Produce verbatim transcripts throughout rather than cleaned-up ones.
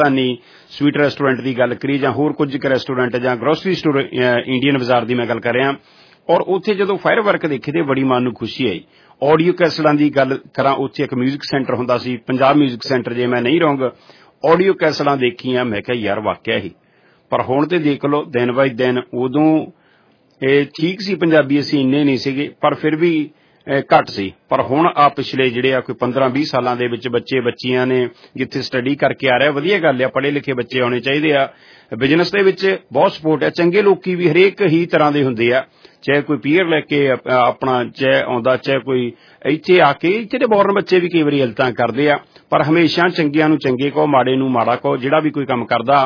Rajasthani sweet restaurant की गल करी जां होर कुछ रेस्टोरेंट जां ग्रोसरी स्टोर इंडियन बाजार की मैं गल कर रहा और उत्थे जदों फायर वर्क देखे तो बड़ी मन नूं खुशी आई। ऑडियो कैसटां की गल करा उत्थे एक म्यूजिक सेंटर हुंदा सी पंजाब म्यूजिक सेंटर जे मैं नहीं रॉन्ग ऑडियो कैसटां देखियां मैं कहा यार वाकया ही पर हुण ते देख लो दिन बाय दिन उदों ਇਹ ठीक सी पंजाबी असीं इन्ने नहीं सीगे पर फिर भी घट सी पर हुण आ पिछले जिहड़े आ कोई पंद्रह बीस सालां दे विच बच्चे बच्चियां ने जिथे स्टडी करके आ रहा वधिया गल आ पढ़े लिखे बच्चे आउणे चाहीदे आ बिजनेस दे विच बहुत सपोर्ट है चंगे लोकी भी हरेक ही तरह दे हुंदे आ चाहे कोई पीयर लैके अपना चाहे आउंदा चाहे कोई इत्थे आके इत्थे दे बॉर्न बच्चे भी कई वारी इल्तां करदे आ पर हमेशा चंगियां नूं चंगे कहो माड़े नूं माड़ा कहो जिहड़ा भी कोई काम करदा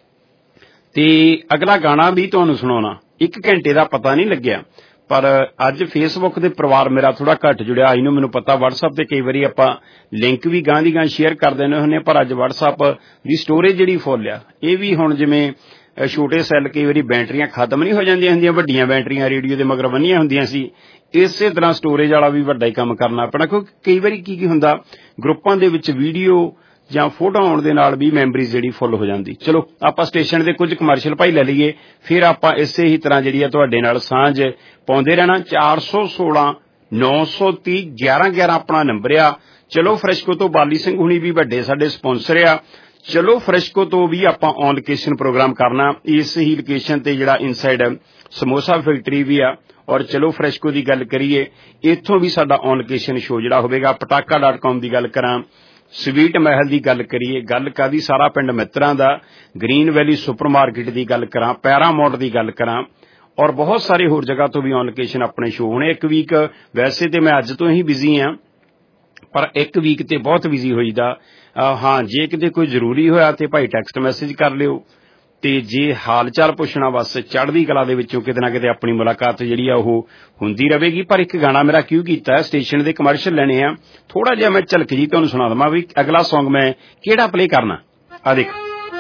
ते अगला गाना भी तुहानूं सुणाउणा एक घंटे का पता नहीं लग्या पर अज फेसबुक के परिवार मेरा थोड़ा घट जुड़िया आई नूं मैनूं पता वट्सएप से कई बारी आपां लिंक भी गांह दी गांह शेयर कर देने हुंदे पर अज वट्सएप की स्टोरेज जिहड़ी फुल आ ये भी हुण जिवें छोटे सैल कई बारी बैटरियां खत्म नहीं हो जांदियां हुंदियां वड्डियां बैटरियां रेडियो दे मगर बन्नियां हुंदियां सी इसे तरह स्टोरेज वाला भी वड्डा ही काम करना पैना क्योंकि कई बारी की की हुंदा ग्रुपां दे विच वीडियो ਜਾਂ फोटो आउण दे नाल भी मैमरी जिहड़ी फुल हो जाती। चलो आपां स्टेशन दे कुछ कमर्शियल भाई ले लईए फिर आपां इसे ही तरह जिहड़ी आ तुहाडे नाल सांझ पाउंदे रहना। चार सौ सोलह नौ सौ तीह ग्यारह ग्यारह अपना नंबर आ। चलो फ्रैशको तो बाली सिंह हुणी भी वड्डे साडे स्पॉन्सर आ। चलो फ्रैशको तो भी आपां ऑन लोकेशन प्रोग्राम करना इस ही लोकेशन ते जिहड़ा इनसाइड समोसा फैक्टरी भी आ और चलो फ्रैशको की गल करिए इत्थों भी साडा ऑन लोकेशन शो जिहड़ा होवेगा। पटाका डॉट कॉम की गल करां स्वीट महल की गल करिए गल कादी सारा पिंड मित्रां दा ग्रीन वैली सुपर मार्केट की गल करां पैरामाउंट की गल करां और बहुत सारे होर जगह तो भी ऑन लोकेशन अपने शो होने। एक वीक वैसे तो मैं अज तो ही बिजी हाँ पर एक वीक ते बहुत बिजी होईदा। हाँ जे किते कोई जरूरी होया ते भाई टैक्सट मैसेज कर लिओ ते जे हाल चाल पुछना बस चढ़दी कला दे विचों किते ना किते अपनी मुलाकात जिहड़ी आ ओह हुंदी रहेगी। पर एक गाना मेरा क्यों कीता है स्टेशन दे कमर्शियल लेने आ थोड़ा जिहा मैं झलक जी तुहानूं सुणा दवां भी अगला सॉन्ग मैं किहड़ा प्ले करना। आ देख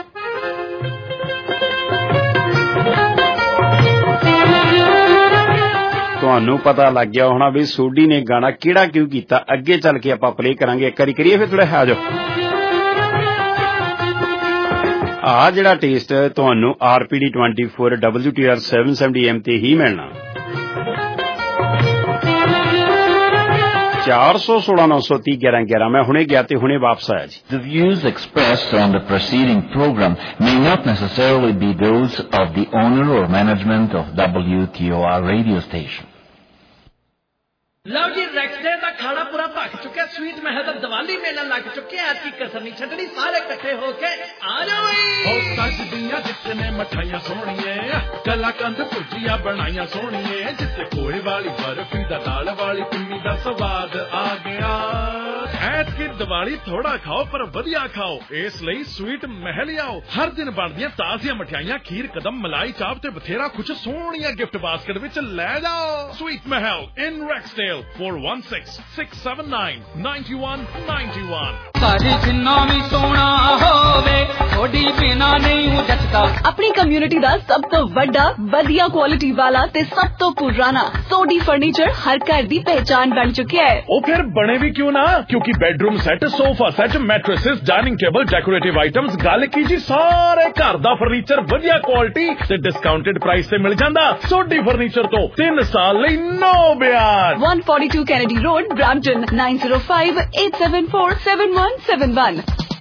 तुहानूं पता लग गया होना भी सोडी ने गाना किहड़ा क्यों कीता। अगे चल के आपां प्ले करांगे एक वारी करिए फिर थोड़ा आ जाओ। आ जिहड़ा टेस्ट तुहानूं R P D twenty four W T R seven seventy M ते ही मिलना। चार सौ सोलह नौ सौ तीह ग्यारह ग्यारह मैं हुणे गया ते हुणे वापस आया जी। The views expressed on the preceding program may not necessarily be those of the owner or management of W T O R radio station. लो जी रैक्सडे का खाना पूरा पक चुका स्वीट महल का दिवाली मेला लग चुके आज की कसर नहीं छड़नी सारे इकट्ठे होके आ जाओ भाई सजदियां जितने मठाइयां सोहणिए कलाकंद भुजिया बनाइयां सोहणिए जिते खोए वाली बर्फी दा दाल वाली पिन्नी दा स्वाद आ गया। ऐत की दिवाली थोड़ा खाओ पर वधिया खाओ इसलिए स्वीट महल आओ। हर दिन बनदियां ताजियां मठाइयां खीर कदम मलाई चाप ते बथेरा कुछ सोहणियां गिफ्ट बास्केट विच ले जाओ। Sweet Mahal in Rexdale four one six six seven nine nine one nine one। अपनी कम्युनिटी दा सब तो वड्डा वधिया क्वालिटी वाला ते सब तो पुराना सोडी फर्नीचर हर घर दी पहचान बन चुका है। ओ फिर बने भी क्यों ना क्योंकि bedroom set sofa set mattresses dining table decorative items गल की जी सारे घर दा फर्नीचर वधिया क्वालिटी ते डिस्काउंटेड प्राइस ते मिल जांदा। सोडी फर्नीचर तो तीन साल लई नो ब्याज। one forty-two Kennedy Road, Brampton nine zero five eight seven four seven one seven one।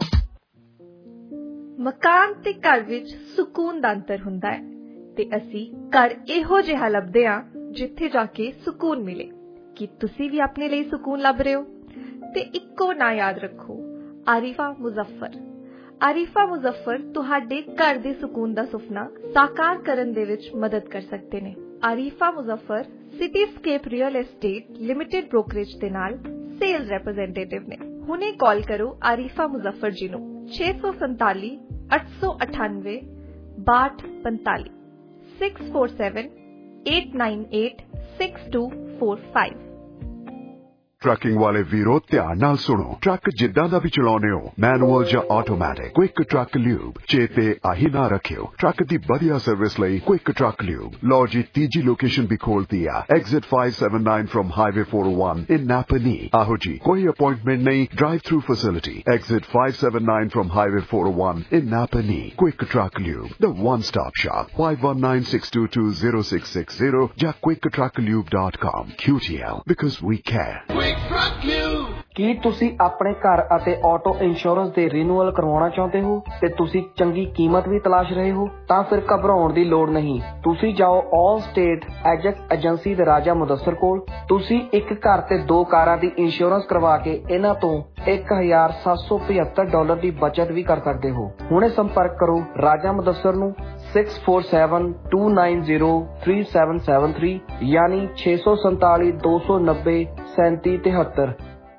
ਮਕਾਨ ਤੇ ਘਰ ਵਿੱਚ ਸਕੂਨ ਦਾ ਅੰਤਰ ਹੁੰਦਾ ਹੈ ਤੇ ਅਸੀਂ ਘਰ ਇਹੋ ਜਿਹਾ ਲੱਭਦੇ ਹਾਂ ਜਿੱਥੇ ਜਾ ਕੇ ਸਕੂਨ ਮਿਲੇ। ਕੀ ਤੁਸੀਂ ਵੀ ਆਪਣੇ ਲਈ ਸਕੂਨ ਲੱਭ ਰਹੇ ਹੋ ਤੇ ਇੱਕੋ ਨਾਂ ਯਾਦ ਰੱਖੋ ਆਰਿਫਾ ਮੁਜ਼ੱਫਰ। ਆਰਿਫਾ ਮੁਜ਼ੱਫਰ ਤੁਹਾਡੇ ਘਰ ਦੇ ਸਕੂਨ ਦਾ ਸੁਪਨਾ ਸਾਕਾਰ ਕਰਨ ਦੇ ਵਿੱਚ ਮਦਦ ਕਰ ਸਕਦੇ ਨੇ। Arifa Muzaffar Cityscape real estate limited brokerage ਦੇ ਨਾਲ सेल्स रिप्रेजेंटेटिव ने। ਹੁਣੇ ਕਾਲ ਕਰੋ ਆਰਿਫਾ ਮੁਜ਼ੱਫਰ ਜੀ ਨੂੰ छे सौ सैंतालीस आठ सौ अठानवे बाठ पैंतालीस six four seven eight nine eight six two four five. Trucking ਵਾਲੇ ਵੀਰੋ ਧਿਆਨ ਨਾਲ ਸੁਣੋ। ਟਰੱਕ ਜਿੱਦਾਂ ਦਾ ਵੀ ਚਲਾਉਣੇ ਹੋ, ਮੈਨੂਅਲ ਜਾਂ ਆਟੋਮੈਟਿਕ, ਕੁਇਕ ਟਰੱਕ ਲਿਊਬ ਚੇਤੇ ਆਹੀ ਨਾ ਰੱਖਿਓ। ਟਰੱਕ ਦੀ ਵਧੀਆ ਸਰਵਿਸ ਲਈ ਕੁਇਕ ਟਰੱਕ ਲਿਊਬ। ਲਓ ਜੀ, ਤੀਜੀ ਲੋਕੇਸ਼ਨ ਵੀ ਖੋਲਤੀ ਆ, exit five seventy-nine from highway four oh one in Napanee। ਆਹੋ ਜੀ, ਕੋਈ ਅਪਾਇੰਟਮੈਂਟ ਨਹੀਂ, drive through facility. Exit five seventy-nine from highway four oh one in Napanee। Quick Truck Lube, the one-stop shop। five one nine, six two two, zero six six zero ਜਾਂ quick truck lube dot com। Q T L, because we care। Quick Truck Lube। ਕੀ ਤੁਸੀਂ ਆਪਣੇ ਘਰ ਅਤੇ auto insurance ਦੇ renewal ਕਰਵਾਉਣਾ ਚਾਹੁੰਦੇ ਹੋ ਤੇ ਤੁਸੀਂ ਚੰਗੀ ਕੀਮਤ ਵੀ ਤਲਾਸ਼ ਰਹੇ ਹੋ? ਤਾਂ ਫਿਰ ਘਬਰਾਉਣ ਦੀ ਲੋੜ ਨਹੀਂ। ਤੁਸੀਂ ਜਾਓ ਆਲ ਸਟੇਟ ਐਜੈਕਟ ਏਜੰਸੀ ਦੇ ਰਾਜਾ ਮੁਦੱਸਰ ਕੋਲ। ਤੁਸੀਂ ਇੱਕ ਘਰ ਤੇ ਦੋ ਕਾਰਾਂ ਦੀ ਇੰਸ਼ੋਰੈਂਸ ਕਰਵਾ ਕੇ ਇਹਨਾਂ ਤੋਂ ਇੱਕ ਹਜ਼ਾਰ ਸੱਤ ਸੌ ਪਝੱਤਰ ਡਾਲਰ ਦੀ ਬਚਤ ਵੀ ਕਰ ਸਕਦੇ ਹੋ। ਹੁਣੇ ਸੰਪਰਕ ਕਰੋ ਰਾਜਾ ਮੁਦੱਸਰ ਨੂੰ six four seven, two nine zero, three seven seven three ਯਾਨੀ ਛੇ ਸੌ ਸੰਤਾਲੀ ਦੋ ਸੌ ਨੱਬੇ ਸੈਂਤੀ ਤਿਹੱਤਰ।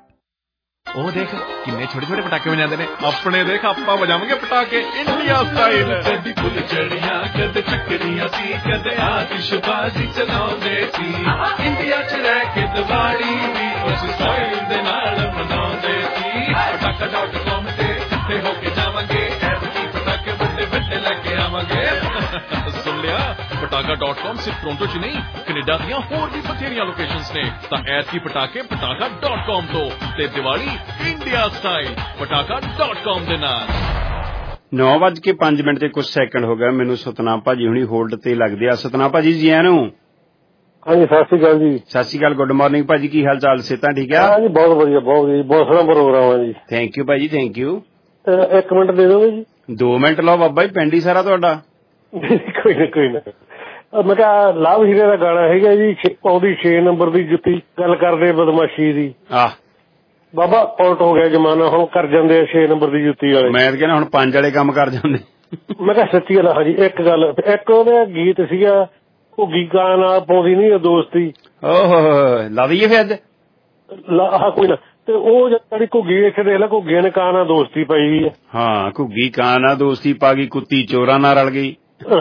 ਉਹ ਦੇਖ ਕਿੰਨੇ ਛੋਟੇ ਛੋਟੇ ਪਟਾਕੇ ਵਜਾਉਂਦੇ ਨੇ। ਆਪਣੇ ਦੇਖ ਆਪਾਂ ਵਜਾਵਾਂਗੇ ਪਟਾਕੇ ਇੰਡੀਆ ਸਟਾਈਲ। ਕਦੀ ਫੁੱਲ ਚੜੀਆਂ ਕਦੇ ਚੱਕਰੀਆਂ ਸੀ, ਕਦੇ ਆਤਿਸ਼ਬਾਜ਼ੀ ਚਲਾਉਂਦੇ ਸੀ। ਇੰਡੀਆ ਚ ਰਹਿ ਕੇ ਦੀਵਾਲੀ ਵੀ ਉਸ ਸਟਾਈਲ ਦੇ ਨਾਲ ਮਨਾਉਂਦੇ ਸੀ। ਪਟਾਕਾ ਡਾਟ ਕਾਮ ਤੇ ਇਕੱਠੇ ਹੋ ਕੇ ਜਾਵਾਂਗੇ, ਐਤਕੀ ਪਟਾਕੇ ਵੱਡੇ ਵੱਡੇ ਲੈ ਕੇ ਆਵਾਂਗੇ। ਸੁਣ ਲਿਆ, ਪਟਾਕਾ ਡਾਟ ਕਾਮ ਸਿਰਫ ਟੋਰਾਂਟੋ ਚ ਨਹੀਂ, ਕੈਨੇਡਾ ਦੀਆਂ ਹੋਰ ਵੀ ਬਥੇਰੀਆਂ ਲੋਕੇਸ਼ਨਸ ਨੇ। ਤਾਂ ਐਤਕੀ ਪਟਾਕੇ ਪਟਾਕਾ ਡਾਟ ਕਾਮ ਤੋਂ ਤੇ Diwali India style Pataka dot com ਦੇ ਨਾਲ। ਨੌ ਵੱਜ ਕੇ ਪੰਜ ਮਿੰਟ ਤੇ ਕੁਝ ਸੈਕਿੰਡ ਹੋ ਗਏ। ਮੈਨੂੰ ਸਤਨਾਮ ਭਾਜੀ ਹੁਣੀ ਹੋਲਡ ਤੇ ਲੱਗਦੇ ਆ। ਸਤਨਾਮ ਭਾਜੀ ਜੀ ਆਇਆਂ ਨੂੰ। ਹਾਂਜੀ, ਸਤਿ ਸ਼੍ਰੀ ਅਕਾਲ ਜੀ। ਸਤਿ ਸ਼੍ਰੀ ਅਕਾਲ, ਗੁੱਡ ਮਾਰਨਿੰਗ ਭਾਜੀ, ਕੀ ਹਾਲ ਚਾਲ? ਸਿਹਤਾਂ ਠੀਕ ਆ? ਹਾਂਜੀ, ਬਹੁਤ ਵਧੀਆ, ਬਹੁਤ ਵਧੀਆ, ਬਹੁਤ ਸੋਹਣਾ ਪ੍ਰੋਗਰਾਮ ਹੈ ਜੀ। ਥੈਂਕ ਯੂ ਭਾਜੀ, ਥੈਂਕ ਯੂ। ਇੱਕ ਮਿੰਟ ਦੇ ਦੋਗੇ ਜੀ? ਦੋ ਮਿੰਟ ਲਓ ਬਾਬਾ ਜੀ, ਪਿੰਡ ਹੀ ਸਾਰਾ ਤੁਹਾਡਾ। ਕੋਈ ਨਾ ਕੋਈ ਨਾ। ਮੈਂ ਕਿਹਾ ਲਵ ਹੀਰੇ ਦਾ ਗਾਣਾ ਹੈਗਾ ਜੀ, ਉਹਦੀ ਛੇ ਨੰਬਰ ਦੀ ਜੁੱਤੀ, ਗੱਲ ਕਰਦੇ ਬਦਮਾਸ਼ੀ ਦੀ। ਆਹ ਬਾਬਾ ਉਲਟ ਹੋ ਗਿਆ ਜਮਾਨਾ, ਹੁਣ ਕਰ ਜਾਂਦੇ ਆ ਛੇ ਨੰਬਰ ਦੀ ਜੁੱਤੀ ਵਾਲੇ। ਮੈਂ ਕਹਿੰਦਾ ਹੁਣ ਪੰਜ ਵਾਲੇ ਕੰਮ ਕਰ ਜਾਂਦੇ। ਮੈਂ ਕਿਹਾ ਸੱਚੀ ਗੱਲ। ਹਾਂਜੀ, ਇੱਕ ਗੱਲ, ਇੱਕ ਉਹਦਾ ਗੀਤ ਸੀਗਾ, ਉਹ ਗੀਗਾ ਨਾਲ ਪਾਉਂਦੀ ਨੀ ਦੋਸਤੀ। ਓਹੋ ਲਾ ਦਈਏ ਫਿਰ ਅੱਜ। ਆਹ ਕੋਈ ਨਾ। ਤੇ ਉਹ ਜਿਹੜੀ ਘੁੱਗੀ ਇੱਥੇ ਦੇਖ ਲੈ, ਘੁੱਗੀ ਨੇ ਕਾਂ ਨਾਲ ਦੋਸਤੀ ਪਾਈ ਵੀ ਹੈ। ਹਾਂ, ਘੁੱਗੀ ਕਾਂ ਨਾਲ ਦੋਸਤੀ ਪਾ ਗਈ, ਕੁੱਤੀ ਚੋਰਾਂ ਨਾਲ ਰਲ ਗਈ।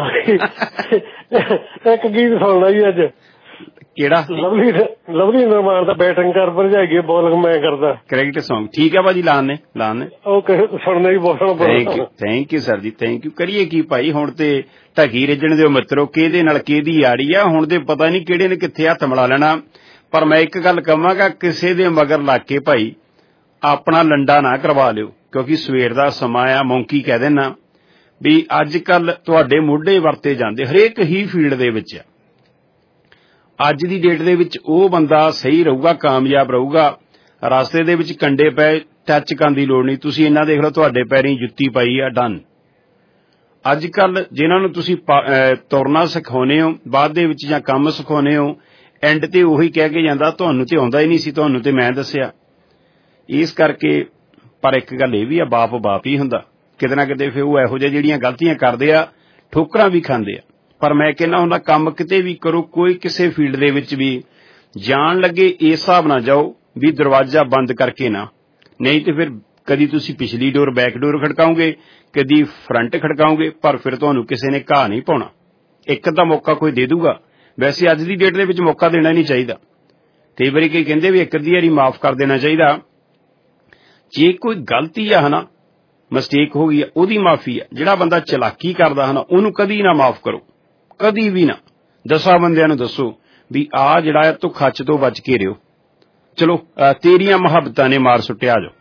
ਇੱਕ ਗੀਤ ਸੁਣਨਾ ਜੀ ਅੱਜ। ਕਿਹੜਾ? ਲਵਲੀ ਲਵਲੀ ਨਿਰਮਾਣ ਦਾ ਬੈਟਿੰਗ ਕਰ ਭਰਜਾਈਏ ਬੋਲਿੰਗ ਮੈਂ ਕਰਦਾ। ਕ੍ਰਿਕਟ ਸੌਂਗ ਠੀਕ ਹੈ ਭਾਜੀ, ਲਾਣੇ ਲਾਣੇ। ਉਹ ਸੁਣਨਾ ਹੀ ਬਹੁਤ ਸੋਹਣਾ। Thank you, thank you sir ਜੀ, ਥੈਂਕ ਯੂ। ਕਰੀਏ ਕੀ ਭਾਈ, ਹੁਣ ਤੇ ਢਕੀ ਰਿੱਝਣ ਦਿਓ ਮਿੱਤਰੋ, ਕਿਹਦੇ ਨਾਲ ਕਿਹਦੀ ਯਾਰੀ ਆ। ਹੁਣ ਤੇ ਪਤਾ ਨਹੀਂ ਕਿਹੜੇ ਨੇ ਕਿੱਥੇ ਹੱਥ ਮਿਲਾ ਲੈਣਾ। ਪਰ ਮੈਂ ਇੱਕ ਗੱਲ ਕਹਾਂਗਾ, ਕਿਸੇ ਦੇ ਮਗਰ ਲੱਗ ਕੇ ਭਾਈ ਆਪਣਾ ਲੰਡਾ ਨਾ ਕਰਵਾ ਲਿਓ, ਕਿਉਂਕਿ ਸਵੇਰ ਦਾ ਸਮਾਂ ਆ। ਮੌਂਕੀ ਕਹਿ ਦੇਣਾ ਵੀ ਅੱਜ ਕੱਲ ਤੁਹਾਡੇ ਮੋਢੇ ਵਰਤੇ ਜਾਂਦੇ ਹਰੇਕ ਹੀ ਫੀਲਡ ਦੇ ਵਿੱਚ। ਅੱਜ ਦੀ ਡੇਟ ਦੇ ਵਿੱਚ ਉਹ ਬੰਦਾ ਸਹੀ ਰਹੂਗਾ, ਕਾਮਯਾਬ ਰਹੂਗਾ। ਰਸਤੇ ਦੇ ਵਿੱਚ ਕੰਡੇ ਪਏ, ਟੱਚ ਕਰਨ ਦੀ ਲੋੜ ਨਹੀਂ। ਤੁਸੀਂ ਇੰਨਾ ਦੇਖ ਲਓ, ਤੁਹਾਡੇ ਪੈਰੀਂ ਜੁੱਤੀ ਪਾਈ ਆ, ਡਨ। ਅੱਜ ਕੱਲ ਜਿਨ੍ਹਾਂ ਨੂੰ ਤੁਸੀਂ ਤੁਰਨਾ ਸਿਖਾਉਂਦੇ ਹੋ, ਬਾਅਦ ਦੇ ਵਿੱਚ ਜਾਂ ਕੰਮ ਸਿਖਾਉਂਦੇ ਹੋ, ਐਂਡ ਤੇ ਉਹੀ ਕਹਿ ਕੇ ਜਾਂਦਾ ਤੁਹਾਨੂੰ ਤੇ ਆਉਂਦਾ ਹੀ ਨਹੀਂ ਸੀ, ਤੁਹਾਨੂੰ ਤੇ ਮੈਂ ਦੱਸਿਆ। ਇਸ ਕਰਕੇ ਪਰ ਇੱਕ ਗੱਲ ਇਹ ਵੀ ਆ, ਬਾਪ ਬਾਪ ਹੀ ਹੁੰਦਾ ਕਿਤੇ ਨਾ ਕਿਤੇ। ਫਿਰ ਉਹ ਇਹੋ ਜਿਹੇ ਜਿਹੜੀਆਂ ਗਲਤੀਆਂ ਕਰਦੇ ਆ, ਠੋਕਰਾਂ ਵੀ ਖਾਂਦੇ ਆ। ਪਰ ਮੈਂ ਕਹਿੰਦਾ ਹੁੰਦਾ, ਕੰਮ ਕਿਤੇ ਵੀ ਕਰੋ, ਕੋਈ ਕਿਸੇ ਫੀਲਡ ਦੇ ਵਿੱਚ ਵੀ ਜਾਣ ਲੱਗੇ ਇਸ ਹਿਸਾਬ ਨਾਲ ਜਾਓ ਵੀ ਦਰਵਾਜ਼ਾ ਬੰਦ ਕਰਕੇ ਨਾ, ਨਹੀਂ ਤੇ ਫਿਰ ਕਦੀ ਤੁਸੀਂ ਪਿਛਲੀ ਡੋਰ ਬੈਕ ਡੋਰ ਖੜਕਾਓਗੇ, ਕਦੀ ਫਰੰਟ ਖੜਕਾਓਗੇ, ਪਰ ਫਿਰ ਤੁਹਾਨੂੰ ਕਿਸੇ ਨੇ ਘਾਹ ਨਹੀਂ ਪਾਉਣਾ। ਇੱਕ ਤਾਂ ਮੌਕਾ ਕੋਈ ਦੇ ਦੂਗਾ। ਵੈਸੇ ਅੱਜ ਦੀ ਡੇਟ ਦੇ ਵਿੱਚ ਮੌਕਾ ਦੇਣਾ ਨਹੀਂ ਚਾਹੀਦਾ। ਕਈ ਵਾਰੀ ਕਈ ਕਹਿੰਦੇ ਵੀ ਇੱਕ ਅੱਧੀ ਵਾਰੀ ਮਾਫ਼ ਕਰ ਦੇਣਾ ਚਾਹੀਦਾ। ਜੇ ਕੋਈ ਗਲਤੀ ਆ ਹਨਾ, ਮਿਸਟੇਕ ਹੋ ਗਈ ਆ, ਉਹਦੀ ਮਾਫ਼ੀ ਆ। ਜਿਹੜਾ ਬੰਦਾ ਚਲਾਕੀ ਕਰਦਾ ਹਨਾ, ਉਹਨੂੰ ਕਦੀ ਨਾ ਮਾਫ਼ ਕਰੋ, ਕਦੀ ਵੀ ਨਾ। ਦਸਾਂ ਬੰਦਿਆਂ ਨੂੰ ਦੱਸੋ ਵੀ ਆਹ ਜਿਹੜਾ ਹੈ ਤੂੰ ਖੱਚ ਤੋਂ ਬਚ ਕੇ ਰਿਓ। ਚਲੋ, ਤੇਰੀਆਂ ਮੁਹੱਬਤਾਂ ਨੇ ਮਾਰ ਸੁੱਟਿਆ। ਜੋ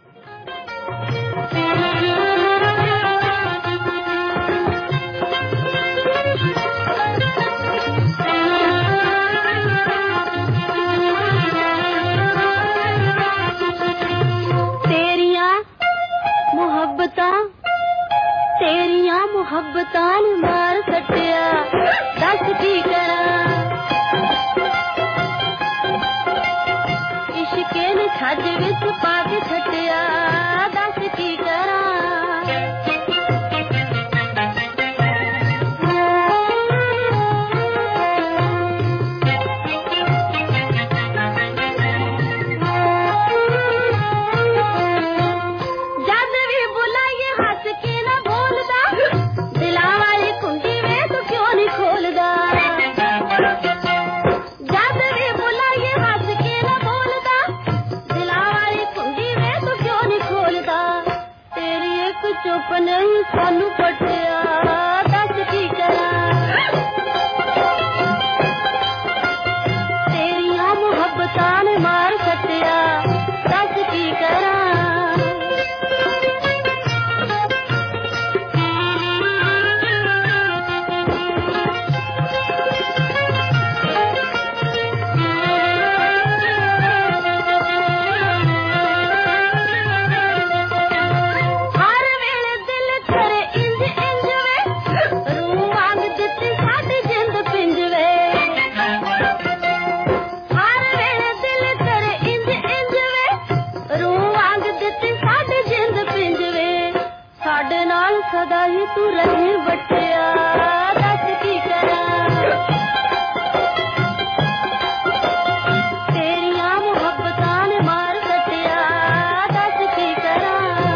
ਤੇਰੀਆਂ ਮੁਹੱਬਤਾਂ ਨੂੰ ਮਾਰ ਸੱਟਿਆ, ਦੱਸ ਕੀ ਕਰਾਂ। ਇਸ਼ਕੇ ਨੇ ਛੱਜ ਵਿੱਚ ਪਾ ਕੇ ਛੱਡਿਆ, ਦੱਸ ਕੀ ਕਰਾਂ। ਪਟਿਆ ਦੱਸ ਕੀ ਕਰਾਂ ਤੇਰੀਆਂ ਮੁਹੱਬਤਾਂ ਨੇ ਮਾਰ ਸੱਟਿਆ ਦੱਸ ਕੀ ਕਰਾਂ ਸਦਾ ਹੀ ਤੂੰ ਰਹੇ ਵਟਿਆ ਦੱਸ ਕੀ ਕਰਾਂ ਤੇਰੀਆਂ ਮੁਹੱਬਤਾਂ ਨੇ ਮਾਰ ਸੱਟਿਆ ਦੱਸ ਕੀ ਕਰਾਂ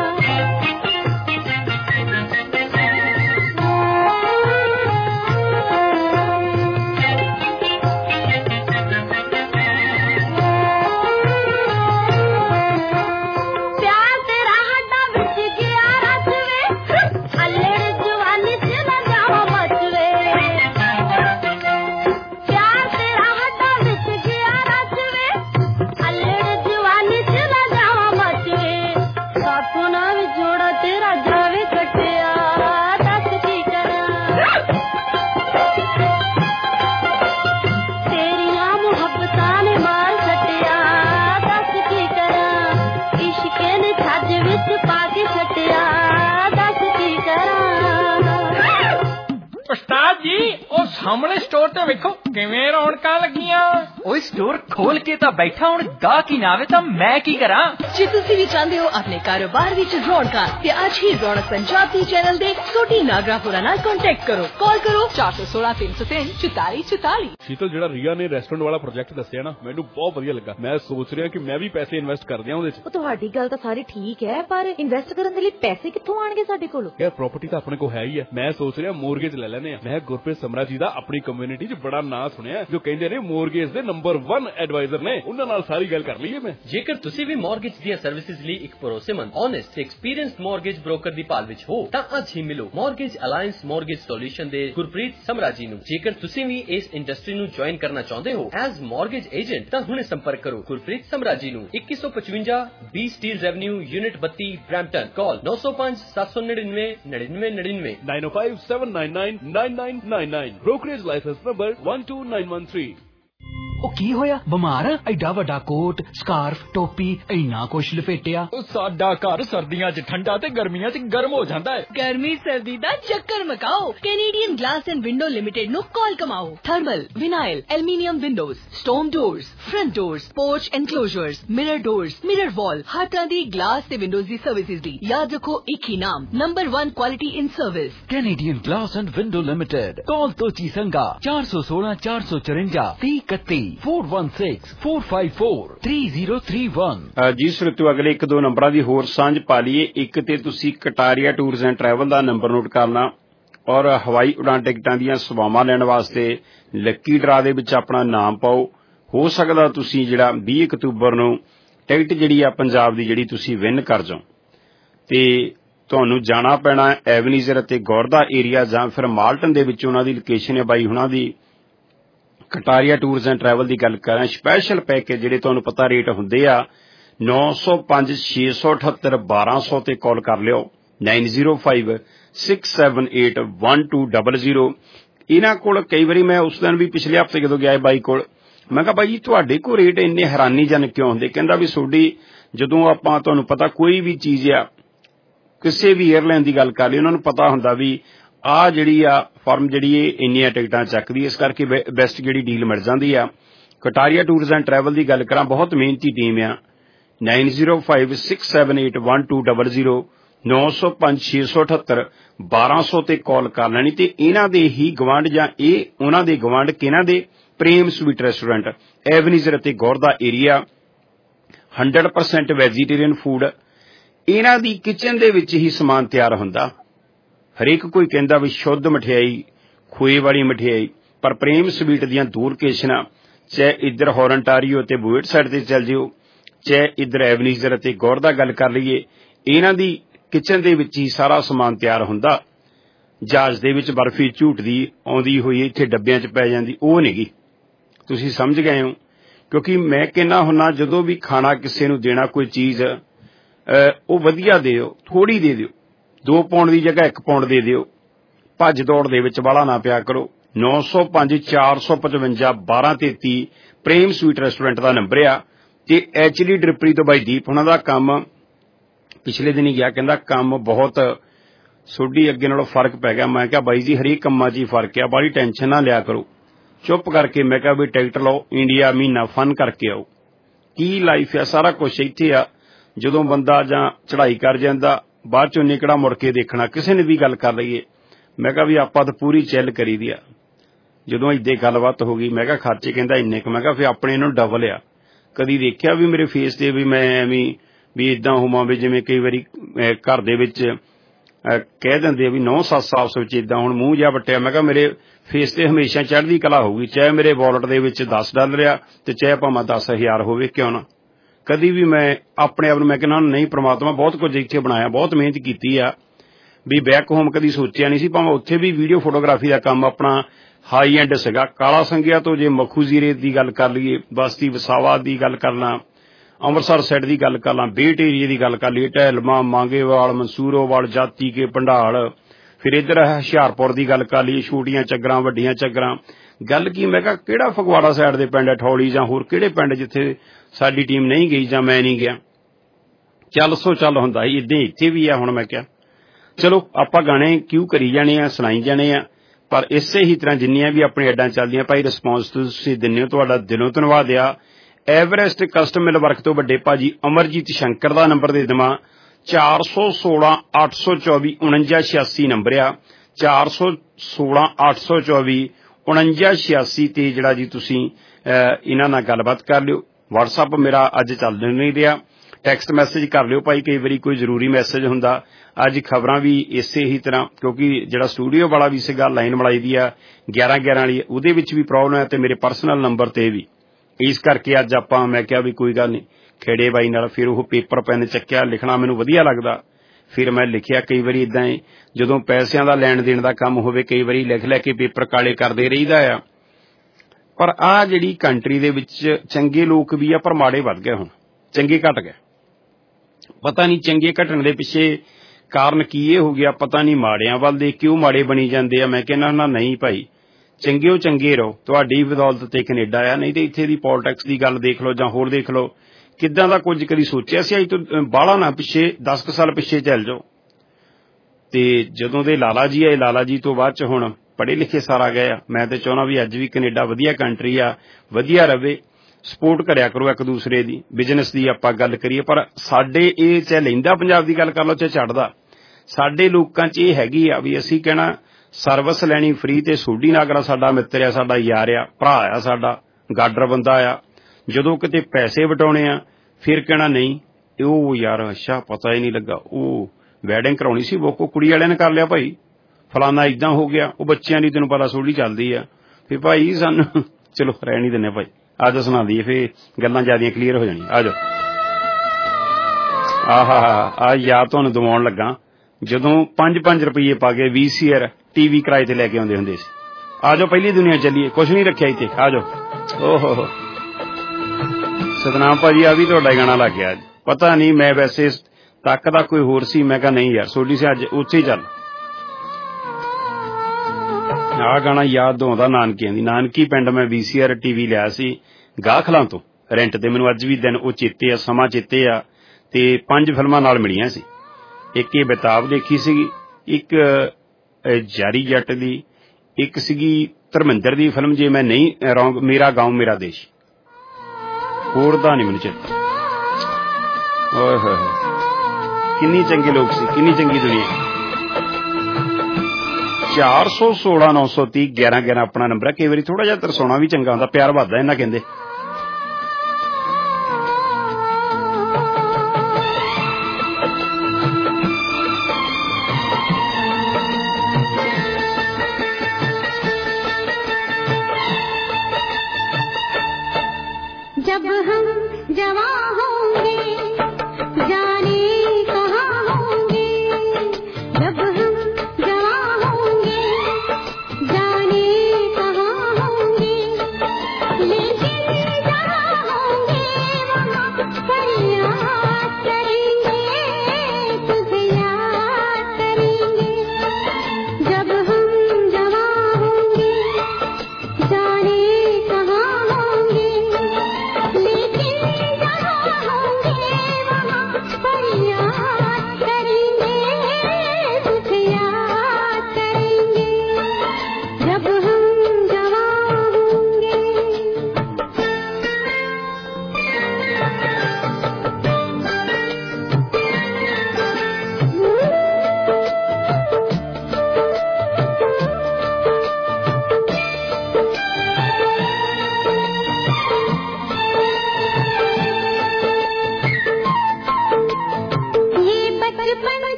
ਪਿਆਰ ਤੇਰਾ ਹੱਡਾਂ ਵਿੱਚ ਗਿਆ ਰਸ ਵੇ ਅੱਲੜ ਜਵਾਨੀ ਚ ਨਾ ਜਾਵਾਂ ਮਚਵੇ ਪਿਆਰ ਤੇਰਾ ਹੱਡਾਂ ਵਿੱਚ ਗਿਆ ਰਸ ਵੇ ਅੱਲੜ ਜਵਾਨੀ ਚ ਨਾ ਜਾਵਾਂ ਮਚਵੇ ਸਾਥੋਂ ਨਾ ਵੀ ਜੋੜਾ ਤੇਰਾ ਜਾਵੇ ਕੱਟਿਆ ਦੱਸ ਕੀ ਕਰਾਂ ਤੇਰੀਆਂ ਮੁਹੱਬਤਾਂ ਨੇ ਮਾਰ ਸੱਟਿਆ ਦੱਸ ਕੀ ਕਰਾਂ ਇਸ਼ਕੇ ਨੇ ਛੱਜ ਵਿੱਚ ਪਾ ਕੇ ਸੱਟਿਆ ਦੱਸ ਕੀ ਕਰਾਂ ਉਸਤਾਦ ਜੀ ਉਹ ਸਾਹਮਣੇ ਸਟੋਰ ਤੇ ਵੇਖੋ ਕਿਵੇਂ ਰੌਣਕਾਂ ਲੱਗੀਆਂ ਓਏ ਸਟੋਰ ਖੋਲ ਕੇ ਤਾਂ ਬੈਠਾ ਹੁਣ ਗਾਹਕ ਹੀ ਨਾ ਆਵੇ ਤਾਂ ਮੈਂ ਕੀ ਕਰਾਂ ਜੇ ਤੁਸੀਂ ਵੀ ਚਾਹੁੰਦੇ ਹੋ ਆਪਣੇ ਕਾਰੋਬਾਰ ਵਿੱਚ ਰੌਣਕਾਂ ਤੇ ਅੱਜ ਹੀ ਰੌਣਕ ਪੰਜਾਬ ਦੀ ਚੈਨਲ ਦੇ ਸੋਢੀ ਨਾਗਰਾਪੁਰਾ ਨਾਲ ਕੰਟੈਕਟ ਕਰੋ ਕਾਲ ਕਰੋ ਚਾਰ ਸੌ ਸੋਲਾਂ ਤਿੰਨ ਸੌ ਤਿੰਨ ਚੁਤਾਲੀ ਚੁਤਾਲੀ ਸ਼ੀਤਲ ਜਿਹੜਾ ਰੀਆ ਨੇ ਰੈਸਟੋਰੈਂਟ ਵਾਲਾ ਪ੍ਰੋਜੈਕਟ ਦੱਸਿਆ ਨਾ ਮੈਨੂੰ ਬਹੁਤ ਵਧੀਆ ਲੱਗਾ ਮੈਂ ਸੋਚ ਰਿਹਾ ਕਿ ਮੈਂ ਵੀ ਪੈਸੇ ਇਨਵੈਸਟ ਕਰ ਦਿਆਂ ਉਹਦੇ 'ਚ ਉਹ ਤੁਹਾਡੀ ਗੱਲ ਤਾਂ ਸਾਰੀ ਠੀਕ ਹੈ ਪਰ ਇਨਵੈਸਟ ਕਰਨ ਦੇ ਲਈ ਪੈਸੇ ਕਿੱਥੋਂ ਆਣਗੇ ਸਾਡੇ ਕੋਲ ਯਾਰ ਪ੍ਰਾਪਰਟੀ ਤਾਂ ਆਪਣੇ ਕੋਲ ਹੈ ਹੀ ਹੈ ਮੈਂ ਸੋਚ ਰਿਹਾ ਮੋਰਗੇਜ ਲੈ ਲੈਣੇ ਆ ਮੈਂ ਗੁਰਪ੍ਰੀਤ ਸਮਰਾ ਜੀ ਦਾ ਆਪਣੀ ਕਮਿਊਨਿਟੀ 'ਚ ਬੜਾ ਨਾਂ ਸੁਣਿਆ ਜੋ ਕਹਿੰਦੇ ਨੇ ਮੋਰਗੇਜ ਦੇ ਨੰਬਰ ਇੱਕ ਐਡਵਾਈਜ਼ਰ ਨੇ ਉਹਨਾਂ ਨਾਲ ਸਾਰੀ ਗੱਲ ਕਰ ਲਈਏ ਮੈਂ ਜੇਕਰ ਤੁਸੀਂ ਵੀ ਮੋਰਗੇਜ ਦੀਆਂ ਸਰਵਿਸਿਜ਼ ਲਈ ਇੱਕ ਭਰੋਸੇਮੰਦ ਓਨੈਸਟ ਤੇ ਐਕਸਪੀਰੀਅੰਸਡ ਮੋਰਗੇਜ ਬ੍ਰੋਕਰ ਦੀ ਭਾਲ ਵਿੱਚ ਹੋ ਤਾਂ ਅੱਜ ਹੀ ਮਿਲੋ ਮੋਰਗੇਜ ਅਲਾਈਅੰਸ ਮੋਰਗੇਜ ਸੋਲੂਸ਼ਨ ਦੇ ਗੁਰਪ੍ਰੀਤ ਸਮਰਾ ਜੀ ਨੂੰ ਜੇਕਰ ਤੁਸੀਂ ਵੀ ਇਸ ਇੰਡਸਟਰੀ ਨੂੰ ਜੁਆਇਨ ਕਰਨਾ ਚਾਹੁੰਦੇ ਹੋ ਐਜ਼ ਮੋਰਗੇਜ ਏਜੰਟ ਤਾਂ ਹੁਣੇ ਸੰਪਰਕ ਕਰੋ ਗੁਰਪ੍ਰੀਤ ਸਮਰਾ ਜੀ ਨੂੰ ਇੱਕੀ ਸੌ ਪਚਵੰਜਾ ਬੀ ਸਟੀਲ ਰੈਵਨਿਊ ਯੂਨਿਟ ਬੱਤੀ ਬ੍ਰੈਂਪਟਨ ਕਾਲ ਨੌ ਸੌ ਪੰਜ ਸੱਤ ਸੌ ਨੜਿਨਵੇਂ ਨੜਿਨਵੇਂ ਨੜਿਨਵੇਂ nine oh five seven nine nine nine nine nine nine brokerage license number one two nine one three ਉਹ ਕੀ ਹੋਇਆ ਬਿਮਾਰ ਆ ਐਡਾ ਵੱਡਾ ਕੋਟ ਸਕਾਰਫ ਟੋਪੀ ਇੰਨਾ ਕੁਛ ਲਪੇਟਿਆ ਉਹ ਸਾਡਾ ਘਰ ਸਰਦੀਆਂ 'ਚ ਠੰਡਾ ਤੇ ਗਰਮੀਆਂ 'ਚ ਗਰਮ ਹੋ ਜਾਂਦਾ ਹੈ ਗਰਮੀ ਸਰਦੀ ਦਾ ਚੱਕਰ ਮਕਾਓ Canadian glass and window limited ਨੂੰ ਕਾਲ ਕਮਾਓ thermal vinyl aluminium windows storm doors front doors porch enclosures mirror doors mirror wall ਹਰ ਤਰ੍ਹਾਂ ਦੀ ਗਲਾਸ ਤੇ ਵਿੰਡੋਜ਼ ਦੀ ਸਰਵਿਸਿਜ਼ ਦੀ ਯਾਦ ਰੱਖੋ ਇੱਕ ਹੀ ਨਾਮ number one quality in service Canadian glass and window limited call Tochi Sanga ਚਾਰ ਸੌ ਸੋਲਾਂ ਚਾਰ ਸੌ ਚੁਰੰਜਾ ਤੀਹ ਇਕੱਤੀ four one six four five four three zero three one ਜੀ ਸਰਤੂ ਅਗਲੇ ਇੱਕ ਦੋ ਨੰਬਰਾਂ ਦੀ ਹੋਰ ਸਾਂਝ ਪਾ ਲਈਏ ਇੱਕ ਤੇ ਤੁਸੀਂ ਕਟਾਰੀਆ ਟੂਰਸ ਐਂਡ ਟਰੈਵਲ ਦਾ ਨੰਬਰ ਨੋਟ ਕਰਨਾ ਔਰ ਹਵਾਈ ਉਡਾਨ ਟਿਕਟਾਂ ਦੀਆਂ ਸੇਵਾਵਾਂ ਲੈਣ ਵਾਸਤੇ ਲੱਕੀ ਡਰਾ ਦੇ ਵਿੱਚ ਆਪਣਾ ਨਾਮ ਪਾਓ ਹੋ ਸਕਦਾ ਤੁਸੀਂ ਜਿਹੜਾ ਵੀਹ ਅਕਤੂਬਰ ਨੂੰ ਟਿਕਟ ਜਿਹੜੀ ਆ ਪੰਜਾਬ ਦੀ ਜਿਹੜੀ ਤੁਸੀਂ ਵਿਨ ਕਰ ਜਾਓ ਤੇ ਤੁਹਾਨੂੰ ਜਾਣਾ ਪੈਣਾ ਐਵਨੀਜ਼ਰ ਅਤੇ ਗੌਰਦਾ ਏਰੀਆ ਜਾਂ ਫਿਰ ਮਾਲਟਨ ਦੇ ਵਿੱਚ ਉਹਨਾਂ ਦੀ ਲੋਕੇਸ਼ਨ ਹੈ ਬਾਈ ਹੁਣਾਂ ਦੀ ਕਟਾਰੀਆ ਟੂਰਸ ਐਂਡ ਟਰੈਵਲ ਦੀ ਗੱਲ ਕਰਾਂ ਸਪੈਸ਼ਲ ਪੈਕੇਜ ਜਿਹੜੇ ਤੁਹਾਨੂੰ ਪਤਾ ਰੇਟ ਹੁੰਦੇ ਆ ਨੌ ਸੌ ਪੰਜ ਛੇ ਸੌ ਅਠੱਤਰ ਬਾਰਾਂ ਸੌ ਤੇ ਕਾਲ ਕਰ ਲਿਓ nine zero five six seven eight one two zero zero ਇਹਨਾਂ ਕੋਲ ਕਈ ਵਾਰੀ ਮੈਂ ਉਸ ਦਿਨ ਵੀ ਪਿਛਲੇ ਹਫ਼ਤੇ ਜਦੋਂ ਗਿਆ ਬਾਈ ਕੋਲ ਮੈਂ ਕਿਹਾ ਬਾਈ ਜੀ ਤੁਹਾਡੇ ਕੋਲ ਰੇਟ ਇੰਨੇ ਹੈਰਾਨੀਜਨਕ ਕਿਉਂ ਹੁੰਦੇ ਕਹਿੰਦਾ ਵੀ ਤੁਹਾਡੀ ਜਦੋਂ ਆਪਾਂ ਤੁਹਾਨੂੰ ਪਤਾ ਕੋਈ ਵੀ ਚੀਜ਼ ਆ ਕਿਸੇ ਵੀ 에ਅਰਲਾਈਨ ਦੀ ਗੱਲ ਕਰ ਲਈ ਉਹਨਾਂ ਨੂੰ ਪਤਾ ਹੁੰਦਾ ਵੀ ਆ ਜਿਹੜੀ ਆ ਫਰਮ ਜਿਹੜੀ ਇਹ ਇੰਨੀਆਂ ਟਿਕਟਾਂ ਚੱਕਦੀ ਇਸ ਕਰਕੇ ਬੈਸਟ ਜਿਹੜੀ ਡੀਲ ਮਿਲ ਜਾਂਦੀ ਆ ਕਟਾਰੀਆ ਟੂਰਸ ਐਂਡ ਟਰੈਵਲ ਦੀ ਗੱਲ ਕਰਾਂ ਬਹੁਤ ਮਿਹਨਤੀ ਟੀਮ ਆ nine zero five six seven eight one two zero zero ਨੌ ਸੌ ਪੰਜ ਛੇ ਸੌ ਅਠੱਤਰ ਬਾਰਾਂ ਸੌ ਤੇ ਕਾਲ ਕਰ ਲੈਣੀ ਤੇ ਇਹਨਾਂ ਦੇ ਹੀ ਗਵਾਂਢ ਜਾਂ ਇਹ ਉਹਨਾਂ ਦੇ ਗਵਾਂਢ ਕਿਹਨਾਂ ਦੇ ਪ੍ਰੇਮ ਸਵੀਟ ਰੈਸਟੋਰੈਂਟ ਐਵਨੀਜ਼ਰ ਅਤੇ ਗੌਰਦਾ area hundred percent vegetarian food ਇਹਨਾਂ ਦੀ ਕਿਚਨ ਦੇ ਵਿੱਚ ਹੀ ਸਮਾਨ ਤਿਆਰ ਹੁੰਦਾ ਹਰੇਕ ਕੋਈ ਕਹਿੰਦਾ ਵੀ ਸ਼ੁੱਧ ਮਠਿਆਈ ਖੋਏ ਵਾਲੀ ਮਠਿਆਈ ਪਰ ਪ੍ਰੇਮ ਸਵੀਟ ਦੀਆਂ ਦੋ ਲੋਕੇਸ਼ਨਾਂ ਚਾਹੇ ਇੱਧਰ ਹੌਰਨਟਾਰੀਓ ਤੇ ਬੁਏਟ ਸਾਈਡ ਤੇ ਚੱਲ ਜਿਓ ਚਾਹੇ ਇੱਧਰ ਐਵਨੀਜ਼ਰ ਅਤੇ ਗੌਰਦਾ ਗੱਲ ਕਰ ਲਈਏ ਇਹਨਾਂ ਦੀ ਕਿਚਨ ਦੇ ਵਿੱਚ ਹੀ ਸਾਰਾ ਸਮਾਨ ਤਿਆਰ ਹੁੰਦਾ ਜਹਾਜ਼ ਦੇ ਵਿੱਚ ਬਰਫੀ ਝੂਟਦੀ ਆਉਂਦੀ ਹੋਈ ਇੱਥੇ ਡੱਬਿਆਂ 'ਚ ਪੈ ਜਾਂਦੀ, ਉਹ ਨਹੀਂ ਗੀ। ਤੁਸੀਂ ਸਮਝ ਗਏ ਹੋ। ਕਿਉਂਕਿ ਮੈਂ ਕਹਿੰਦਾ ਹੁੰਨਾ ਜਦੋਂ ਵੀ ਖਾਣਾ ਕਿਸੇ ਨੂੰ ਦੇਣਾ, ਕੋਈ ਚੀਜ਼ ਉਹ ਵਧੀਆ ਦਿਓ, ਥੋੜ੍ਹੀ ਦੇ ਦਿਓ। ਦੋ ਪਾਉਂਡ ਦੀ ਜਗ੍ਹਾ ਇੱਕ ਪਾਉਂਡ ਦੇ ਦਿਓ। ਭੱਜ ਦੌੜ ਦੇ ਵਿੱਚ ਬਾਹਲਾ ਨਾ ਪਿਆ ਕਰੋ। ਨੌ ਸੌ ਪੰਜ ਚਾਰ ਸੌ ਪਚਵੰਜਾ ਬਾਰਾਂ ਤੇਤੀ ਪ੍ਰੇਮ ਸਵੀਟ ਰੈਸਟੋਰੈਂਟ ਦਾ ਨੰਬਰ ਆ। ਤੇ ਐਚਡੀ ਡਰਿਪਰੀ ਤੋਂ ਬਾਈ ਦੀਪ ਉਹਨਾਂ ਦਾ ਕੰਮ ਪਿਛਲੇ ਦਿਨ ਹੀ ਗਿਆ, ਕਹਿੰਦਾ ਕੰਮ ਬਹੁਤ ਸੋਢੀ ਅੱਗੇ ਨਾਲੋਂ ਫਰਕ ਪੈ ਗਿਆ। ਮੈਂ ਕਿਹਾ ਬਾਈ ਜੀ ਹਰੇਕ ਕੰਮਾਂ 'ਚ ਹੀ ਫਰਕ ਆ, ਬਾਹਲੀ ਟੈਨਸ਼ਨ ਨਾ ਲਿਆ ਕਰੋ। ਚੁੱਪ ਕਰਕੇ ਮੈਂ ਕਿਹਾ ਵੀ ਟਿਕਟ ਲਓ, ਇੰਡੀਆ ਮਹੀਨਾ ਫਨ ਕਰਕੇ ਆਓ। ਕੀ ਲਾਈਫ ਆ, ਸਾਰਾ ਕੁਛ ਇੱਥੇ ਆ। ਜਦੋਂ ਬੰਦਾ ਜਾਂ ਚੜ੍ਹਾਈ ਕਰ ਜਾਂਦਾ, ਬਾਅਦ 'ਚੋਂ ਨਿਕੜਾ ਮੁੜ ਕੇ ਦੇਖਣਾ। ਕਿਸੇ ਨੇ ਵੀ ਗੱਲ ਕਰ ਲਈਏ, ਮੈਂ ਕਿਹਾ ਵੀ ਆਪਾਂ ਤਾਂ ਪੂਰੀ ਚਿੱਲ ਕਰੀ ਦੀ ਆ। ਜਦੋਂ ਇੱਦਾਂ ਗੱਲਬਾਤ ਹੋ ਗਈ, ਮੈਂ ਕਿਹਾ ਖਰਚੇ, ਕਹਿੰਦਾ ਇੰਨੇ ਕੁ। ਮੈਂ ਕਿਹਾ ਫਿਰ ਆਪਣੇ ਇਹਨੂੰ ਡਬਲ ਆ। ਕਦੀ ਦੇਖਿਆ ਵੀ ਮੇਰੇ ਫੇਸ ਤੇ ਵੀ ਮੈਂ ਐਵੇਂ ਵੀ ਏਦਾਂ ਹੋਵਾਂ ਵੀ ਜਿਵੇਂ ਕਈ ਵਾਰੀ ਘਰ ਦੇ ਵਿੱਚ ਕਹਿ ਦਿੰਦੇ ਆ ਵੀ ਨੌ ਸੱਸ ਆਪਸ ਵਿੱਚ ਏਦਾਂ ਹੁਣ ਮੂੰਹ ਜਿਹਾ ਵੱਟਿਆ। ਮੈਂ ਕਿਹਾ ਮੇਰੇ ਫੇਸ ਤੇ ਹਮੇਸ਼ਾ ਚੜ੍ਹਦੀ ਕਲਾ ਹੋਊਗੀ, ਚਾਹੇ ਮੇਰੇ ਵਾਲਟ ਦੇ ਵਿੱਚ ਦਸ ਡਾਲਰ ਆ ਤੇ ਚਾਹੇ ਭਾਵੇਂ ਦਸ ਹਜ਼ਾਰ ਹੋਵੇ, ਕਿਉਂ ਨਾ। ਕਦੀ ਵੀ ਮੈਂ ਆਪਣੇ ਆਪ ਨੂੰ ਮੈਂ ਕਹਿੰਦਾ ਨਹੀਂ, ਪ੍ਰਮਾਤਮਾ ਬਹੁਤ ਕੁਝ ਇੱਥੇ ਬਣਾਇਆ, ਬਹੁਤ ਮਿਹਨਤ ਕੀਤੀ ਆ ਵੀ ਬੈਕ ਹੋਮ ਕਦੀ ਸੋਚਿਆ ਨਹੀਂ ਸੀ। ਭਾਵੇਂ ਉੱਥੇ ਵੀ ਵੀਡੀਓ ਫੋਟੋਗ੍ਰਾਫੀ ਦਾ ਕੰਮ ਆਪਣਾ ਹਾਈ ਐਂਡ ਸੀਗਾ। ਕਾਲਾ ਸੰਘਿਆ ਤੋਂ ਜੇ ਮੱਖੂ ਜ਼ੀਰੇ ਦੀ ਗੱਲ ਕਰ ਲਈਏ, ਬਸਤੀ ਵਸਾਵਾ ਦੀ ਗੱਲ ਕਰ ਲਾਂ, ਅੰਮ੍ਰਿਤਸਰ ਸਾਈਡ ਦੀ ਗੱਲ ਕਰ ਲਾਂ, ਬੇਟ ਏਰੀਏ ਦੀ ਗੱਲ ਕਰ ਲਈਏ, ਢਹਿਲਮਾ, ਮਾਂਗੇਵਾਲ, ਮਨਸੂਰੋਵਾਲ, ਜਾਤੀ ਕੇ ਪੰਡਾਲ, ਫਿਰ ਇੱਧਰ ਹੁਸ਼ਿਆਰਪੁਰ ਦੀ ਗੱਲ ਕਰ ਲਈਏ, ਛੋਟੀਆਂ ਚੱਗਰਾਂ, ਵੱਡੀਆਂ ਚੱਗਰਾਂ। ਗੱਲ ਕੀ, ਮੈਂ ਕਿਹਾ ਕਿਹੜਾ ਫਗਵਾੜਾ ਸਾਈਡ ਦੇ ਪਿੰਡ, ਠੌਲੀ ਜਾਂ ਹੋਰ ਕਿਹੜੇ ਪਿੰਡ ਜਿੱਥੇ ਸਾਡੀ ਟੀਮ ਨਹੀਂ ਗਈ ਜਾਂ ਮੈਂ ਨਹੀਂ ਗਿਆ। ਚੱਲ ਸੋ ਚੱਲ ਹੁੰਦਾ ਸੀ, ਏਦਾਂ ਇੱਥੇ ਵੀ ਆ। ਹੁਣ ਮੈਂ ਕਿਹਾ ਚਲੋ ਆਪਾਂ ਗਾਣੇ ਕਿਉਂ ਕਰੀ ਜਾਣੇ ਆ, ਸੁਣਾਈ ਜਾਣੇ ਆ, ਪਰ ਇਸੇ ਹੀ ਤਰ੍ਹਾਂ ਜਿੰਨੀਆਂ ਵੀ ਆਪਣੀ ਐਡਾਂ ਚੱਲਦੀਆਂ ਭਾਈ ਰਿਸਪੌਂਸ ਤੁਸੀਂ ਦਿੰਦੇ ਹੋ, ਤੁਹਾਡਾ ਦਿਲੋਂ ਧੰਨਵਾਦ ਆ। ਐਵਰੈਸਟ ਕਸਟਮ ਮਿਲ ਵਰਕ ਤੋਂ ਵੱਡੇ ਭਾਜੀ ਅਮਰਜੀਤ ਸ਼ੰਕਰ ਦਾ ਨੰਬਰ ਦੇ ਦੇਵਾਂ, ਚਾਰ ਸੌ ਸੋਲਾਂ ਅੱਠ ਸੌ ਚੌਵੀ ਉਣੰਜਾ ਛਿਆਸੀ ਨੰਬਰ ਆ। ਚਾਰ ਸੌ ਸੋਲਾਂ ਅੱਠ ਸੌ ਚੌਵੀ ਉਣੰਜਾ ਛਿਆਸੀ ਤੇ ਜਿਹੜਾ ਜੀ ਤੁਸੀਂ ਇਹਨਾਂ ਨਾਲ ਗੱਲਬਾਤ ਕਰ ਲਿਓ। ਵਟਸਐਪ ਮੇਰਾ ਅੱਜ ਚੱਲ ਨਹੀਂ ਰਿਹਾ, ਟੈਕਸਟ ਮੈਸੇਜ ਕਰ ਲਿਓ ਭਾਈ, ਕਈ ਵਾਰੀ ਕੋਈ ਜ਼ਰੂਰੀ ਮੈਸੇਜ ਹੁੰਦਾ। ਅੱਜ ਖਬਰਾਂ ਵੀ ਇਸੇ ਹੀ ਤਰ੍ਹਾਂ, ਕਿਉਂਕਿ ਜਿਹੜਾ ਸਟੂਡੀਓ ਵਾਲਾ ਵੀ ਸੀਗਾ ਲਾਈਨ ਬਣਾਈ ਦੀ ਆ ਗਿਆਰਾਂ ਗਿਆਰਾਂ ਵਾਲੀ, ਉਹਦੇ ਵਿੱਚ ਵੀ ਪ੍ਰੋਬਲਮ ਹੈ ਤੇ ਮੇਰੇ ਪਰਸਨਲ ਨੰਬਰ ਤੇ ਵੀ। ਇਸ ਕਰਕੇ ਅੱਜ ਆਪਾਂ ਮੈਂ ਕਿਹਾ ਵੀ ਕੋਈ ਗੱਲ ਨਹੀਂ, ਖੇੜੇ ਬਾਈ ਨਾਲ ਫਿਰ ਉਹ ਪੇਪਰ ਪੈਨ ਚੱਕਿਆ, ਲਿਖਣਾ ਮੈਨੂੰ ਵਧੀਆ ਲੱਗਦਾ, ਫਿਰ ਮੈਂ ਲਿਖਿਆ। ਕਈ ਵਾਰੀ ਏਦਾਂ ਹੀ ਜਦੋਂ ਪੈਸਿਆਂ ਦਾ ਲੈਣ ਦੇਣ ਦਾ ਕੰਮ ਹੋਵੇ, ਕਈ ਵਾਰੀ ਲਿਖ ਲੈ ਕੇ ਪੇਪਰ ਕਾਲੇ ਕਰਦੇ ਰਹੀਦਾ ਆ। ਪਰ ਆਹ ਜਿਹੜੀ ਕੰਟਰੀ ਦੇ ਵਿੱਚ ਚੰਗੇ ਲੋਕ ਵੀ ਆ, ਪਰ ਮਾੜੇ ਵੱਧ ਗਏ, ਹੁਣ ਚੰਗੇ ਘਟ ਗਏ। ਪਤਾ ਨਹੀਂ ਚੰਗੇ ਘਟਣ ਦੇ ਪਿੱਛੇ ਕਾਰਨ ਕੀ ਇਹ ਹੋ ਗਿਆ, ਪਤਾ ਨਹੀਂ। ਮਾੜਿਆਂ ਵੱਲ ਦੇਖ ਕੇ ਉਹ ਮਾੜੇ ਬਣੀ ਜਾਂਦੇ ਆ। ਮੈਂ ਕਹਿੰਦਾ ਨਾ, ਨਹੀਂ ਭਾਈ, ਚੰਗੇ ਹੋ ਚੰਗੇ ਰਹੋ, ਤੁਹਾਡੀ ਬਦੌਲਤ ਤੇ ਕੈਨੇਡਾ ਆ। ਨਹੀਂ ਤੇ ਇੱਥੇ ਦੀ ਪੋਲਿਟਿਕਸ ਦੀ ਗੱਲ ਦੇਖ ਲਓ ਜਾਂ ਹੋਰ ਦੇਖ ਲਓ, ਕਿੱਦਾਂ ਦਾ ਕੁਝ ਕਦੀ ਸੋਚਿਆ ਸੀ। ਅੱਜ ਤੋਂ ਬਾਹਲਾ ਨਾ ਪਿੱਛੇ ਦਸ ਕੁ ਸਾਲ ਪਿੱਛੇ ਚੱਲ ਜਾਓ। ਤੇ ਜਦੋਂ ਦੇ ਲਾਲਾ ਜੀ ਆਏ, ਲਾਲਾ ਜੀ ਤੋਂ ਬਾਅਦ ਚ ਹੁਣ ਪੜ੍ਹੇ ਲਿਖੇ ਸਾਰਾ ਗਏ ਆ। ਮੈਂ ਤੇ ਚਾਹੁੰਦਾ ਵੀ ਅੱਜ ਵੀ ਕੈਨੇਡਾ ਵਧੀਆ ਕੰਟਰੀ ਆ, ਵਧੀਆ ਰਵੇ। ਸਪੋਰਟ ਕਰਿਆ ਕਰੋ ਇੱਕ ਦੂਸਰੇ ਦੀ। ਬਿਜ਼ਨਸ ਦੀ ਆਪਾਂ ਗੱਲ ਕਰੀਏ, ਪਰ ਸਾਡੇ ਇਹ ਚਾਹੇ ਲੈਂਦਾ ਪੰਜਾਬ ਦੀ ਗੱਲ ਕਰ ਲਓ ਚਾਹੇ ਛੱਡਦਾ, ਸਾਡੇ ਲੋਕਾਂ 'ਚ ਇਹ ਹੈਗੀ ਆ ਵੀ ਅਸੀਂ ਕਹਿਣਾ ਸਰਵਿਸ ਲੈਣੀ ਫਰੀ, ਤੇ ਸੋਢੀ ਨਾਗਰਾ ਸਾਡਾ ਮਿੱਤਰ ਆ, ਸਾਡਾ ਯਾਰ ਆ, ਭਰਾ ਆ, ਸਾਡਾ ਗਾਡਰ ਬੰਦਾ ਆ। ਜਦੋਂ ਕਿਤੇ ਪੈਸੇ ਵਟਾਉਣੇ ਆ ਫਿਰ ਕਹਿਣਾ ਨਹੀਂ, ਉਹ ਯਾਰ ਅੱਛਾ ਪਤਾ ਹੀ ਨਹੀਂ ਲੱਗਾ, ਉਹ ਵੈਡਿੰਗ ਕਰਾਉਣੀ ਸੀ ਉਹ ਕੁੜੀ ਵਾਲਿਆਂ ਨੇ ਕਰ ਲਿਆ ਭਾਈ, ਫਲਾਨਾ ਏਦਾਂ ਹੋ ਗਿਆ, ਉਹ ਬੱਚਿਆਂ ਦੀ ਤੈਨੂੰ ਪਤਾ ਸੋਢੀ ਚੱਲਦੀ ਆ। ਫਿਰ ਭਾਈ ਸਾਨੂੰ ਚਲੋ ਰਹਿ ਨਹੀਂ ਦਿੰਦੇ ਭਾਈ, ਅੱਜ ਸੁਣਾ ਦਈਏ, ਫਿਰ ਗੱਲਾਂ ਜ਼ਿਆਦੀਆਂ ਕਲੀਅਰ ਹੋ ਜਾਣੀਆਂ। ਆ ਜਾਓ। ਆਹਾ ਆ ਯਾਦ ਤੁਹਾਨੂੰ ਦਿਵਾਉਣ ਲੱਗਾ, ਜਦੋਂ ਪੰਜ ਪੰਜ ਰੁਪਈਏ ਪਾ ਕੇ ਵੀ ਸੀ ਆਰ ਟੀ ਵੀ ਕਿਰਾਏ ਤੇ ਲੈ ਕੇ ਆਉਂਦੇ ਹੁੰਦੇ ਸੀ। ਆ ਜਾਓ ਪਹਿਲੀ ਦੁਨੀਆ ਚੱਲੀਏ, ਕੁਛ ਨਹੀਂ ਰੱਖਿਆ ਇੱਥੇ, ਆ ਜਾਓ। ਓਹੋ ਸਤਨਾਮ ਭਾਜੀ, ਆ ਵੀ ਤੁਹਾਡਾ ਗਾਣਾ ਲੱਗ ਗਿਆ ਅੱਜ। ਪਤਾ ਨਹੀਂ, ਮੈਂ ਵੈਸੇ ਤੱਕ ਦਾ ਕੋਈ ਹੋਰ ਸੀ, ਮੈਂ ਕਿਹਾ ਨਹੀਂ ਯਾਰ ਸੋਢੀ ਸੀ ਅੱਜ ਉੱਥੇ ਹੀ ਚੱਲ। ਆਹ ਗਾਣਾ ਯਾਦ ਆਉਂਦਾ ਨਾਨਕਿਆਂ ਦੀ। ਨਾਨਕੀ ਪਿੰਡ ਮੈਂ ਵੀ ਸੀ ਆਰ ਟੀ ਵੀ ਲਿਆ ਸੀ ਗਾਖਲਾਂ ਤੋਂ ਰੈਂਟ ਤੇ। ਮੈਨੂੰ ਅੱਜ ਵੀ ਦਿਨ ਉਹ ਚੇਤੇ ਆ, ਸਮਾਂ ਚੇਤੇ ਆ। ਤੇ ਪੰਜ ਫਿਲਮਾਂ ਨਾਲ ਮਿਲੀਆਂ ਸੀ। ਇੱਕ ਇਹ ਬੇਤਾਬ ਦੇਖੀ ਸੀਗੀ, ਇੱਕ ਜਾਰੀ ਜੱਟ ਦੀ, ਇੱਕ ਸੀਗੀ ਧਰਮਿੰਦਰ ਦੀ ਫਿਲਮ ਜੇ ਮੈਂ ਨਹੀਂ ਰੌਂਗ, ਮੇਰਾ ਗਾਉਂ ਮੇਰਾ ਦੇਸ਼। ਹੋਰ ਦਾ ਨਹੀਂ ਮੈਨੂੰ ਚੇਤਾ। ਓਏ ਹੋਏ ਕਿੰਨੀ ਚੰਗੇ ਲੋਕ ਸੀ, ਕਿੰਨੀ ਚੰਗੀ ਦੁਨੀਆ। ਚਾਰ ਸੌ ਸੋਲਾਂ ਨੌ ਸੌ ਤੀਹ ਗਿਆਰਾਂ ਗਿਆਰਾਂ ਆਪਣਾ ਨੰਬਰ ਹੈ। ਕਈ ਵਾਰੀ ਥੋੜਾ ਜਿਹਾ ਤਰਸਾਉਣਾ ਵੀ ਚੰਗਾ ਹੁੰਦਾ, ਪਿਆਰ ਵੱਧਦਾ ਇਹਨਾਂ ਕਹਿੰਦੇ। जब हम जवां होंगे जाने कहाँ होंगे, जब हम जवां होंगे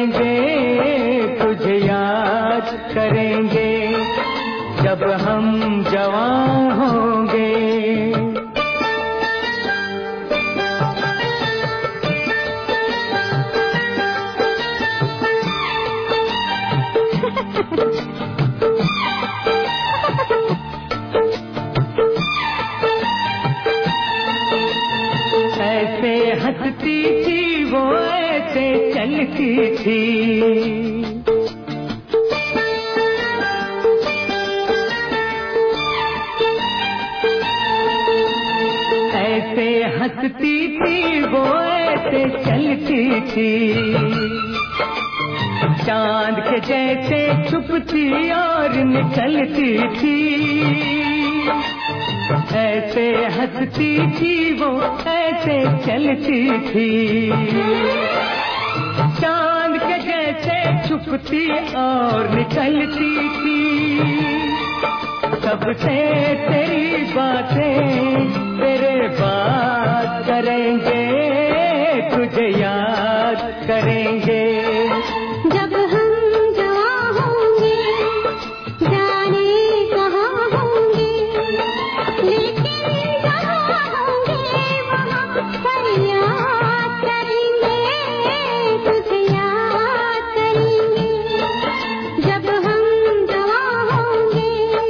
करेंगे तुझे याद करेंगे जब हम जवान होंगे। ऐसे हंसती थी वो ऐसे चलती थी, ऐसे हंसती थी वो ऐसे चलती थी, चांद के जैसे छुपती और निकलती थी, ऐसे हंसती थी वो ऐसे चलती थी, चांद के जैसे छुपती और निकलती थी। सबसे तेरी बातें तेरे बात करेंगे तुझे याद करेंगे जब हम जवां होंगे, जाने कहाँ होंगे, लेकिन जहाँ होंगे वहाँ पर याद करेंगे तुझे याद करेंगे जब हम जवां होंगे।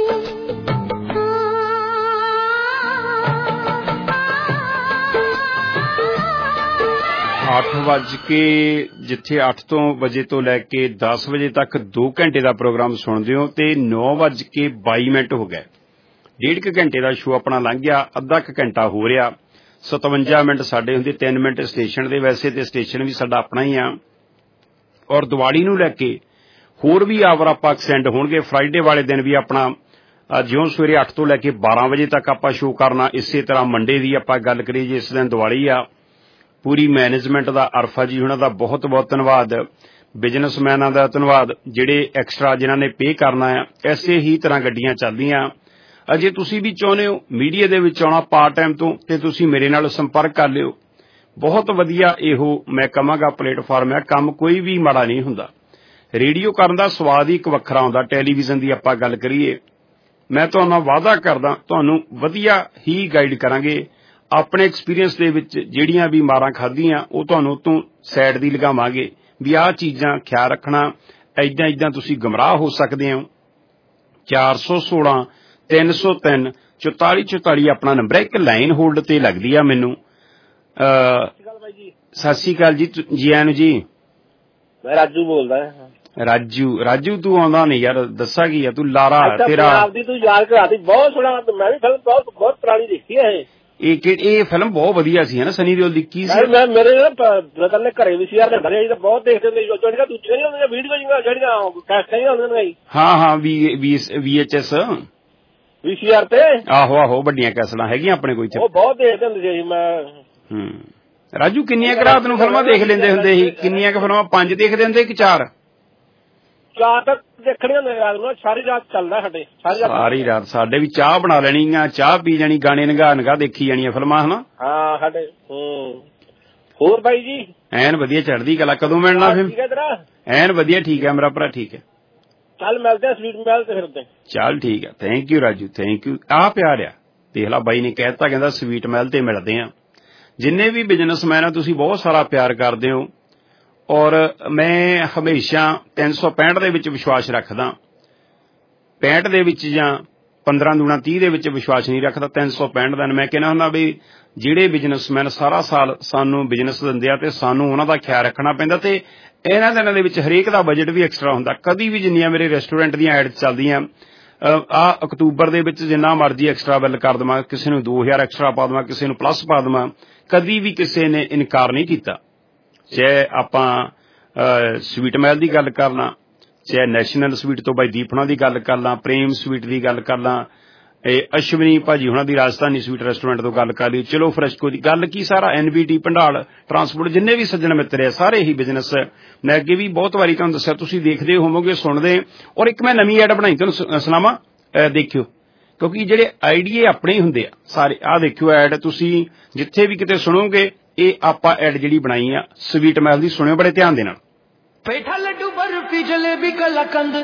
ਅੱਠ ਵੱਜ ਕੇ ਜਿੱਥੇ ਅੱਠ ਤੋਂ ਵਜੇ ਤੋਂ ਲੈ ਕੇ ਦਸ ਵਜੇ ਤੱਕ ਦੋ ਘੰਟੇ ਦਾ ਪ੍ਰੋਗਰਾਮ ਸੁਣਦੇ ਹੋ ਤੇ ਨੌ ਵੱਜ ਕੇ ਬਾਈ ਮਿੰਟ ਹੋ ਗਏ। ਡੇਢ ਕੁ ਘੰਟੇ ਦਾ ਸ਼ੋਅ ਆਪਣਾ ਲੰਘ ਗਿਆ, ਅੱਧਾ ਕੁ ਘੰਟਾ ਹੋ ਰਿਹਾ। ਸਤਵੰਜਾ ਮਿੰਟ ਸਾਡੇ ਹੁੰਦੇ, ਤਿੰਨ ਮਿੰਟ ਸਟੇਸ਼ਨ ਦੇ। ਵੈਸੇ ਤੇ ਸਟੇਸ਼ਨ ਵੀ ਸਾਡਾ ਆਪਣਾ ਹੀ ਆ। ਔਰ ਦੀਵਾਲੀ ਨੂੰ ਲੈ ਕੇ ਹੋਰ ਵੀ ਆਵਰ ਆਪਾਂ ਐਕਸਟੈਂਡ ਹੋਣਗੇ। ਫਰਾਈਡੇ ਵਾਲੇ ਦਿਨ ਵੀ ਆਪਣਾ ਜਿਉਂ ਸਵੇਰੇ ਅੱਠ ਤੋਂ ਲੈ ਕੇ ਬਾਰਾਂ ਵਜੇ ਤੱਕ ਆਪਾਂ ਸ਼ੋਅ ਕਰਨਾ। ਇਸੇ ਤਰ੍ਹਾਂ ਮੰਡੇ ਦੀ ਆਪਾਂ ਗੱਲ ਕਰੀਏ ਜੇ ਇਸ ਦਿਨ ਦੀਵਾਲੀ ਆ। ਪੂਰੀ ਮੈਨੇਜਮੈਂਟ ਦਾ, ਅਰਫਾ ਜੀ ਉਹਨਾਂ ਦਾ ਬਹੁਤ ਬਹੁਤ ਧੰਨਵਾਦ, ਬਿਜ਼ਨਸਮੈਨਾਂ ਦਾ ਧੰਨਵਾਦ ਜਿਹੜੇ ਐਕਸਟਰਾ ਜਿਨ੍ਹਾਂ ਨੇ ਪੇ ਕਰਨਾ ਆ। ਐਸੇ ਹੀ ਤਰ੍ਹਾਂ ਗੱਡੀਆਂ ਚੱਲਦੀਆਂ। ਅਜੇ ਤੁਸੀਂ ਵੀ ਚਾਹੁੰਦੇ ਹੋ ਮੀਡੀਆ ਦੇ ਵਿੱਚ ਆਉਣਾ ਪਾਰਟ ਟਾਈਮ ਤੋਂ ਤੇ ਤੁਸੀਂ ਮੇਰੇ ਨਾਲ ਸੰਪਰਕ ਕਰ ਲਿਓ। ਬਹੁਤ ਵਧੀਆ ਇਹੋ ਮੈਂ ਕਹਾਂਗਾ ਪਲੇਟਫਾਰਮ ਹੈ। ਕੰਮ ਕੋਈ ਵੀ ਮਾੜਾ ਨਹੀਂ ਹੁੰਦਾ। ਰੇਡੀਓ ਕਰਨ ਦਾ ਸਵਾਦ ਹੀ ਇੱਕ ਵੱਖਰਾ ਹੁੰਦਾ। ਟੈਲੀਵਿਜ਼ਨ ਦੀ ਆਪਾਂ ਗੱਲ ਕਰੀਏ, ਮੈਂ ਤੁਹਾਨੂੰ ਵਾਅਦਾ ਕਰਦਾ ਤੁਹਾਨੂੰ ਵਧੀਆ ਹੀ ਗਾਈਡ ਕਰਾਂਗੇ। ਆਪਣੇ ਐਕਸਪੀਰੀਅੰਸ ਦੇ ਵਿੱਚ ਜਿਹੜੀਆਂ ਵੀ ਮਾਰਾਂ ਖਾਧੀਆਂ ਉਹ ਤੁਹਾਨੂੰ ਉਤੋਂ ਸਾਈਡ ਦੀ ਲਗਾਵਾਂਗੇ ਵੀ ਆਹ ਚੀਜ਼ਾਂ ਖਿਆਲ ਰੱਖਣਾ, ਏਦਾਂ ਏਦਾਂ ਤੁਸੀਂ ਗੁੰਮਰਾਹ ਹੋ ਸਕਦੇ ਹੋ। ਚਾਰ ਸੌ ਸੋਲਾਂ ਤਿੰਨ ਸੌ ਤਿੰਨ ਚੁਤਾਲੀ ਚੁਤਾਲੀ ਆਪਣਾ ਨੰਬਰ ਹੈ। ਇੱਕ ਲਾਈਨ ਹੋਲਡ ਤੇ ਲੱਗਦੀ ਆ ਮੈਨੂੰ। ਸਤਿ ਸ਼੍ਰੀ ਅਕਾਲ ਜੀ, ਜੀ ਆਇਆਂ ਨੂੰ ਜੀ। ਮੈਂ ਰਾਜੂ ਬੋਲਦਾ। ਰਾਜੂ ਰਾਜੂ ਤੂੰ ਆਉਂਦਾ ਨਹੀਂ ਯਾਰ, ਦੱਸਾਂ ਕੀ ਆ ਤੂੰ ਲਾਰਾ ਤੇਰਾ ਆਪਦੀ ਤੂੰ ਯਾਦ ਕਰਾਤੀ। ਬਹੁਤ ਸੋਹਣਾ, ਮੈਂ ਵੀ ਫਿਲਮ ਬਹੁਤ ਬਹੁਤ ਪੁਰਾਣੀ ਦੇਖੀ ਹੈ ਇਹ। ਇਹ ਇਹ ਫਿਲਮ ਬਹੁਤ ਵਧੀਆ ਸੀ ਹੈ ਨਾ, ਸਨੀ ਦਿਓਲ ਦੀ। ਕੀ ਸੀ ਮੈਂ ਮੇਰੇ ਬ੍ਰਦਰ ਨੇ ਘਰੇ ਵੀ ਸੀ ਯਾਰ ਘਰੇ ਤਾਂ ਬਹੁਤ ਦੇਖਦੇ ਹੁੰਦੇ। ਜਿਹੜੀਆਂ ਦੂਜੀਆਂ ਨਹੀਂ ਹੁੰਦੀਆਂ ਵੀਡੀਓ ਜਿਹੜੀਆਂ ਕੈਸਟਾਂ ਹੀ ਹੁੰਦੀਆਂ ਨੇ। ਹਾਂ ਹਾਂ ਵੀ V H S V C R ਤੇ। ਆਹੋ ਆਹੋ ਵੱਡੀਆਂ ਕੈਸਟਾਂ ਹੈਗੀਆਂ ਆਪਣੇ ਕੋਲ ਇੱਥੇ। ਉਹ ਬਹੁਤ ਦੇਖਦੇ ਹੁੰਦੇ ਸੀ ਮੈਂ। ਹੂੰ ਰਾਜੂ ਕਿੰਨੀਆਂ ਕੁ ਰਾਤ ਨੂੰ ਫਿਲਮਾਂ ਦੇਖ ਲੈਂਦੇ ਹੁੰਦੇ ਸੀ? ਕਿੰਨੀਆਂ ਕੁ ਫਿਲਮਾਂ? ਪੰਜ ਦੇਖਦੇ ਹੁੰਦੇ ਕਿ ਚਾਰ? ਚਾਰ ਤੱਕ ਦੇਖਣੀਆਂ ਨੇ ਰਾਤ ਨੂੰ। ਸਾਰੀ ਰਾਤ ਚੱਲਦਾ ਸਾਡੇ। ਸਾਰੀ ਰਾਤ ਸਾਡੇ ਵੀ ਚਾਹ ਬਣਾ ਲੈਣੀ ਆ, ਚਾਹ ਪੀ ਜਾਣੀ, ਗਾਣੇ ਨਿਗਾਹ ਨਿਗਾਹ ਦੇਖੀ ਜਾਣੀਆਂ ਫਿਲਮਾਂ ਹਨਾ। ਹਾਂ ਸਾਡੇ। ਹੂੰ ਹੋਰ ਬਾਈ ਜੀ? ਐਨ ਵਧੀਆ ਚੜ੍ਹਦੀ ਕਲਾ। ਕਦੋਂ ਮਿਲਣਾ ਫਿਰ? ਐਨ ਵਧੀਆ ਠੀਕ ਹੈ ਮੇਰਾ ਭਰਾ। ਠੀਕ ਹੈ ਚੱਲ ਮਿਲਦੇ ਆ ਸਵੀਟ ਮਹਿਲ ਤੇ ਫਿਰਦੇ। ਚੱਲ ਠੀਕ ਹੈ। Thank you Raju, thank you. ਆਹ ਪਿਆਰ ਆ ਦੇਖ ਲਾ ਬਾਈ ਨੇ ਕਹਿਤਾ, ਕਹਿੰਦਾ ਸਵੀਟ ਮਹਿਲ ਤੇ ਮਿਲਦੇ ਆ। ਜਿੰਨੇ ਵੀ ਬਿਜ਼ਨਸਮੈਨ ਆ ਤੁਸੀਂ ਬਹੁਤ ਸਾਰਾ ਪਿਆਰ ਕਰਦੇ ਹੋ ਔਰ ਮੈਂ ਹਮੇਸ਼ਾ ਤਿੰਨ ਸੌ ਪੈਂਹਠ ਦੇ ਵਿੱਚ ਵਿਸ਼ਵਾਸ ਰੱਖਦਾ। ਪੈਂਹਠ ਦੇ ਵਿੱਚ ਜਾਂ ਪੰਦਰਾਂ ਦੂਣਾ ਤੀਹ ਦੇ ਵਿੱਚ ਵਿਸ਼ਵਾਸ ਨਹੀਂ ਰੱਖਦਾ। ਤਿੰਨ ਸੌ ਪੈਂਹਠ ਦਿਨ ਮੈਂ ਕਹਿੰਦਾ ਹੁੰਦਾ ਵੀ ਜਿਹੜੇ ਬਿਜ਼ਨਸਮੈਨ ਸਾਰਾ ਸਾਲ ਸਾਨੂੰ ਬਿਜ਼ਨਸ ਦਿੰਦੇ ਆ ਤੇ ਸਾਨੂੰ ਉਹਨਾਂ ਦਾ ਖਿਆਲ ਰੱਖਣਾ ਪੈਂਦਾ। ਤੇ ਇਹਨਾਂ ਦਿਨਾਂ ਦੇ ਵਿੱਚ ਹਰੇਕ ਦਾ ਬਜਟ ਵੀ ਐਕਸਟਰਾ ਹੁੰਦਾ। ਕਦੀ ਵੀ ਜਿੰਨੀਆਂ ਮੇਰੇ ਰੈਸਟੋਰੈਂਟ ਦੀਆਂ ਐਡ ਚੱਲਦੀਆਂ ਆ ਅਕਤੂਬਰ ਦੇ ਵਿੱਚ ਜਿੰਨਾ ਮਰਜ਼ੀ ਐਕਸਟਰਾ ਬਿੱਲ ਕਰ ਦੇਵਾਂ, ਕਿਸੇ ਨੂੰ ਦੋ ਹਜ਼ਾਰ ਐਕਸਟਰਾ ਪਾ ਦੇਵਾਂ, ਕਿਸੇ ਨੂੰ ਪਲੱਸ ਪਾ ਦੇਵਾਂ, ਕਦੀ ਵੀ ਕਿਸੇ ਨੇ ਇਨਕਾਰ ਨਹੀਂ ਕੀਤਾ। ਚਾਹੇ ਆਪਾਂ ਸਵੀਟ ਮਹਿਲ ਦੀ ਗੱਲ ਕਰ ਲਾਂ, ਚਾਹੇ ਨੈਸ਼ਨਲ ਸਵੀਟ ਤੋਂ ਬਾਈ ਦੀਪ ਹੁਣਾਂ ਦੀ ਗੱਲ ਕਰ ਲਾਂ, ਪ੍ਰੇਮ ਸਵੀਟ ਦੀ ਗੱਲ ਕਰ ਲਾਂ, ਇਹ ਅਸ਼ਵਨੀ ਭਾਜੀ ਹੁਣਾਂ ਦੀ ਰਾਜਧਾਨੀ ਸਵੀਟ ਰੈਸਟੋਰੈਂਟ ਤੋਂ ਗੱਲ ਕਰ ਲਈ, ਚਲੋ ਫਰੈਸ਼ਕੋ ਦੀ ਗੱਲ ਕੀ, ਸਾਰਾ N B T Bhandal transport ਜਿੰਨੇ ਵੀ ਸੱਜਣ ਮਿੱਤਰ ਆ ਸਾਰੇ ਹੀ ਬਿਜ਼ਨਸ। ਮੈਂ ਅੱਗੇ ਵੀ ਬਹੁਤ ਵਾਰੀ ਤੁਹਾਨੂੰ ਦੱਸਿਆ, ਤੁਸੀਂ ਦੇਖਦੇ ਹੋਵੋਗੇ, ਸੁਣਦੇ। ਔਰ ਇੱਕ ਮੈਂ ਨਵੀਂ ਐਡ ਬਣਾਈ ਤੁਹਾਨੂੰ ਸੁਣਾਵਾਂ, ਦੇਖਿਓ, ਕਿਉਂਕਿ ਜਿਹੜੇ ਆਈਡੀਏ ਆਪਣੇ ਹੀ ਹੁੰਦੇ ਆ ਸਾਰੇ। ਆਹ ਦੇਖਿਓ ਐਡ, ਤੁਸੀਂ ਜਿੱਥੇ ਵੀ ਕਿਤੇ ਸੁਣੋਗੇ ਇਹ ਆਪਾਂ ਐਡ ਜਿਹੜੀ ਬਣਾਈ ਆ ਸਵੀਟ ਮਹਿਲ ਦੀ, ਸੁਣਿਓ ਬੜੇ ਧਿਆਨ ਦੇ ਨਾਲ। पेठा लड्डू बर्फी जलेबी कलाकंद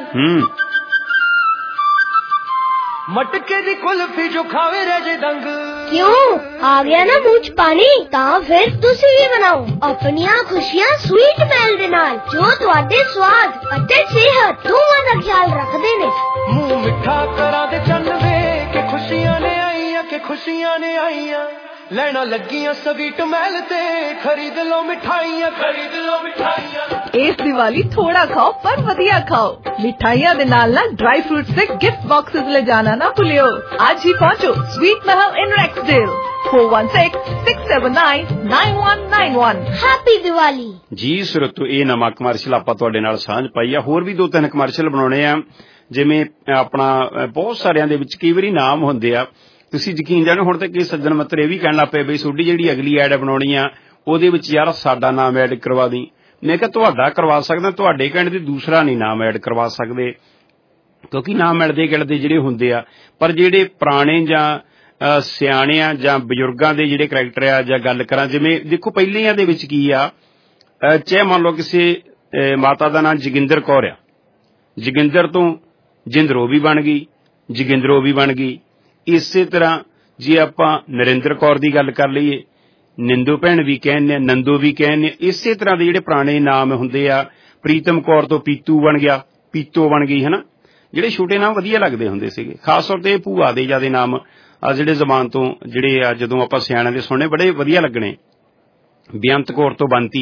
मटके दी कुल्फी जो खावे रह जे दंग क्यों आ गया ना मुंह च पानी तां फिर तुसी भी बनाओ अपनियां खुशियां स्वीट महल दे नाल जो तुहाडे स्वाद अते सेहत दोवां दा ख्याल रखदे ने मुंह मिठा करा दे चन्न वे के खुशियां ने आईयां के खुशियां ने आईयां ਲੈਣਾ ਲੱਗੀਆਂ ਸਵੀਟ ਮਹਿਲ ਤੇ ਖਰੀਦ ਲਓ ਮਿਠਾਈਆਂ ਖਰੀਦ ਲਓ ਮਿਠਾਈਆਂ ਇਸ ਦੀਵਾਲੀ ਥੋੜਾ ਖਾਓ ਪਰ ਵਧੀਆ ਖਾਓ ਮਿਠਾਈਆਂ ਦੇ ਨਾਲ ਨਾਲ ਡਰਾਈ ਫਰੂਟਸ ਤੇ ਗਿਫਟ ਬਾਕਸਸ ਲੈ ਜਾਣਾ ਨਾ ਭੁੱਲਿਓ ਅੱਜ ਹੀ ਪਹੁੰਚੋ sweet Mahal in Rexdale four one six six seven nine nine one nine one happy Diwali ਜੀ ਸੁਰਤੋ ਇਹ ਨਵਾਂ ਕਮਰਸ਼ੀਅਲ ਆਪਾਂ ਤੁਹਾਡੇ ਨਾਲ ਸਾਂਝ ਪਾਈ ਆ ਹੋਰ ਵੀ ਦੋ ਤਿੰਨ ਕਮਰਸ਼ੀਅਲ ਬਣਾਉਣੇ ਆ ਜਿਵੇਂ ਆਪਣਾ ਬਹੁਤ ਸਾਰਿਆਂ ਦੇ ਵਿੱਚ ਕਈ ਵਾਰੀ ਨਾਮ ਹੁੰਦੇ ਆ ਤੁਸੀਂ ਯਕੀਨ ਜਾਣੋ ਹੁਣ ਤੇ ਕਈ ਸੱਜਣ ਮਿੱਤਰ ਇਹ ਵੀ ਕਹਿਣ ਲੱਗ ਪਏ ਬਈ ਤੁਹਾਡੀ ਜਿਹੜੀ ਅਗਲੀ ਐਡ ਬਣਾਉਣੀ ਆ ਉਹਦੇ ਵਿੱਚ ਯਾਰ ਸਾਡਾ ਨਾਮ ਐਡ ਕਰਵਾ ਦੀ ਮੈਂ ਕਿਹਾ ਤੁਹਾਡਾ ਕਰਵਾ ਸਕਦਾ ਤੁਹਾਡੇ ਕਹਿਣ ਤੇ ਦੂਸਰਾ ਨਹੀਂ ਨਾਮ ਐਡ ਕਰਵਾ ਸਕਦੇ ਕਿਉਂਕਿ ਨਾਮ ਮਿਲਦੇ ਗਿਲਦੇ ਜਿਹੜੇ ਹੁੰਦੇ ਆ ਪਰ ਜਿਹੜੇ ਪੁਰਾਣੇ ਜਾਂ ਸਿਆਣਿਆਂ ਜਾਂ ਬਜ਼ੁਰਗਾਂ ਦੇ ਜਿਹੜੇ ਕਰੈਕਟਰ ਆ ਜਾਂ ਗੱਲ ਕਰਾਂ ਜਿਵੇਂ ਦੇਖੋ ਪਹਿਲੀਆਂ ਦੇ ਵਿੱਚ ਕੀ ਆ ਚਾਹੇ ਮੰਨ ਲਓ ਕਿਸੇ ਮਾਤਾ ਦਾ ਨਾਮ ਜੋਗਿੰਦਰ ਕੌਰ ਆ ਜੋਗਿੰਦਰ ਤੋਂ ਜਿੰਦਰੋ ਵੀ ਬਣ ਗਈ ਜੋਗਿੰਦਰੋ ਵੀ ਬਣ ਗਈ ਇਸੇ ਤਰ੍ਹਾਂ ਜੇ ਆਪਾਂ ਨਰਿੰਦਰ ਕੌਰ ਦੀ ਗੱਲ ਕਰ ਲਈਏ ਨਿੰਦੋ ਭੈਣ ਵੀ ਕਹਿੰਦੇ ਨੰਦੋ ਵੀ ਕਹਿੰਦੇ ਇਸੇ ਤਰ੍ਹਾਂ ਦੇ ਜਿਹੜੇ ਪੁਰਾਣੇ ਨਾਮ ਹੁੰਦੇ ਆ ਪ੍ਰੀਤਮ ਕੌਰ ਤੋਂ ਪੀਤੂ ਬਣ ਗਿਆ ਪੀਤੋ ਬਣ ਗਈ ਹਨਾ ਜਿਹੜੇ ਛੋਟੇ ਨਾਮ ਵਧੀਆ ਲੱਗਦੇ ਹੁੰਦੇ ਸੀਗੇ ਖਾਸ ਤੌਰ ਤੇ ਭੂਆ ਦੇ ਜਿਆਦੇ ਨਾਮ ਆ ਜਿਹੜੇ ਜ਼ਮਾਨ ਤੋਂ ਜਿਹੜੇ ਆ ਜਦੋਂ ਆਪਾਂ ਸਿਆਣਿਆਂ ਦੇ ਸੁਣਨੇ ਬੜੇ ਵਧੀਆ ਲੱਗਣੇ ਬੇਅੰਤ ਕੌਰ ਤੋਂ ਬੰਤੀ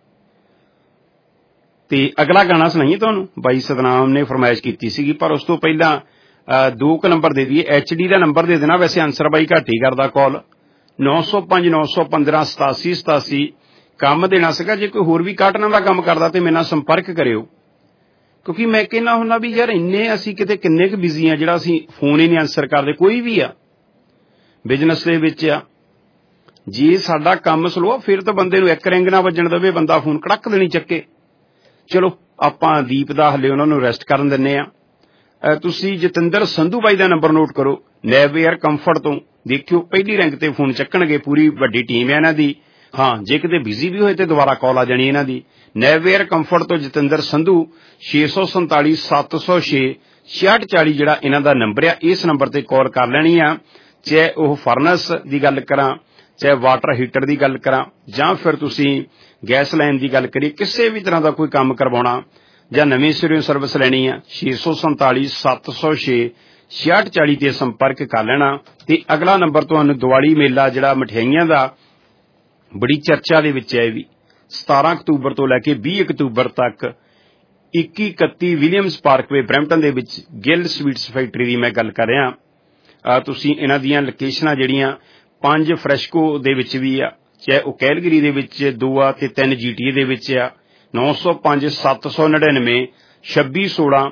ਤੇ ਅਗਲਾ ਗਾਣਾ ਸੁਣਾਈਏ ਤੁਹਾਨੂੰ ਬਾਈ ਸਤਨਾਮ ਨੇ ਫਰਮਾਇਸ਼ ਕੀਤੀ ਸੀਗੀ ਪਰ ਉਸ ਤੋਂ ਪਹਿਲਾਂ ਦੋ ਕੁ ਨੰਬਰ ਦੇ ਦਈਏ ਐਚ ਡੀ ਦਾ ਨੰਬਰ ਦੇ ਦੇਣਾ ਵੈਸੇ ਆਨਸਰ ਬਾਈ ਘੱਟ ਹੀ ਕਰਦਾ ਕਾਲ ਨੌ ਸੌ ਪੰਜ ਨੌ ਸੌ ਪੰਦਰਾਂ ਸਤਾਸੀ ਸਤਾਸੀ ਕੰਮ ਦੇਣਾ ਸੀਗਾ ਜੇ ਕੋਈ ਹੋਰ ਵੀ ਕਾਟਨਾਂ ਦਾ ਕੰਮ ਕਰਦਾ ਤੇ ਮੇਰੇ ਨਾਲ ਸੰਪਰਕ ਕਰਿਓ ਕਿਉਂਕਿ ਮੈਂ ਕਹਿੰਦਾ ਹੁੰਦਾ ਵੀ ਯਾਰ ਇੰਨੇ ਅਸੀਂ ਕਿਤੇ ਕਿੰਨੇ ਕੁ ਬਿਜ਼ੀ ਆ ਜਿਹੜਾ ਅਸੀਂ ਫੋਨ ਹੀ ਨਹੀਂ ਆਨਸਰ ਕਰਦੇ ਕੋਈ ਵੀ ਆ ਬਿਜ਼ਨਸ ਦੇ ਵਿੱਚ ਆ ਜੇ ਸਾਡਾ ਕੰਮ ਸਲੋ ਫਿਰ ਤਾਂ ਬੰਦੇ ਨੂੰ ਇੱਕ ਰਿੰਗ ਨਾ ਵੱਜਣ ਦੇਵੇ ਬੰਦਾ ਫੋਨ ਕੜਕ ਦੇਣੀ ਚੱਕੇ ਚਲੋ ਆਪਾਂ ਦੀਪ ਦਾ ਹਲੇ ਉਹਨਾਂ ਨੂੰ ਰੈਸਟ ਕਰਨ ਦਿੰਨੇ ਆ ਤੁਸੀਂ ਜਤਿੰਦਰ ਸੰਧੂ ਬਾਈ ਦਾ ਨੰਬਰ ਨੋਟ ਕਰੋ ਨੈਵਏਅਰ ਕੰਫਰਟ ਤੋਂ ਦੇਖਿਓ ਪਹਿਲੀ ਰੈਂਕ ਤੇ ਫੋਨ ਚੱਕਣਗੇ ਪੂਰੀ ਵੱਡੀ ਟੀਮ ਹੈ ਇਹਨਾਂ ਦੀ ਹਾਂ ਜੇ ਕਿਤੇ ਬਿਜ਼ੀ ਵੀ ਹੋਏ ਤੇ ਦੁਬਾਰਾ ਕਾਲ ਆ ਜਾਣੀ ਇਹਨਾਂ ਦੀ ਨੈਵਏਅਰ ਕੰਫਰਟ ਤੋਂ ਜਤਿੰਦਰ ਸੰਧੂ ਛੇ ਸੌ ਸੰਤਾਲੀ ਸੱਤ ਸੌ ਛੇ ਛਿਆਹਠ ਚਾਲੀ ਜਿਹੜਾ ਇਹਨਾਂ ਦਾ ਨੰਬਰ ਆ ਇਸ ਨੰਬਰ ਤੇ ਕਾਲ ਕਰ ਲੈਣੀ ਆ ਚਾਹੇ ਉਹ ਫਰਨਸ ਦੀ ਗੱਲ ਕਰਾਂ ਚਾਹੇ ਵਾਟਰ ਹੀਟਰ ਦੀ ਗੱਲ ਕਰਾਂ ਜਾਂ ਫਿਰ ਤੁਸੀਂ ਗੈਸ ਲਾਈਨ ਦੀ ਗੱਲ ਕਰੀਏ ਕਿਸੇ ਵੀ ਤਰ੍ਹਾਂ ਦਾ ਕੋਈ ਕੰਮ ਕਰਵਾਉਣਾ ਜਾਂ ਨਵੀਂ ਸਿਰਿਓਂ ਸਰਵਿਸ ਲੈਣੀ ਆ ਛੇ ਸੌ ਸੰਤਾਲੀ ਸੱਤ ਸੌ ਛੇ ਛਿਆਹਠ ਚਾਲੀ ਤੇ ਸੰਪਰਕ ਕਰ ਲੈਣਾ ਤੇ ਅਗਲਾ ਨੰਬਰ ਤੁਹਾਨੂੰ ਦੀਵਾਲੀ ਮੇਲਾ ਜਿਹੜਾ ਮਠਿਆਈਆਂ ਦਾ ਬੜੀ ਚਰਚਾ ਦੇ ਵਿੱਚ ਹੈ ਇਹ ਵੀ ਸਤਾਰਾਂ ਅਕਤੂਬਰ ਤੋਂ ਲੈ ਕੇ ਵੀਹ ਅਕਤੂਬਰ ਤੱਕ ਇੱਕੀ ਇਕੱਤੀ ਵਿਲੀਅਮਸ ਪਾਰਕਵੇ ਬਰੈਂਪਟਨ ਦੇ ਵਿੱਚ ਗਿਲਡ ਸਵੀਟਸ ਫੈਕਟਰੀ ਦੀ ਮੈਂ ਗੱਲ ਕਰ ਰਿਹਾ ਤੁਸੀਂ ਇਹਨਾਂ ਦੀਆਂ ਲੋਕੇਸ਼ਨਾਂ ਜਿਹੜੀਆਂ ਪੰਜ ਫਰੈਸ਼ਕੋ ਦੇ ਵਿੱਚ ਵੀ ਆ ਚਾਹੇ ਉਹ ਕੈਲਗਰੀ ਦੇ ਵਿੱਚ ਦੋ ਆ ਤੇ ਤਿੰਨ ਜੀਟੀਏ ਦੇ ਵਿੱਚ ਆ ਨੌ ਸੌ ਪੰਜ ਸੱਤ ਸੌ ਨੜਿਨਵੇਂ ਛੱਬੀ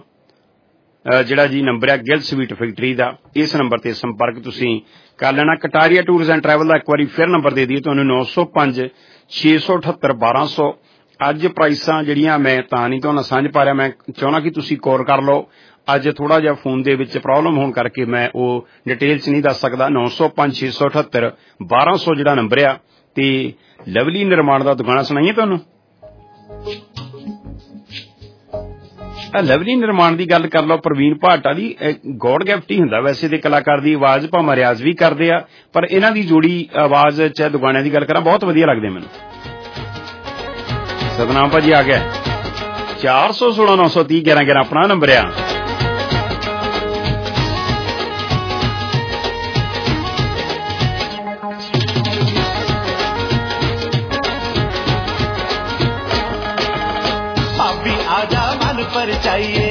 ਸੋਲਾਂ ਜਿਹੜਾ ਜੀ ਨੰਬਰ ਹੈ ਗਿਲਡ ਸਵੀਟ ਫੈਕਟਰੀ ਦਾ ਇਸ ਨੰਬਰ ਤੇ ਸੰਪਰਕ ਤੁਸੀਂ ਕਰ ਲੈਣਾ ਕਟਾਰੀਆ ਟੂਰਸ ਐਂਡ ਟਰੈਵਲ ਦਾ ਇੱਕ ਵਾਰੀ ਫਿਰ ਨੰਬਰ ਦੇ ਦਈਏ ਤੁਹਾਨੂੰ ਨੌ ਸੌ ਪੰਜ ਛੇ ਸੌ ਅਠੱਤਰ ਬਾਰਾਂ ਸੌ ਅੱਜ ਪ੍ਰਾਈਸਾਂ ਜਿਹੜੀਆਂ ਮੈਂ ਤਾਂ ਨਹੀਂ ਤੁਹਾਨੂੰ ਸਾਂਝ ਪਾ ਰਿਹਾ ਮੈਂ ਚਾਹੁੰਦਾ ਕਿ ਤੁਸੀਂ ਕਾਲ ਕਰ ਲਓ ਅੱਜ ਥੋੜਾ ਜਿਹਾ ਫੋਨ ਦੇ ਵਿੱਚ ਪ੍ਰੋਬਲਮ ਹੋਣ ਕਰਕੇ ਮੈਂ ਉਹ ਡਿਟੇਲ ਚ ਨਹੀਂ ਦੱਸ ਸਕਦਾ ਨੌ ਸੌ ਪੰਜ ਛੇ ਸੌ ਅਠੱਤਰ ਬਾਰਾਂ ਸੌ ਜਿਹੜਾ ਨੰਬਰ ਆ ਤੇ ਲਵਲੀ ਨਿਰਮਾਣ ਦਾ ਦੁਕਾਨਾ ਸੁਣਾਈਏ ਤੁਹਾਨੂੰ ਲਵਲੀ ਨਿਰਮਾਣ ਦੀ ਗੱਲ ਕਰ ਲਓ ਪ੍ਰਵੀਨ ਭਾਟਾ ਦੀ ਗੋਡ ਗਿਫਟ ਹੀ ਹੁੰਦਾ ਵੈਸੇ ਤੇ ਕਲਾਕਾਰ ਦੀ ਆਵਾਜ਼ ਭਾਵੇਂ ਰਿਆਜ਼ ਵੀ ਕਰਦੇ ਆ ਪਰ ਇਹਨਾਂ ਦੀ ਜੋੜੀ ਆਵਾਜ਼ ਚਾਹੇ ਦੁਕਾਨਿਆਂ ਦੀ ਗੱਲ ਕਰਾਂ ਬਹੁਤ ਵਧੀਆ ਲੱਗਦੇ ਮੈਨੂੰ ਸਤਨਾਮ ਭਾਜੀ ਆ ਗਿਆ ਚਾਰ ਸੌ ਸੋਲਾਂ ਨੌ ਸੌ ਤੀਹ ਗਿਆਰਾਂ ਗਿਆਰਾਂ ਆਪਣਾ ਨੰਬਰ ਆ पर चाहिए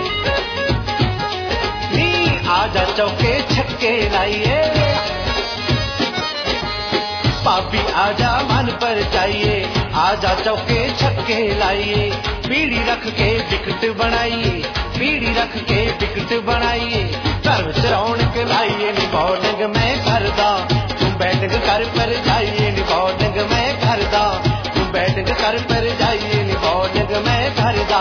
नी आजा चौके छक्के लाइए पापी आजा मन पर चाहिए आजा चौके छक्के लाइए बीड़ी रख के विकट बनाइए बीड़ी रख के विकट बनाइए घर विच रौनक लाइए नी बॉर्डिंग में करदा तू बैटिंग कर पर जाइए नी बॉर्डिंग में करदा तू बैटिंग कर पर जाइए नी बॉर्डिंग में करदा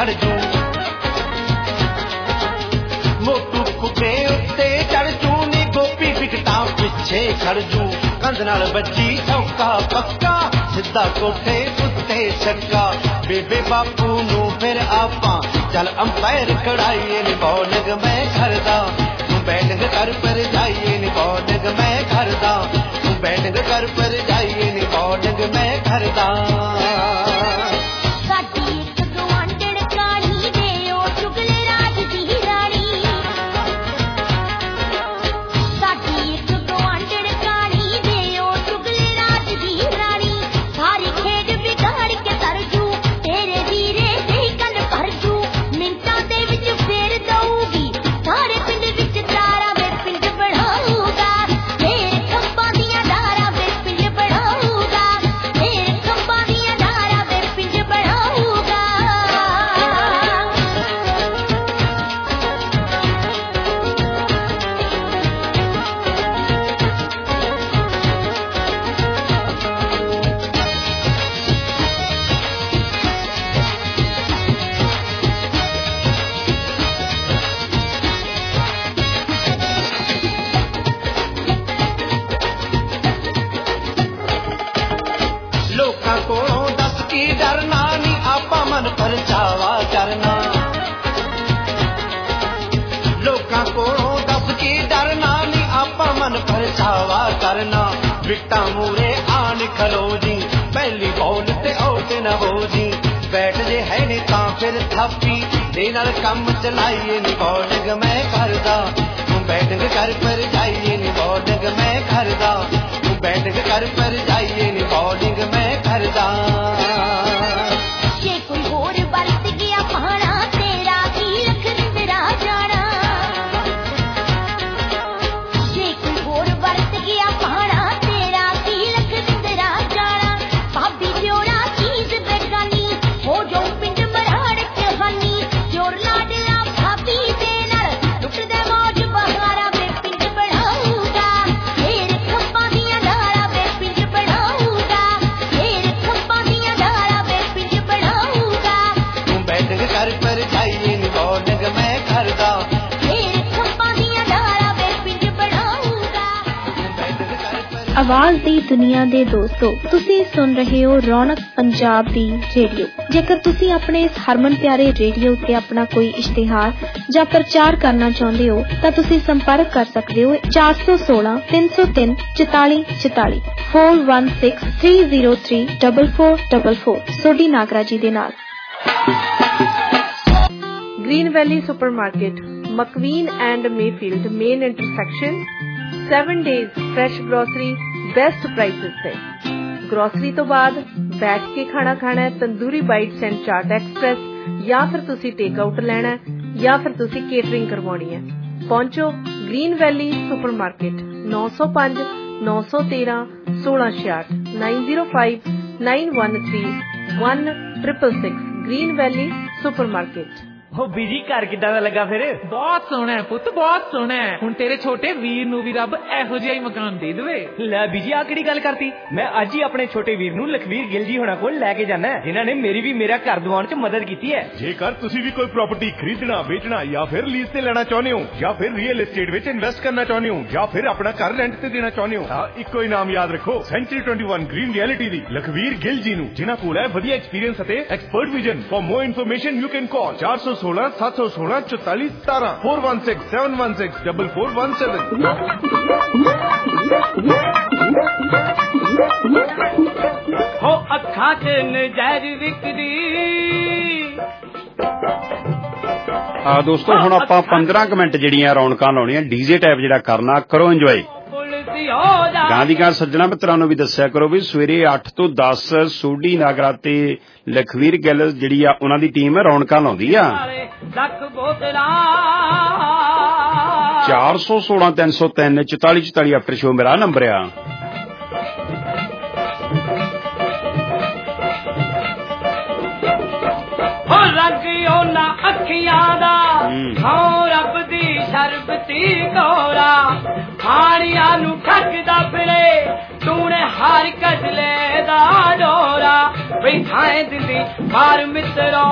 ਖੜ ਜੂ ਮੋਟੂ ਕੁੱਤੇ ਉੱਤੇ ਚੜ ਜੂ ਨੀ ਗੋਪੀ ਵਿਕਟਾਂ ਪਿੱਛੇ ਖੜ ਜੂ ਕੰਧ ਨਾਲ ਵੱਜੀ ਚੌਕਾ ਪੱਕਾ ਸਿੱਧਾ ਕੋਠੇ ਉੱਤੇ ਛੱਕਾ ਬੇਬੇ ਬਾਪੂ ਨੂੰ ਫਿਰ ਆਪਾਂ ਚੱਲ ਅੰਪਾਇਰ ਖੜਾਈਏ ਨੀ ਬੌਲਿੰਗ ਮੈਂ ਕਰਦਾ ਤੂੰ ਬੈਟਿੰਗ ਕਰ ਪਰ ਜਾਈਏ ਨੀ ਬੌਲਿੰਗ ਮੈਂ ਕਰਦਾ ਤੂੰ ਬੈਟਿੰਗ ਕਰ ਪਰ ਜਾਈਏ ਨੀ ਬੌਲਿੰਗ ਮੈਂ ਕਰਦਾ ਵਿਕਟਾਂ ਮੂਰੇ ਆਣ ਖਲੋ ਜੀ ਪਹਿਲੀ ਬੌਲ ਤੇ ਆਊਟ ਨਾ ਹੋ ਜੀ ਬੈਟ ਜੇ ਹੈ ਨੀ ਤਾਂ ਫਿਰ ਥਾਪੀ ਦੇ ਨਾਲ ਕੰਮ ਚਲਾਈਏ ਨੀ ਬੌਲਿੰਗ ਮੈਂ ਕਰਦਾ ਤੂੰ ਬੈਟਿੰਗ ਕਰ ਪਰ ਜਾਈਏ ਨੀ ਬੌਲਿੰਗ ਮੈਂ ਕਰਦਾ ਤੂੰ ਬੈਟਿੰਗ ਕਰ ਪਰ ਜਾਈਏ ਨੀ ਬੌਲਿੰਗ ਮੈਂ ਕਰਦਾ ਜੇ ਕੋਈ ਹੋਰ ਵਰਤ ਗਿਆ ਪਾਣਾ ਤੇਰਾ ਕੀ ਰੱਖ ਰਿੰਦਰਾ ਜਾਣਾ ਜੇ ਕੋਈ ਹੋਰ ਵਰਤ ਗਿਆ ਪਾਣਾ ਆਵਾਜ਼ ਦੀ ਦੁਨੀਆ ਦੇ ਦੋਸਤੋ, ਤੁਸੀਂ ਸੁਣ ਰਹੇ ਹੋ ਰੌਣਕ ਪੰਜਾਬ ਦੀ ਰੇਡੀਓ। ਜੇਕਰ ਤੁਸੀਂ ਆਪਣੇ ਇਸ ਹਰਮਨ ਪਿਆਰੇ ਰੇਡੀਓ ਉੱਤੇ ਆਪਣਾ ਕੋਈ ਇਸ਼ਤਿਹਾਰ ਜਾਂ ਪ੍ਰਚਾਰ ਕਰਨਾ ਚਾਹੁੰਦੇ ਹੋ ਤਾਂ ਤੁਸੀਂ ਸੰਪਰਕ ਕਰ ਸਕਦੇ ਹੋ ਚਾਰ ਸੌ ਸੋਲਾਂ ਤਿੰਨ ਸੌ ਤਿੰਨ ਚੁਤਾਲੀ ਚੁਤਾਲੀ four one six three zero three double four double four Sodhi Nagra ji ਦੇ ਨਾਲ। Green valley supermarket, McVean and Mayfield main intersection. seven days fresh grocery, best prices ਤੇ। grocery ਤੋਂ ਬਾਅਦ ਬੈਠ ਕੇ ਖਾਣਾ ਖਾਣਾ ਹੈ tandoori bites and chaat express, ਜਾਂ ਫਿਰ ਤੁਸੀਂ ਟੇਕ ਆਊਟ ਲੈਣਾ ਜਾਂ ਫਿਰ ਤੁਸੀਂ ਕੇਟਰਿੰਗ ਕਰਵਾਉਣੀ ਹੈ। ਪਹੁੰਚੋ ਗ੍ਰੀਨ ਵੈਲੀ ਸੁਪਰਮਾਰਕੀਟ, ਨੌ ਸੌ ਪੰਜ ਨੌ ਸੌ ਤੇਰਾਂ ਸੋਲਾਂ ਛਿਆਹਠ nine zero five nine one three one triple six green valley supermarket. ਉਹ ਬੀਜੀ ਘਰ ਕਿੱਦਾਂ ਦਾ ਲੱਗਾ ਫਿਰ? ਬਹੁਤ ਸੋਹਣਾ ਹੈ ਪੁੱਤ, ਬਹੁਤ ਸੋਹਣਾ ਹੈ। ਹੁਣ ਤੇਰੇ ਛੋਟੇ ਵੀਰ ਨੂੰ ਵੀ ਰੱਬ ਇਹੋ ਜਿਹਾ ਹੀ ਮਕਾਨ ਦੇ ਦੇਵੇ। ਲੈ ਬੀਜੀ ਆ ਕਿਹੜੀ ਗੱਲ ਕਰਤੀ? ਮੈਂ ਅੱਜ ਹੀ ਆਪਣੇ ਛੋਟੇ ਵੀਰ ਨੂੰ ਲਖਵੀਰ ਗਿੱਲ ਜੀ ਹੋਣਾ ਕੋਲ ਲੈ ਕੇ ਜਾਣਾ, ਜਿਨ੍ਹਾਂ ਨੇ ਮੇਰੀ ਵੀ ਮੇਰਾ ਘਰ ਦਿਵਾਉਣ ਚ ਮਦਦ ਕੀਤੀ ਹੈ। ਜੇਕਰ ਤੁਸੀਂ ਵੀ ਕੋਈ ਪ੍ਰਾਪਰਟੀ ਖਰੀਦਣਾ, ਵੇਚਣਾ ਜਾਂ ਫਿਰ ਲੀਜ਼ ਤੇ ਲੈਣਾ ਚਾਹੁੰਦੇ ਹੋ, ਜਾਂ ਫਿਰ ਰੀਅਲ ਏਸਟੇਟ ਵਿੱਚ ਇਨਵੈਸਟ ਕਰਨਾ ਚਾਹੁੰਦੇ ਹੋ, ਜਾਂ ਫਿਰ ਆਪਣਾ ਘਰ ਰੈਂਟ ਤੇ ਦੇਣਾ ਚਾਹੁੰਦੇ ਹੋ, ਤਾਂ ਇੱਕੋ ਹੀ ਨਾਮ ਯਾਦ ਰੱਖੋ, century twenty one green reality ਦੀ ਲਖਵੀਰ ਗਿੱਲ ਜੀ ਨੂੰ, ਜਿਨ੍ਹਾਂ ਕੋਲ ਹੈ ਵਧੀਆ ਐਕਸਪੀਰੀਅੰਸ ਅਤੇ expert vision. For more information you can call ਚਾਰ ਸੌ ਸੋਲਾਂ ਸੱਤ ਸੌ ਸੋਲਾਂ ਚੁਤਾਲੀ ਸਤਾਰਾਂ four one six seven one six double four one seven. ਹੋ ਅੱਖਾਂ ਚ ਨਜ਼ਰ ਵਿਕਦੀ। ਆ ਦੋਸਤੋ, ਹੁਣ ਆਪਾਂ ਪੰਦਰਾਂ ਕੁ ਮਿੰਟ ਜਿਹੜੀਆਂ ਰੌਣਕਾਂ ਲਾਉਣੀਆਂ, ਡੀਜੇ ਟੈਪ ਜਿਹੜਾ ਕਰਨਾ, ਕਰੋ ਇੰਜੋਏ। ਗਾਂ ਦੀ ਗਾਂ ਸੱਜਣਾ ਮਿੱਤਰਾਂ ਨੂੰ ਵੀ ਦੱਸਿਆ ਕਰੋ ਵੀ ਸਵੇਰੇ ਅੱਠ ਤੋਂ ਦਸ ਸੋਢੀ ਨਾਗਰਾ ਤੇ ਲਖਵੀਰ ਗਿੱਲ ਜਿਹੜੀ ਆ ਉਹਨਾਂ ਦੀ ਟੀਮ ਰੌਣਕਾਂ ਲਾਉਂਦੀ ਆ। ਚਾਰ ਸੌ ਸੋਲਾਂ ਤਿੰਨ ਸੌ ਤਿੰਨ ਚੁਤਾਲੀ ਚੁਤਾਲੀ ਆਫਟਰ ਸ਼ੋ ਮੇਰਾ ਨੰਬਰ ਆ। ਰੰਗ ਉਹਨਾਂ ਅੱਖੀਆਂ ਦਾ ਖਾਓ ਰੱਬ ਦੀ ਸ਼ਰਬਤੀ ਗੋਰਾ, ਖਾਣੀਆਂ ਨੂੰ ਖੱਜਦਾ ਫਿਰੇ ਤੂੰ ਨੇ ਹਰ ਕਜਲੇ ਦਾ ਡੋਰਾ। ਬਈ ਥਾਂ ਦਿੰਦੀ ਮਾਰ ਮਿੱਤਰੋ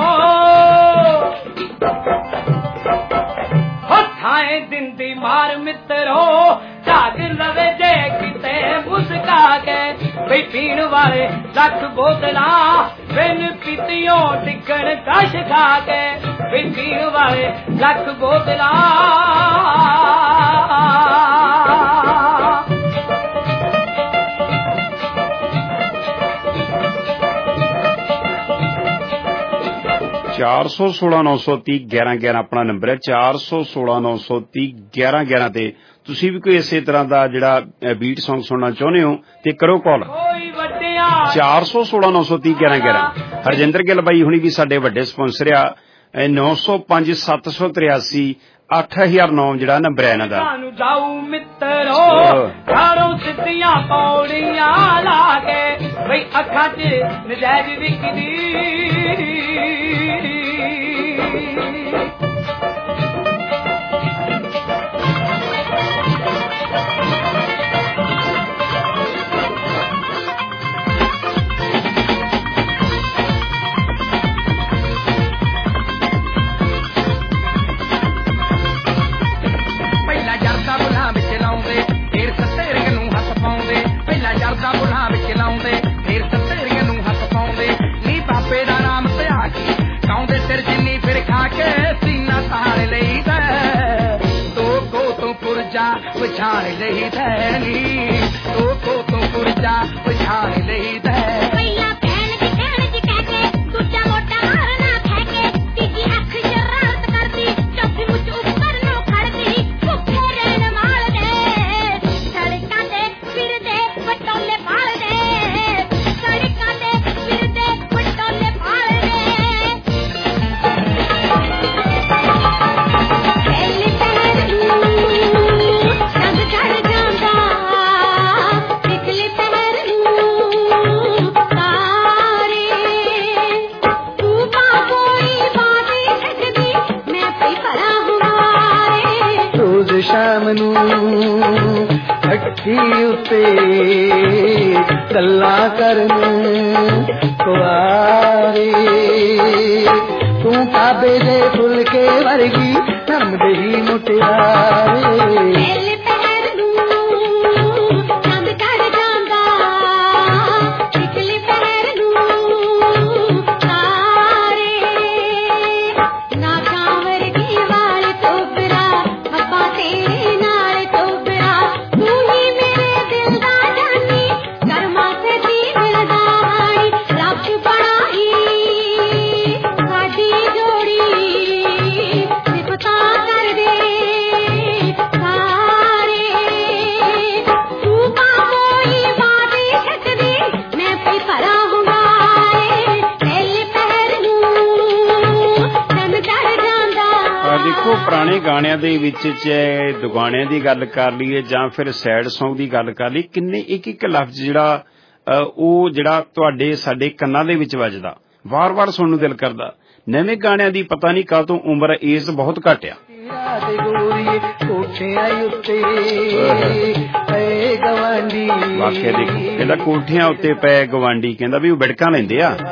ਹੋ ਥਾਂ ਦਿੰਦੀ ਮਾਰ ਮਿੱਤਰੋ ਝਾਗ ਲਵੇ ਜੇ ਕਿਤੇ ਮੁਸਕਾ ਕੇ ਬਈ ਪੀਣ ਵਾਲੇ ਲੱਖ ਬੋਤਲਾਂ ਬਿਨ ਪੀਤੀਓ ਟਿਕਣ ਕਸ਼ ਖਾ ਕੇ ਬਈ ਪੀਣ ਵਾਲੇ ਲੱਖ ਬੋਤਲਾਂ ਚਾਰ ਸੌ ਸੋਲਾਂ ਨੌ ਸੌ ਤੀਹ ਗਿਆਰਾਂ ਗਿਆਰਾਂ ਆਪਣਾ ਨੰਬਰ ਹੈ ਚਾਰ ਸੌ ਸੋਲਾਂ ਨੌ ਸੌ ਤੀਹ ਗਿਆਰਾਂ ਗਿਆਰਾਂ ਤੇ ਤੁਸੀਂ ਵੀ ਕੋਈ ਇਸੇ ਤਰ੍ਹਾਂ ਦਾ ਜਿਹੜਾ ਬੀਟ ਸੌਂਗ ਸੁਣਨਾ ਚਾਹੁੰਦੇ ਹੋ ਤੇ ਕਰੋ ਕਾਲ ਚਾਰ ਸੌ ਸੋਲਾਂ ਨੌ ਸੌ ਤੀਹ ਗਿਆਰਾਂ ਗਿਆਰਾਂ ਹਰਜਿੰਦਰ ਗਿੱਲ ਬਾਈ ਹੁਣੀ ਵੀ ਸਾਡੇ ਵੱਡੇ ਸਪਾਂਸਰ ਆ ਨੌ ਸੌ ਪੰਜ ਸੱਤ ਸੌ ਤਰਿਆਸੀ ਅੱਠ ਹਜ਼ਾਰ ਨੌ ਜਿਹੜਾ ਨੰਬਰ ਹੈ ਇਹਨਾਂ ਦਾ ਸਾਨੂੰ ਜਾਊ ਮਿੱਤਰੋ ਘਰੋਂ ਸਿੱਧੀਆਂ ਪੌੜੀਆਂ ਲਾ ਕੇ ਬਈ ਅੱਖਾਂ 'ਚ ਨਜਾਇਜ਼ ਵਿਕਦੀ ਜਰਦਾ ਬੁਲਾ ਵਿੱਚ ਲਾਉਂਦੇ ਫੇਰ ਸੱਤੇਰੀਆਂ ਨੂੰ ਹੱਥ ਪਾਉਂਦੇ ਨੀ ਬਾਪੇ ਦਾ ਨਾਮ ਧਿਆ ਕੇ ਕਾਉਂਦੇ ਸਿਰ ਜਿੰਨੀ ਫਿਰ ਖਾ ਕੇ ਸੀਨਾ ਤਾਲ ਲਈਦਾ ਦੋ ਕੋ ਤੋਂ ਪੁਰਜਾ ਪਛਾਣ ਲਈਦਾ ਨੀ ਦੋ ਕੋ ਤੋਂ ਪੁਰਜਾ ਪਛਾਣ ਲਈਦਾ ਪਹਿਲਾਂ ਭੈਣ ਦੀ ਕਹਿਣ ਦੀ ਕਹਿ ਕੇ ਦੂਜਾ ਮੋਟਾ ਮਾਰਨਾ ਖੈ ਕੇ ਤੀਜੀ ਅੱਖ ਸ਼ਰਾਰਤ ਕਰਦੀ ਚੌਥੀ ਮੁੱਚ ਉੱਪਰ ਨੂੰ ਖੜਦੀ ਭੁੱਖੇ ਰਹਿਣ ਮਾਲ ਦੇ ਸੜਕਾਂ ਤੇ ਫਿਰਦੇ ਪਟੋਲੇ ਪਾਲਦੇ ਸੜਕਾਂ ਤੇ ਫਿਰਦੇ ਪਟੋਲੇ ਪਾਲਦੇ ਪਹਿਲੀ ਪਹਿਰ ਨੂੰ ਰੰਗ ਚੜ ਜਾਂਦਾ ਪਿਛਲੀ ਪਹਿਰ ਨੂੰ ਤਾਰੇ ਤੂੰ ਬਾਬੋਈ ਬਾਦੀ ਛੱਡਦੀ ਮੈਂ ਪਈ ਭਰਾ ਹੁਮਾਰੇ ਰੋਜ਼ ਸ਼ਾਮ ਨੂੰ ਅੱਖੀ ਉੱਤੇ ਗੱਲਾਂ ਕਰਨ ਕੁਆਰੇ ਤੂੰ ਕਾਬੇ ਦੇ ਫੁਲਕੇ ਵਰਗੀ ਨਰਮ ਦੇਹੀ ਮੁਟਿਆਰੇ ਪਹਿਲੇ ਪਹਿਰ ਨੂੰ ਚੰਦ ਚੜ ਜਾਂਦਾ ਪਿਛਲੀ ਪਹਿਰ ਨੂੰ ਤਾਰੇ ਨਾ ਕਾਂਵਰਗੀ ਵਾਲ ਤੋਬਰਾ ਅੱਬਾ ਤੇਰੇ ਨਾਲ ਤੋਬਰਾ ਤੂੰ ਹੀ ਮੇਰੇ ਦਿਲ ਦਾ ਜਾਨੀ ਕਰਮਾਂ ਤੇ ਦੀ ਮਿਲਦਾਈ ਰੱਬ ਬਣਾਈ ਸਾਡੀ ਜੋੜੀ ਸਿਫਤਾਂ ਕਰਦੇ ਸਾਰੇ ਤੂੰ ਬਾਬੋਈ ਬਾਦੀ ਛੱਡਦੀ ਮੈਂ ਪਈ ਭਰਾ ਹੁੰਗਾਰੇ ਪਹਿਲੇ ਪਹਿਰ ਨੂੰ ਚੰਦ ਚੜ ਜਾਂਦਾ ਦੇਖੋ ਪੁਰਾਣੇ ਗਾਣਿਆਂ ਦੇ ਵਿੱਚ ਚਾਹੇ ਦੁਗਾਣਿਆਂ ਦੀ ਗੱਲ ਕਰ ਲਈਏ ਜਾਂ ਫਿਰ ਸੈਡ ਸੌਂਗ ਦੀ ਗੱਲ ਕਰ ਲਈ ਕਿੰਨੇ ਇੱਕ ਇੱਕ ਲਫ਼ਜ਼ ਜਿਹੜਾ ਉਹ ਜਿਹੜਾ ਤੁਹਾਡੇ ਸਾਡੇ ਕੰਨਾਂ ਦੇ ਵਿੱਚ ਵੱਜਦਾ ਵਾਰ-ਵਾਰ ਸੁਣਨ ਨੂੰ ਦਿਲ ਕਰਦਾ ਨਵੇਂ ਗਾਣਿਆਂ ਦੀ ਪਤਾ ਨਹੀਂ ਕਾਹ ਤੋਂ ਉਮਰ ਏਜ ਬਹੁਤ ਘੱਟ ਆ ਵਾਕਿਆ ਦੇਖੋ ਕਹਿੰਦਾ ਕੋਠਿਆਂ ਉੱਤੇ ਪਏ ਗਵਾਂਢੀ ਕਹਿੰਦਾ ਵੀ ਉਹ ਬਿੜਕਾਂ ਲੈਂਦੇ ਆ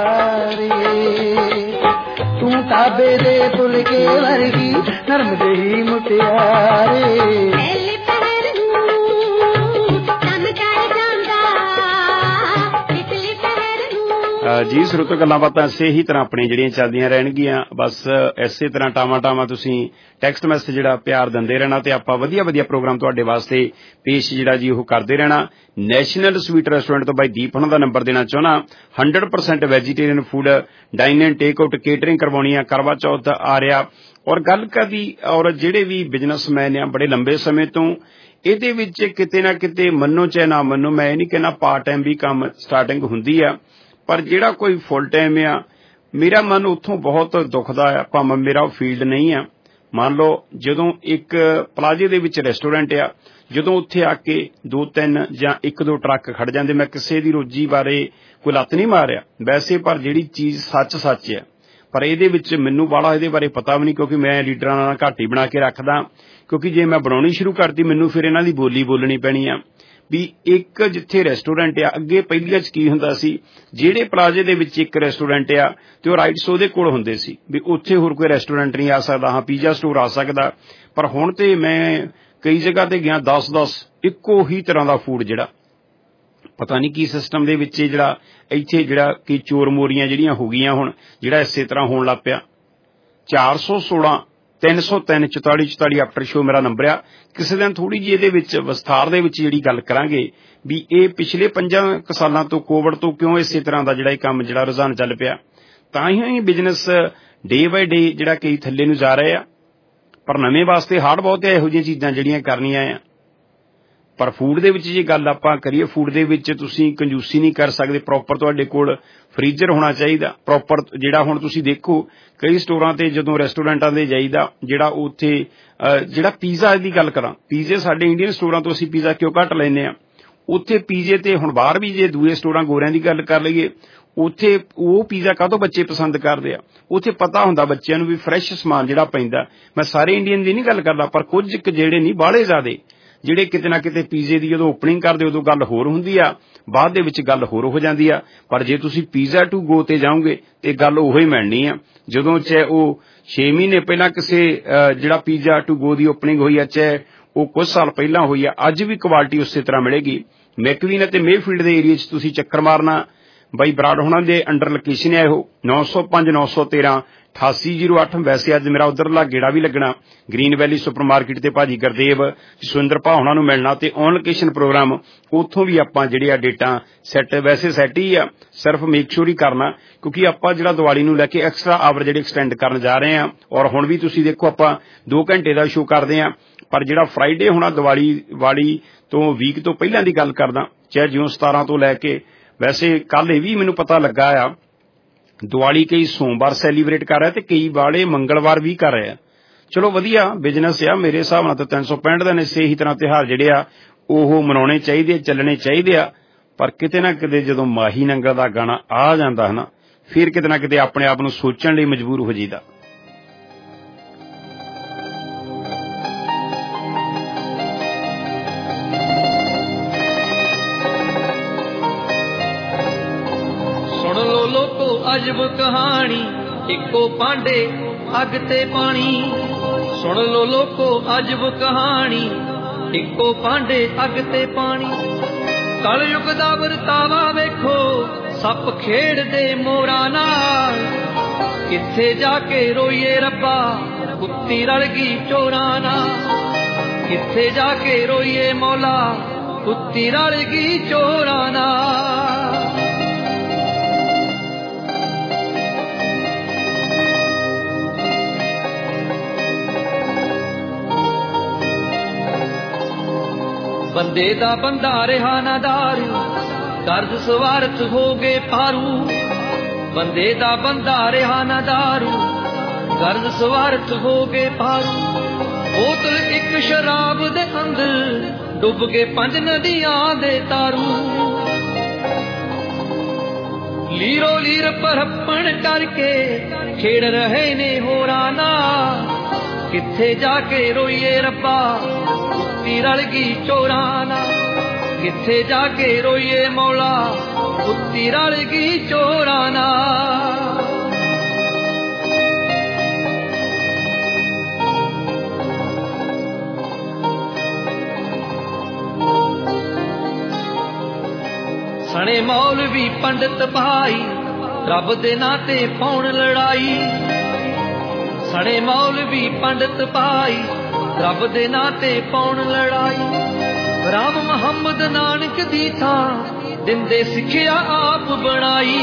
ਤੂੰ ਤਾਬੇ ਦੇ ਫੁਲਕੇ ਵਰਗੀ ਨਰਮ ਦੇਹੀ ਮੁਟਿਆਰੇ ਪਹਿਲੇ ਪਹਿਰ ਨੂੰ ਚੰਨ ਚੜ ਜਾਂਦਾ ਪਿਛਲੀ ਪਹਿਰ ਨੂੰ ਜੀ ਸਰੋਤੋ ਗੱਲਾਂ ਬਾਤਾਂ ਇਸੇ ਹੀ ਤਰ੍ਹਾਂ ਆਪਣੀਆਂ ਜਿਹੜੀਆਂ ਚੱਲਦੀਆਂ ਰਹਿਣਗੀਆਂ ਬਸ ਇਸੇ ਤਰ੍ਹਾਂ ਟਾਵਾਂ ਟਾਵਾਂ ਤੁਸੀਂ ਟੈਕਸਟ ਮੈਸੇਜ ਜਿਹੜਾ ਪਿਆਰ ਦਿੰਦੇ ਰਹਿਣਾ ਤੇ ਆਪਾਂ ਵਧੀਆ ਵਧੀਆ ਪ੍ਰੋਗਰਾਮ ਤੁਹਾਡੇ ਵਾਸਤੇ ਪੇਸ਼ ਜਿਹੜਾ ਜੀ ਉਹ ਕਰਦੇ ਰਹਿਣਾ ਨੈਸ਼ਨਲ ਸਵੀਟ ਰੈਸਟੋਰੈਂਟ ਤੋਂ ਬਾਈ ਦੀਪ ਹੁਣਾਂ ਦਾ ਨੰਬਰ ਦੇਣਾ ਚਾਹੁੰਦਾ hundred percent vegetarian food dine and take out catering ਕਰਵਾਉਣੀ ਆ ਕਰਵਾ ਚੌਥ ਆ ਰਿਹਾ ਔਰ ਗੱਲ ਕਰਦੀ ਔਰ ਜਿਹੜੇ ਵੀ ਬਿਜ਼ਨਸਮੈਨ ਆ ਬੜੇ ਲੰਬੇ ਸਮੇਂ ਤੋਂ ਇਹਦੇ ਵਿੱਚ ਕਿਤੇ ਨਾ ਕਿਤੇ ਮੰਨੋ ਚਾਹੇ ਨਾ ਮੰਨੋ ਮੈਂ ਇਹ ਨਹੀਂ ਕਹਿਣਾ ਪਾਰਟ ਟਾਈਮ ਵੀ ਕੰਮ ਸਟਾਰਟਿੰਗ ਹੁੰਦੀ ਆ ਪਰ ਜਿਹੜਾ ਕੋਈ ਫੁੱਲ ਟਾਈਮ ਆ ਮੇਰਾ ਮਨ ਉੱਥੋਂ ਬਹੁਤ ਦੁਖਦਾ ਆ ਭਾਵੇਂ ਮੇਰਾ ਉਹ ਫੀਲਡ ਨਹੀਂ ਆ ਮੰਨ ਲਓ ਜਦੋਂ ਇੱਕ ਪਲਾਜ਼ੇ ਦੇ ਵਿੱਚ ਰੈਸਟੋਰੈਂਟ ਆ ਜਦੋਂ ਉੱਥੇ ਆ ਕੇ ਦੋ ਤਿੰਨ ਜਾਂ ਇੱਕ ਦੋ ਟਰੱਕ ਖੜ ਜਾਂਦੇ ਮੈਂ ਕਿਸੇ ਦੀ ਰੋਜੀ ਬਾਰੇ ਕੋਈ ਲੱਤ ਨਹੀਂ ਮਾਰਿਆ ਵੈਸੇ ਪਰ ਜਿਹੜੀ ਚੀਜ਼ ਸੱਚ ਸੱਚ ਆ ਪਰ ਇਹਦੇ ਵਿੱਚ ਮੈਨੂੰ ਬਾਹਲਾ ਇਹਦੇ ਬਾਰੇ ਪਤਾ ਵੀ ਨਹੀਂ ਕਿਉਂਕਿ ਮੈਂ ਲੀਡਰਾਂ ਨਾਲ ਘਾਟੀ ਬਣਾ ਕੇ ਰੱਖਦਾ ਕਿਉਂਕਿ ਜੇ ਮੈਂ ਬਣਾਉਣੀ ਸ਼ੁਰੂ ਕਰਤੀ ਮੈਨੂੰ ਫਿਰ ਇਹਨਾਂ ਦੀ ਬੋਲੀ ਬੋਲਣੀ ਪੈਣੀ ਆ ਵੀ ਇੱਕ ਜਿੱਥੇ ਰੈਸਟੋਰੈਂਟ ਆ, ਅੱਗੇ ਪਹਿਲੀਆਂ ਚ ਕੀ ਹੁੰਦਾ ਸੀ, ਜਿਹੜੇ ਪਲਾਜ਼ੇ ਦੇ ਵਿੱਚ ਇੱਕ ਰੈਸਟੋਰੈਂਟ ਆ ਤੇ ਉਹ ਰਾਈਟਸ ਉਹਦੇ ਕੋਲ ਹੁੰਦੇ ਸੀ ਵੀ ਉੱਥੇ ਹੋਰ ਕੋਈ ਰੈਸਟੋਰੈਂਟ ਨਹੀਂ ਆ ਸਕਦਾ, ਹਾਂ ਪੀਜ਼ਾ ਸਟੋਰ ਆ ਸਕਦਾ। ਪਰ ਹੁਣ ਤੇ ਮੈਂ ਕਈ ਜਗ੍ਹਾ ਤੇ ਗਿਆ, ਦਸ ਦਸ ਇੱਕੋ ਹੀ ਤਰ੍ਹਾਂ ਦਾ ਫੂਡ, ਜਿਹੜਾ ਪਤਾ ਨਹੀਂ ਕੀ ਸਿਸਟਮ ਦੇ ਵਿੱਚ ਜਿਹੜਾ ਇੱਥੇ ਜਿਹੜਾ ਕਿ ਚੋਰ ਮੋਰੀਆਂ ਜਿਹੜੀਆਂ ਹੋ ਗਈਆਂ ਹੁਣ, ਜਿਹੜਾ ਇਸੇ ਤਰ੍ਹਾਂ ਹੋਣ ਲੱਗ ਪਿਆ। ਚਾਰ ਸੌ ਸੋਲਾਂ ਤਿੰਨ ਸੌ ਤਿੰਨ ਚੁਤਾਲੀ ਚੁਤਾਲੀ ਆਫਟਰ ਸ਼ੋ ਮੇਰਾ ਨੰਬਰ ਆ। ਕਿਸੇ ਦਿਨ ਥੋੜੀ ਜਿਹੀ ਇਹਦੇ ਵਿੱਚ ਵਿਸਥਾਰ ਦੇ ਵਿੱਚ ਜਿਹੜੀ ਗੱਲ ਕਰਾਂਗੇ ਵੀ ਇਹ ਪਿਛਲੇ ਪੰਜਾਂ ਕੁ ਸਾਲਾਂ ਤੋਂ ਕੋਵਿਡ ਤੋਂ ਕਿਉਂ ਇਸੇ ਤਰ੍ਹਾਂ ਦਾ ਜਿਹੜਾ ਇਹ ਕੰਮ ਜਿਹੜਾ ਰੁਝਾਨ ਚੱਲ ਪਿਆ। ਤਾਂ ਹੀ ਬਿਜ਼ਨਸ ਡੇ ਬਾਏ ਡੇ ਜਿਹੜਾ ਕਈ ਥੱਲੇ ਨੂੰ ਜਾ ਰਹੇ ਆ, ਪਰ ਨਵੇਂ ਵਾਸਤੇ ਹਾਰਡ ਬਹੁਤ ਹੈ ਇਹੋ ਜਿਹੀਆਂ ਚੀਜ਼ਾਂ ਜਿਹੜੀਆਂ ਕਰਨੀਆਂ ਆ। ਪਰ ਫੂਡ ਦੇ ਵਿੱਚ ਜੇ ਗੱਲ ਆਪਾਂ ਕਰੀਏ, ਫੂਡ ਦੇ ਵਿੱਚ ਤੁਸੀਂ ਕੰਜੂਸੀ ਨਹੀਂ ਕਰ ਸਕਦੇ। ਪ੍ਰੋਪਰ ਤੁਹਾਡੇ ਕੋਲ ਫਰੀਜ਼ਰ ਹੋਣਾ ਚਾਹੀਦਾ ਪ੍ਰੋਪਰ। ਜਿਹੜਾ ਹੁਣ ਤੁਸੀਂ ਦੇਖੋ ਕਈ ਸਟੋਰਾਂ ਤੇ ਜਦੋਂ ਰੈਸਟੋਰੈਂਟਾਂ ਦੇ ਜਾਈਦਾ, ਜਿਹੜਾ ਉੱਥੇ ਜਿਹੜਾ ਪੀਜ਼ਾ ਦੀ ਗੱਲ ਕਰਾਂ, ਪੀਜ਼ੇ ਸਾਡੇ ਇੰਡੀਅਨ ਸਟੋਰਾਂ ਤੋਂ ਅਸੀਂ ਪੀਜ਼ਾ ਕਿਉਂ ਘੱਟ ਲੈਂਦੇ ਹਾਂ, ਉੱਥੇ ਪੀਜ਼ੇ ਤੇ ਹੁਣ ਬਾਹਰ ਵੀ ਜੇ ਦੂਏ ਸਟੋਰਾਂ ਗੋਰਿਆਂ ਦੀ ਗੱਲ ਕਰ ਲਈਏ, ਉੱਥੇ ਉਹ ਪੀਜ਼ਾ ਕਾਹਤੋਂ ਬੱਚੇ ਪਸੰਦ ਕਰਦੇ ਆ। ਉੱਥੇ ਪਤਾ ਹੁੰਦਾ ਬੱਚਿਆਂ ਨੂੰ ਵੀ ਫਰੈਸ਼ ਸਮਾਨ ਜਿਹੜਾ ਪੈਂਦਾ। ਮੈਂ ਸਾਰੇ ਇੰਡੀਅਨ ਦੀ ਨਹੀਂ ਗੱਲ ਕਰਦਾ, ਪਰ ਕੁਝ ਕੁ ਜਿਹੜੇ ਨਹੀਂ ਬਾਹਲੇ ਜ਼ਿਆਦੇ, ਜਿਹੜੇ ਕਿਤੇ ਨਾ ਕਿਤੇ ਪੀਜ਼ੇ ਦੀ ਜਦੋਂ ਓਪਨਿੰਗ ਕਰਦੇ ਉਦੋਂ ਗੱਲ ਹੋਰ ਹੁੰਦੀ ਆ, ਬਾਅਦ ਦੇ ਵਿੱਚ ਗੱਲ ਹੋਰ ਹੋ ਜਾਂਦੀ ਆ। ਪਰ ਜੇ ਤੁਸੀਂ ਪੀਜ਼ਾ ਟੂ ਗੋ ਤੇ ਜਾਓਗੇ ਤੇ ਗੱਲ ਉਹੋ ਹੀ ਮਿਲਣੀ ਆ। ਜਦੋਂ ਚਾਹੇ ਉਹ ਛੇ ਮਹੀਨੇ ਪਹਿਲਾਂ ਕਿਸੇ ਜਿਹੜਾ ਪੀਜ਼ਾ ਟੂ ਗੋ ਦੀ ਓਪਨਿੰਗ ਹੋਈ ਆ, ਚਾਹੇ ਉਹ ਕੁਝ ਸਾਲ ਪਹਿਲਾਂ ਹੋਈ ਆ, ਅੱਜ ਵੀ ਕੁਆਲਿਟੀ ਉਸੇ ਤਰ੍ਹਾਂ ਮਿਲੇਗੀ। ਮੈਕਵੀਨ ਅਤੇ ਮੇਫੀਲਡ ਦੇ ਏਰੀਏ 'ਚ ਤੁਸੀਂ ਚੱਕਰ ਮਾਰਨਾ, ਬਾਈ ਬਰਾੜ ਹੋਣਾ ਦੇ ਅੰਡਰ ਲੋਕੇਸ਼ਨ ਹੈ ਉਹ, ਨੌ ਸੌ ਪੰਜ ਨੌ ਸੌ ਤੇਰਾਂ ਅਠਾਸੀ ਜ਼ੀਰੋ ਅੱਠ। ਵੈਸੇ ਅੱਜ ਮੇਰਾ ਉਧਰਲਾ ਗੇੜਾ ਵੀ ਲੱਗਣਾ, ਗ੍ਰੀਨ ਵੈਲੀ ਸੁਪਰ ਮਾਰਕੀਟ ਤੇ ਭਾਜੀ ਗੁਰਦੇਵ ਜਸਵਿੰਦਰ ਭਾ ਹੋਣਾ ਨੂੰ ਮਿਲਣਾ ਤੇ ਔਨ ਲੋਕੇਸ਼ਨ ਪ੍ਰੋਗਰਾਮ ਉੱਥੋਂ ਵੀ ਆਪਾਂ ਜਿਹੜੇ ਆ ਡੇਟਾ ਸੈੱਟ ਵੈਸੇ ਸੈੱਟ ਹੀ ਆ, ਸਿਰਫ ਮੇਕ ਸ਼ੋਰ ਹੀ ਕਰਨਾ, ਕਿਉਂਕਿ ਆਪਾਂ ਜਿਹੜਾ ਦੀਵਾਲੀ ਨੂੰ ਲੈ ਕੇ ਐਕਸਟਰਾ ਆਵਰ ਜਿਹੜੇ ਐਕਸਟੈਂਡ ਕਰਨ ਜਾ ਰਹੇ ਆ। ਔਰ ਹੁਣ ਵੀ ਤੁਸੀਂ ਦੇਖੋ ਆਪਾਂ ਦੋ ਘੰਟੇ ਦਾ ਸ਼ੋਅ ਕਰਦੇ ਆ, ਪਰ ਜਿਹੜਾ ਫਰਾਈਡੇ ਹੋਣਾ ਦੀਵਾਲੀ ਵਾਲੀ ਤੋਂ ਵੀਕ ਤੋਂ ਪਹਿਲਾਂ ਦੀ ਗੱਲ ਕਰਦਾ, ਚਾਹੇ ਜਿਉਂ ਸਤਾਰਾਂ ਤੋਂ ਲੈ ਕੇ, ਵੈਸੇ ਕੱਲ ਇਹ ਵੀ ਮੈਨੂੰ ਪਤਾ ਲੱਗਾ ਆ ਦੀਵਾਲੀ ਕਈ ਸੋਮਵਾਰ ਸੈਲੀਬ੍ਰੇਟ ਕਰ ਰਿਹਾ ਤੇ ਕਈ ਵਾਲੇ ਮੰਗਲਵਾਰ ਵੀ ਕਰ ਰਹੇ ਆ। ਚਲੋ ਵਧੀਆ ਬਿਜ਼ਨਸ ਆ, ਮੇਰੇ ਹਿਸਾਬ ਨਾਲ ਤਾਂ ਤਿੰਨ ਸੌ ਪੈਂਹਠ ਦਿਨ ਇਸੇ ਹੀ ਤਰ੍ਹਾਂ ਤਿਉਹਾਰ ਜਿਹੜੇ ਆ ਉਹ ਮਨਾਉਣੇ ਚਾਹੀਦੇ, ਚੱਲਣੇ ਚਾਹੀਦੇ ਆ। ਪਰ ਕਿਤੇ ਨਾ ਕਿਤੇ ਜਦੋਂ ਮਾਹੀ ਨੰਗਲ ਦਾ ਗਾਣਾ ਆ ਜਾਂਦਾ ਹੈ ਨਾ, ਫਿਰ ਕਿਤੇ ਨਾ ਕਿਤੇ ਆਪਣੇ ਆਪ ਨੂੰ ਸੋਚਣ ਲਈ ਮਜਬੂਰ ਹੋ ਜਾਈਦਾ। ਅਜਬ ਕਹਾਣੀ ਇੱਕੋ ਭਾਂਡੇ ਅੱਗ ਤੇ ਪਾਣੀ, ਸੁਣ ਲੋ ਲੋਕੋ ਅਜਬ ਕਹਾਣੀ ਇੱਕੋ ਭਾਂਡੇ ਅੱਗ ਤੇ ਪਾਣੀ। ਕਲਯੁਗ ਦਾ ਵਰਤਾਵਾ ਵੇਖੋ ਸੱਪ ਖੇਡਦੇ ਮੋਰਾਂ ਨਾਲ, ਕਿੱਥੇ ਜਾ ਕੇ ਰੋਈਏ ਰੱਬਾ ਕੁੱਤੀ ਰਲ ਗਈ ਚੋਰਾਂ ਨਾਲ, ਕਿੱਥੇ ਜਾ ਕੇ ਰੋਈਏ ਮੌਲਾ ਕੁੱਤੀ ਰਲ ਗਈ ਚੋਰਾਂ ਨਾਲ। ਬੰਦੇ ਦਾ ਬੰਦਾ ਰਿਹਾ ਨਾ ਦਾਰੂ, ਕਰਜ਼ ਸਵਾਰਥ ਹੋ ਗਏ ਪਾਰੂ। ਬੰਦੇ ਦਾ ਬੰਦਾ ਰਿਹਾ ਨਾ ਦਾਰੂ, ਕਰਜ਼ ਸਵਾਰਥ ਹੋ ਗਏ ਪਾਰੂ। ਬੋਤਲ ਇੱਕ ਸ਼ਰਾਬ ਦੇ ਅੰਦਰ ਡੁੱਬ ਕੇ ਪੰਜ ਨਦੀਆਂ ਦੇ ਤਾਰੂ। ਲੀਰੋ ਲੀਰ ਪਰਪਣ ਕਰਕੇ ਖੇਡ ਰਹੇ ਨੇ ਹੋਰਾਂ ਨਾਲ, ਕਿੱਥੇ ਜਾ ਕੇ ਰੋਈਏ ਰੱਬਾ ਕੁੱਤੀ ਰਲ ਗਈ ਚੋਰਾਂ ਨਾਲ, ਕਿੱਥੇ ਜਾ ਕੇ ਰੋਈਏ ਮੌਲਾ ਕੁੱਤੀ ਰਲ ਗਈ ਚੋਰਾਂ ਨਾਲ। ਸਣੇ ਮੌਲਵੀ ਪੰਡਤ ਭਾਈ ਰੱਬ ਦੇ ਨਾਂ ਤੇ ਪਾਉਣ ਲੜਾਈ, ਸਣੇ ਮੌਲਵੀ ਪੰਡਤ ਭਾਈ ਰੱਬ ਦੇ ਨਾਂ ਤੇ ਪਾਉਣ ਲੜਾਈ। ਰਾਮ ਮੁਹੰਮਦ ਨਾਨਕ ਦੀ ਥਾਂ ਦਿੰਦੇ ਸਿੱਖਿਆ ਆਪ ਬਣਾਈ।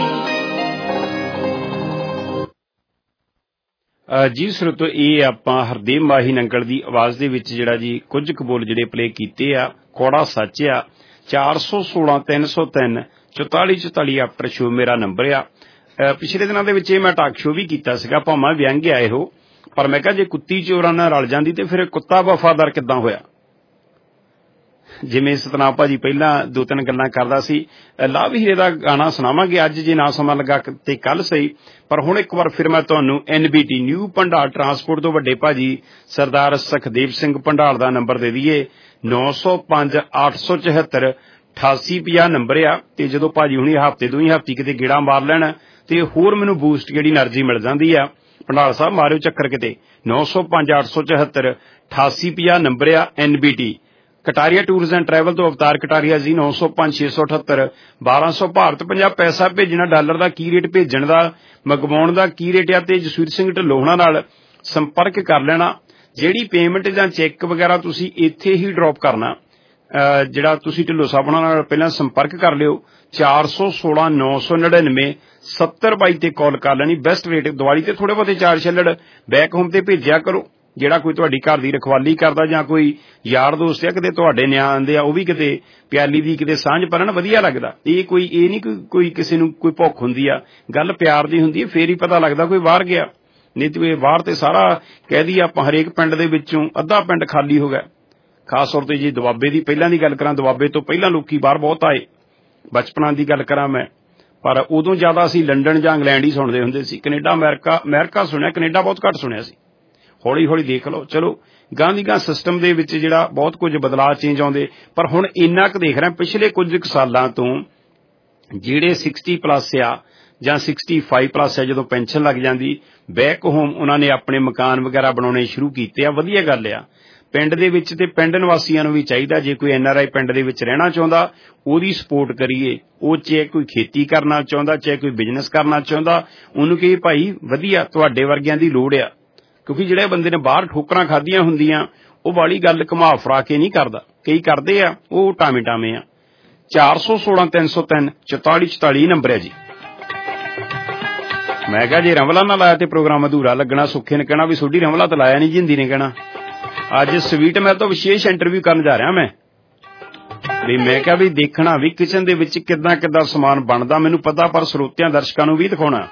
ਜੀ ਸਰੋਤੋ, ਇਹ ਆਪਾਂ ਹਰਦੇਵ ਮਾਹੀ ਨੰਗਲ ਦੀ ਆਵਾਜ਼ ਦੇ ਵਿੱਚ ਜਿਹੜਾ ਜੀ ਕੁਝ ਕੁ ਬੋਲ ਜਿਹੜੇ ਪਲੇ ਕੀਤੇ ਆ, ਕੌੜਾ ਸੱਚ ਆ। ਚਾਰ ਸੌ ਸੋਲਾਂ ਤਿੰਨ ਸੌ ਤਿੰਨ ਚੁਤਾਲੀ ਚੁਤਾਲੀ ਆਫਟਰ ਸ਼ੋ ਮੇਰਾ ਨੰਬਰ ਆ। ਪਿਛਲੇ ਦਿਨਾਂ ਦੇ ਵਿੱਚ ਇਹ ਮੈਂ ਟਾਕ ਸ਼ੋ ਵੀ ਕੀਤਾ ਸੀਗਾ, ਭਾਵੇਂ ਵਿਅੰਗ ਆਏ ਹੋ, ਪਰ ਮੈਂ ਕਿਹਾ ਜੇ ਕੁੱਤੀ ਚੋਰਾਂ ਨਾਲ ਰਲ ਜਾਂਦੀ ਤੇ ਫਿਰ ਕੁੱਤਾ ਵਫਾਦਾਰ ਕਿੱਦਾਂ ਹੋਇਆ। ਜਿਵੇਂ ਸਤਨਾਮ ਭਾਜੀ ਪਹਿਲਾਂ ਦੋ ਤਿੰਨ ਗੱਲਾਂ ਕਰਦਾ ਸੀ। ਲਾਭ ਹੀਰੇ ਦਾ ਗਾਣਾ ਸੁਣਾਵਾਂਗੇ ਅੱਜ ਜੇ ਨਾ ਸਮਾਂ ਲੱਗਾ ਤੇ ਕੱਲ ਸਹੀ, ਪਰ ਹੁਣ ਇੱਕ ਵਾਰ ਫਿਰ ਮੈਂ ਤੁਹਾਨੂੰ N B T new Bhandar transport ਤੋਂ ਵੱਡੇ ਭਾਜੀ ਸਰਦਾਰ ਸੁਖਦੇਵ ਸਿੰਘ ਭੰਡਾਰ ਦਾ ਨੰਬਰ ਦੇ ਦਈਏ। ਨੌ ਸੌ ਪੰਜ ਅੱਠ ਸੌ ਚੌਹੱਤਰ ਅਠਾਸੀ ਪੰਜਾਹ ਨੰਬਰ ਆ। ਤੇ ਜਦੋਂ ਭਾਜੀ ਹੁਣੀ ਹਫ਼ਤੇ ਦੋ ਹੀ ਹਫ਼ਤੇ ਕਿਤੇ ਗੇੜਾ ਮਾਰ ਲੈਣ ਤੇ ਹੋਰ ਮੈਨੂੰ ਬੂਸਟ ਜਿਹੜੀ એનર્ਜੀ ਮਿਲ ਜਾਂਦੀ ਆ। ਭੰਡਾਰ ਸਾਹਿਬ ਮਾਰਿਓ ਚੱਕਰ ਕਿਤੇ। ਨੌ ਸੌ ਪੰਜ ਅੱਠ ਸੌ ਚੌਹੱਤਰ ਅਠਾਸੀ ਪੰਜਾਹ ਨੰਬਰ ਆ N B T. Kataria tours and travel ਤੋਂ ਅਵਤਾਰ ਕਟਾਰੀਆ ਜੀ। ਨੌ ਸੌ ਪੰਜ ਛੇ ਸੌ ਅਠੱਤਰ ਬਾਰਾਂ ਸੌ ਭਾਰਤ ਪੰਜਾਹ। ਪੈਸਾ ਭੇਜਣਾ ਡਾਲਰ ਦਾ ਕੀ ਰੇਟ, ਭੇਜਣ ਦਾ ਮੰਗਵਾਉਣ ਦਾ ਕੀ ਰੇਟ ਆ। ਤੇ ਜਸਵੀਰ ਸਿੰਘ ਢਿੱਲੋਂ ਨਾਲ ਸੰਪਰਕ ਕਰ ਲੈਣਾ। ਜਿਹੜੀ ਪੇਮੈਂਟ ਜਾਂ ਚੈੱਕ ਵਗੈਰਾ ਤੁਸੀਂ ਇੱਥੇ ਹੀ ਡਰੋਪ ਕਰਨਾ। ਜਿਹੜਾ ਤੁਸੀਂ ਢਿੱਲੋਂ ਸਾਹਿਬ ਨਾਲ ਪਹਿਲਾਂ ਸੰਪਰਕ ਕਰ ਲਿਓ। ਚਾਰ ਸੌ ਸੋਲਾਂ ਨੌ ਸੌ ਨੜਿਨਵੇਂ ਸੱਤਰ ਬਾਈ ਤੇ ਕਾਲ ਕਰ ਲੈਣੀ। Best rate. ਦੀਵਾਲੀ ਤੇ ਥੋੜੇ ਬਹੁਤੇ ਚਾਰ ਛੱਲੜ ਬੈਕ ਹੋਮ ਤੇ ਭੇਜਿਆ ਕਰੋ। ਜਿਹੜਾ ਕੋਈ ਤੁਹਾਡੀ ਘਰ ਦੀ ਰਖਵਾਲੀ ਕਰਦਾ ਜਾਂ ਕੋਈ ਯਾਰ ਦੋਸਤ ਆ ਕਿਤੇ ਤੁਹਾਡੇ ਨਿਆਂ ਆਉਂਦੇ ਆ, ਉਹ ਵੀ ਕਿਤੇ ਪਿਆਲੀ ਦੀ ਕਿਤੇ ਸਾਂਝ ਪਰਨ ਵਧੀਆ ਲੱਗਦਾ। ਇਹ ਕੋਈ ਇਹ ਨਹੀਂ ਕੋਈ ਕਿਸੇ ਨੂੰ ਕੋਈ ਭੁੱਖ ਹੁੰਦੀ ਆ, ਗੱਲ ਪਿਆਰ ਦੀ ਹੁੰਦੀ ਹੈ। ਫੇਰ ਹੀ ਪਤਾ ਲੱਗਦਾ ਕੋਈ ਬਾਹਰ ਗਿਆ। ਨਹੀਂ ਤੇ ਬਾਹਰ ਤੇ ਸਾਰਾ ਕਹਿ ਦਈਏ ਆਪਾਂ ਹਰੇਕ ਪਿੰਡ ਦੇ ਵਿੱਚੋਂ ਅੱਧਾ ਪਿੰਡ ਖਾਲੀ ਹੋ ਗਿਆ। ਖਾਸ ਤੌਰ ਤੇ ਜੇ ਦੁਆਬੇ ਦੀ ਪਹਿਲਾਂ ਦੀ ਗੱਲ ਕਰਾਂ, ਦੁਆਬੇ ਤੋਂ ਪਹਿਲਾਂ ਲੋਕੀ ਬਾਹਰ ਬਹੁਤ ਆਏ। ਬਚਪਨਾਂ ਦੀ ਗੱਲ ਕਰਾਂ ਮੈਂ, ਪਰ ਉਦੋਂ ਜ਼ਿਆਦਾ ਅਸੀਂ ਲੰਡਨ ਜਾਂ ਇੰਗਲੈਂਡ ਹੀ ਸੁਣਦੇ ਹੁੰਦੇ ਸੀ। ਕੈਨੇਡਾ ਅਮਰੀਕਾ ਅਮਰੀਕਾ ਸੁਣਿਆ, ਕੈਨੇਡਾ ਬਹੁਤ ਘੱਟ ਸੁਣਿਆ ਸੀ। ਹੌਲੀ ਹੌਲੀ ਦੇਖ ਲਓ। ਚਲੋ ਗਾਂ ਦੀ ਗਾਂ ਸਿਸਟਮ ਦੇ ਵਿੱਚ ਜਿਹੜਾ ਬਹੁਤ ਕੁਝ ਬਦਲਾਅ ਚੇਂਜ ਆਉਂਦੇ, ਪਰ ਹੁਣ ਇੰਨਾ ਕੁ ਦੇਖ ਰਿਹਾ ਪਿਛਲੇ ਕੁਝ ਕੁ ਸਾਲਾਂ ਤੋਂ ਜਿਹੜੇ ਸਿਕਸਟੀ ਪਲੱਸ ਆ ਜਾਂ ਸਿਕਸਟੀ ਫਾਈਵ ਪਲੱਸ ਆ, ਜਦੋਂ ਪੈਨਸ਼ਨ ਲੱਗ ਜਾਂਦੀ ਬੈਕ ਹੋਮ ਉਹਨਾਂ ਨੇ ਆਪਣੇ ਮਕਾਨ ਵਗੈਰਾ ਬਣਾਉਣੇ ਸ਼ੁਰੂ ਕੀਤੇ ਆ। ਵਧੀਆ ਗੱਲ ਆ। ਪਿੰਡ ਦੇ ਵਿੱਚ ਤੇ ਪਿੰਡ ਨਿਵਾਸੀਆਂ ਨੂੰ ਵੀ ਚਾਹੀਦਾ, ਜੇ ਕੋਈ ਐਨ ਆਰ ਆਈ ਪਿੰਡ ਦੇ ਵਿੱਚ ਰਹਿਣਾ ਚਾਹੁੰਦਾ ਉਹਦੀ ਸਪੋਰਟ ਕਰੀਏ। ਉਹ ਚਾਹੇ ਕੋਈ ਖੇਤੀ ਕਰਨਾ ਚਾਹੁੰਦਾ, ਚਾਹੇ ਕੋਈ ਬਿਜ਼ਨਸ ਕਰਨਾ ਚਾਹੁੰਦਾ, ਉਹਨੂੰ ਕਹੇ ਭਾਈ ਵਧੀਆ ਤੁਹਾਡੇ ਵਰਗਿਆਂ ਦੀ ਲੋੜ ਆ। ਕਿਉਂਕਿ ਜਿਹੜੇ ਬੰਦੇ ਨੇ ਬਾਹਰ ਠੋਕਰਾਂ ਖਾਧੀਆਂ ਹੁੰਦੀਆਂ ਉਹ ਵਾਲੀ ਗੱਲ ਘੁਮਾ ਫਰਾ ਕੇ ਨਹੀਂ ਕਰਦਾ। ਕਈ ਕਰਦੇ ਆ, ਉਹ ਟਾਵੇਂ ਟਾਵੇਂ ਆ। ਚਾਰ ਸੌ ਸੋਲਾਂ ਤਿੰਨ ਸੌ ਤਿੰਨ ਚੁਤਾਲੀ ਚੁਤਾਲੀ ਨੰਬਰ ਹੈ ਜੀ। ਮੈਂ ਕਿਹਾ ਜੇ ਰਮਲਾ ਨਾ ਲਾਇਆ ਤੇ ਪ੍ਰੋਗਰਾਮ ਅਧੂਰਾ ਲੱਗਣਾ। ਸੁੱਖੇ ਨੇ ਕਹਿਣਾ ਵੀ ਤੁਹਾਡੀ ਰਮਲਾ ਤਾਂ ਲਾਇਆ ਨਹੀਂ, ਜਿੰਦੀ ਨੇ ਕਹਿਣਾ ਅੱਜ ਸਵੀਟ ਮੈਂ ਤਾਂ ਵਿਸ਼ੇਸ਼ ਇੰਟਰਵਿਊ ਕਰਨ ਜਾ ਰਿਹਾ ਮੈਂ ਵੀ। ਮੈਂ ਕਿਹਾ ਵੀ ਦੇਖਣਾ ਵੀ ਕਿਚਨ ਦੇ ਵਿੱਚ ਕਿੱਦਾਂ ਕਿੱਦਾਂ ਸਮਾਨ ਬਣਦਾ ਮੈਨੂੰ ਪਤਾ, ਪਰ ਸਰੋਤਿਆਂ ਦਰਸ਼ਕਾਂ ਨੂੰ ਵੀ ਦਿਖਾਉਣਾ।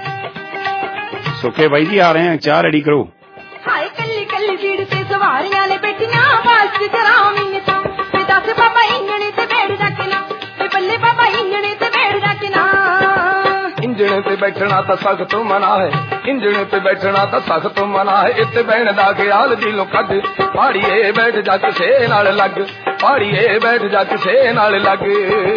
ਸੁੱਖੇ ਬਾਈ ਜੀ ਆ ਰਹੇ ਆ, ਚਾਹ ਰੈਡੀ ਕਰੋ। ਹਾਏ ਕੱਲੀ ਕੱਲੀ ਭੀੜ ਤੇ ਸਵਾਰੀਆਂ ਨੇ ਬੈਠੀਆਂ ਬਸ ਜਰਾਵੀਂ ਤਾਂ ਤੇ ਦੱਸ ਬਾਬਾ ਇੰਜਣੇ ਤੇ ਬੈਠ ਰੱਖਣਾ ਤੇ ਬੱਲੇ ਬਾਬਾ ਇੰਜਣੇ ਤੇ ਬੈਠ ਰੱਖਣਾ। ਇੰਜਣੇ ਤੇ ਬੈਠਣਾ ਤਾਂ ਸਖਤ ਮਨਾ ਹੈ, ਇੰਜਣੇ ਤੇ ਬੈਠਣਾ ਤਾਂ ਸਖਤ ਮਨਾ ਹੈ। ਇੱਥੇ ਬਹਿਣ ਦਾ ਖਿਆਲ ਦਿਲੋਂ ਕੱਢ ਪਹਾੜੀਏ ਬੈਠ ਜਾ ਕਿਸੇ ਨਾਲ ਲੱਗ, ਪਹਾੜੀਏ ਬੈਠ ਜਾ ਕਿਸੇ ਨਾਲ ਲੱਗ।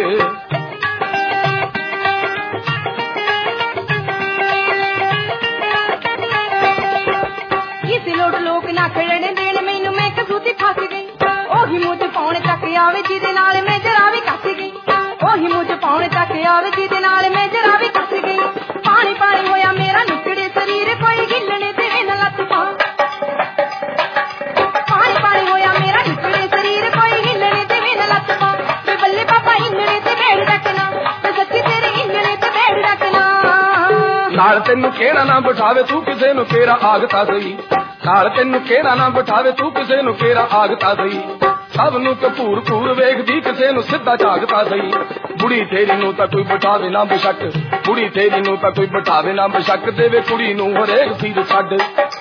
ਲੋਕ ਨਾ ਖੜਨ ਦੇਣ ਮੈਨੂੰ, ਮੈਂ ਕਸੂਤੀ ਫਸ ਗਈ। ਉਹੀ ਮੂੰਹ ਚ ਪਾਉਣ ਤੱਕ ਆਵੇ ਜਿਹਦੇ ਨਾਲ ਮੈਂ ਜਰਾ ਵੀ ਕੱਸ ਗਈ। ਉਹੀ ਮੂੰਹ ਚ ਪਾਉਣ ਤੱਕ ਆਵੇ ਜਿਹਦੇ ਨਾਲ ਮੈਂ ਜਰਾ ਵੀ ਕੱਸ ਗਈ। ਪਾਣੀ ਪਾਣੀ ਹੋਇਆ ਮੇਰਾ ਨੁਕੜੇ ਸਰੀਰ, ਕੋਈ ਹਿੱਲਣੇ ਤੇ ਵੀ ਨਾ ਲੱਤ ਪਾ। ਪਾਣੀ ਪਾਣੀ ਹੋਇਆ ਮੇਰਾ ਨੁਕੜੇ ਸਰੀਰ, ਕੋਈ ਹਿੱਲਣੇ ਤੇ ਵੀ ਨਾ ਲੱਤ ਪਾ। ਤੇ ਬੱਲੇ ਬਾਬਾ ਇੰਜਣੇ ਤੇ ਬੈਠ ਰੱਖਣਾ, ਤੇ ਸੱਚੀ ਤੇਰੇ ਇੰਜਣੇ ਤੇ ਬੈਠ ਰੱਖਣਾ। ਨਾਲ ਤੈਨੂੰ ਕਿਹੜਾ ਨਾ ਬਿਠਾਵੇ ਤੂੰ ਕਿਸੇ ਨੂੰ ਤੇਰਾ ਆਗਤਾ ਸਹੀ। ਨਾਲ ਤੈਨੂੰ ਕਿਹੜਾ ਨਾ ਬਿਠਾਵੇ ਤੂੰ ਕਿਸੇ ਨੂੰ ਤੇਰਾ ਆਗਤਾ ਸਹੀ। ਸਭ ਨੂੰ ਕਪੂਰ ਕੂਰ ਵੇਖਦੀ ਕਿਸੇ ਨੂੰ ਸਿੱਧਾ ਝਾਗਤਾ ਸਹੀ। ਬੁੜੀ ਤੇਰੀ ਨੂੰ ਤਾਂ ਕੋਈ ਬਿਠਾਵੇ ਨਾ ਬੇਸ਼ੱਕ, ਬੁੜੀ ਤੇਰੀ ਨੂੰ ਤਾਂ ਕੋਈ ਬਿਠਾਵੇ ਨਾ ਬੇਸ਼ੱਕ। ਦੇਵੇ ਕੁੜੀ ਨੂੰ ਹਰੇਕ ਸੀਰ ਛੱਡ,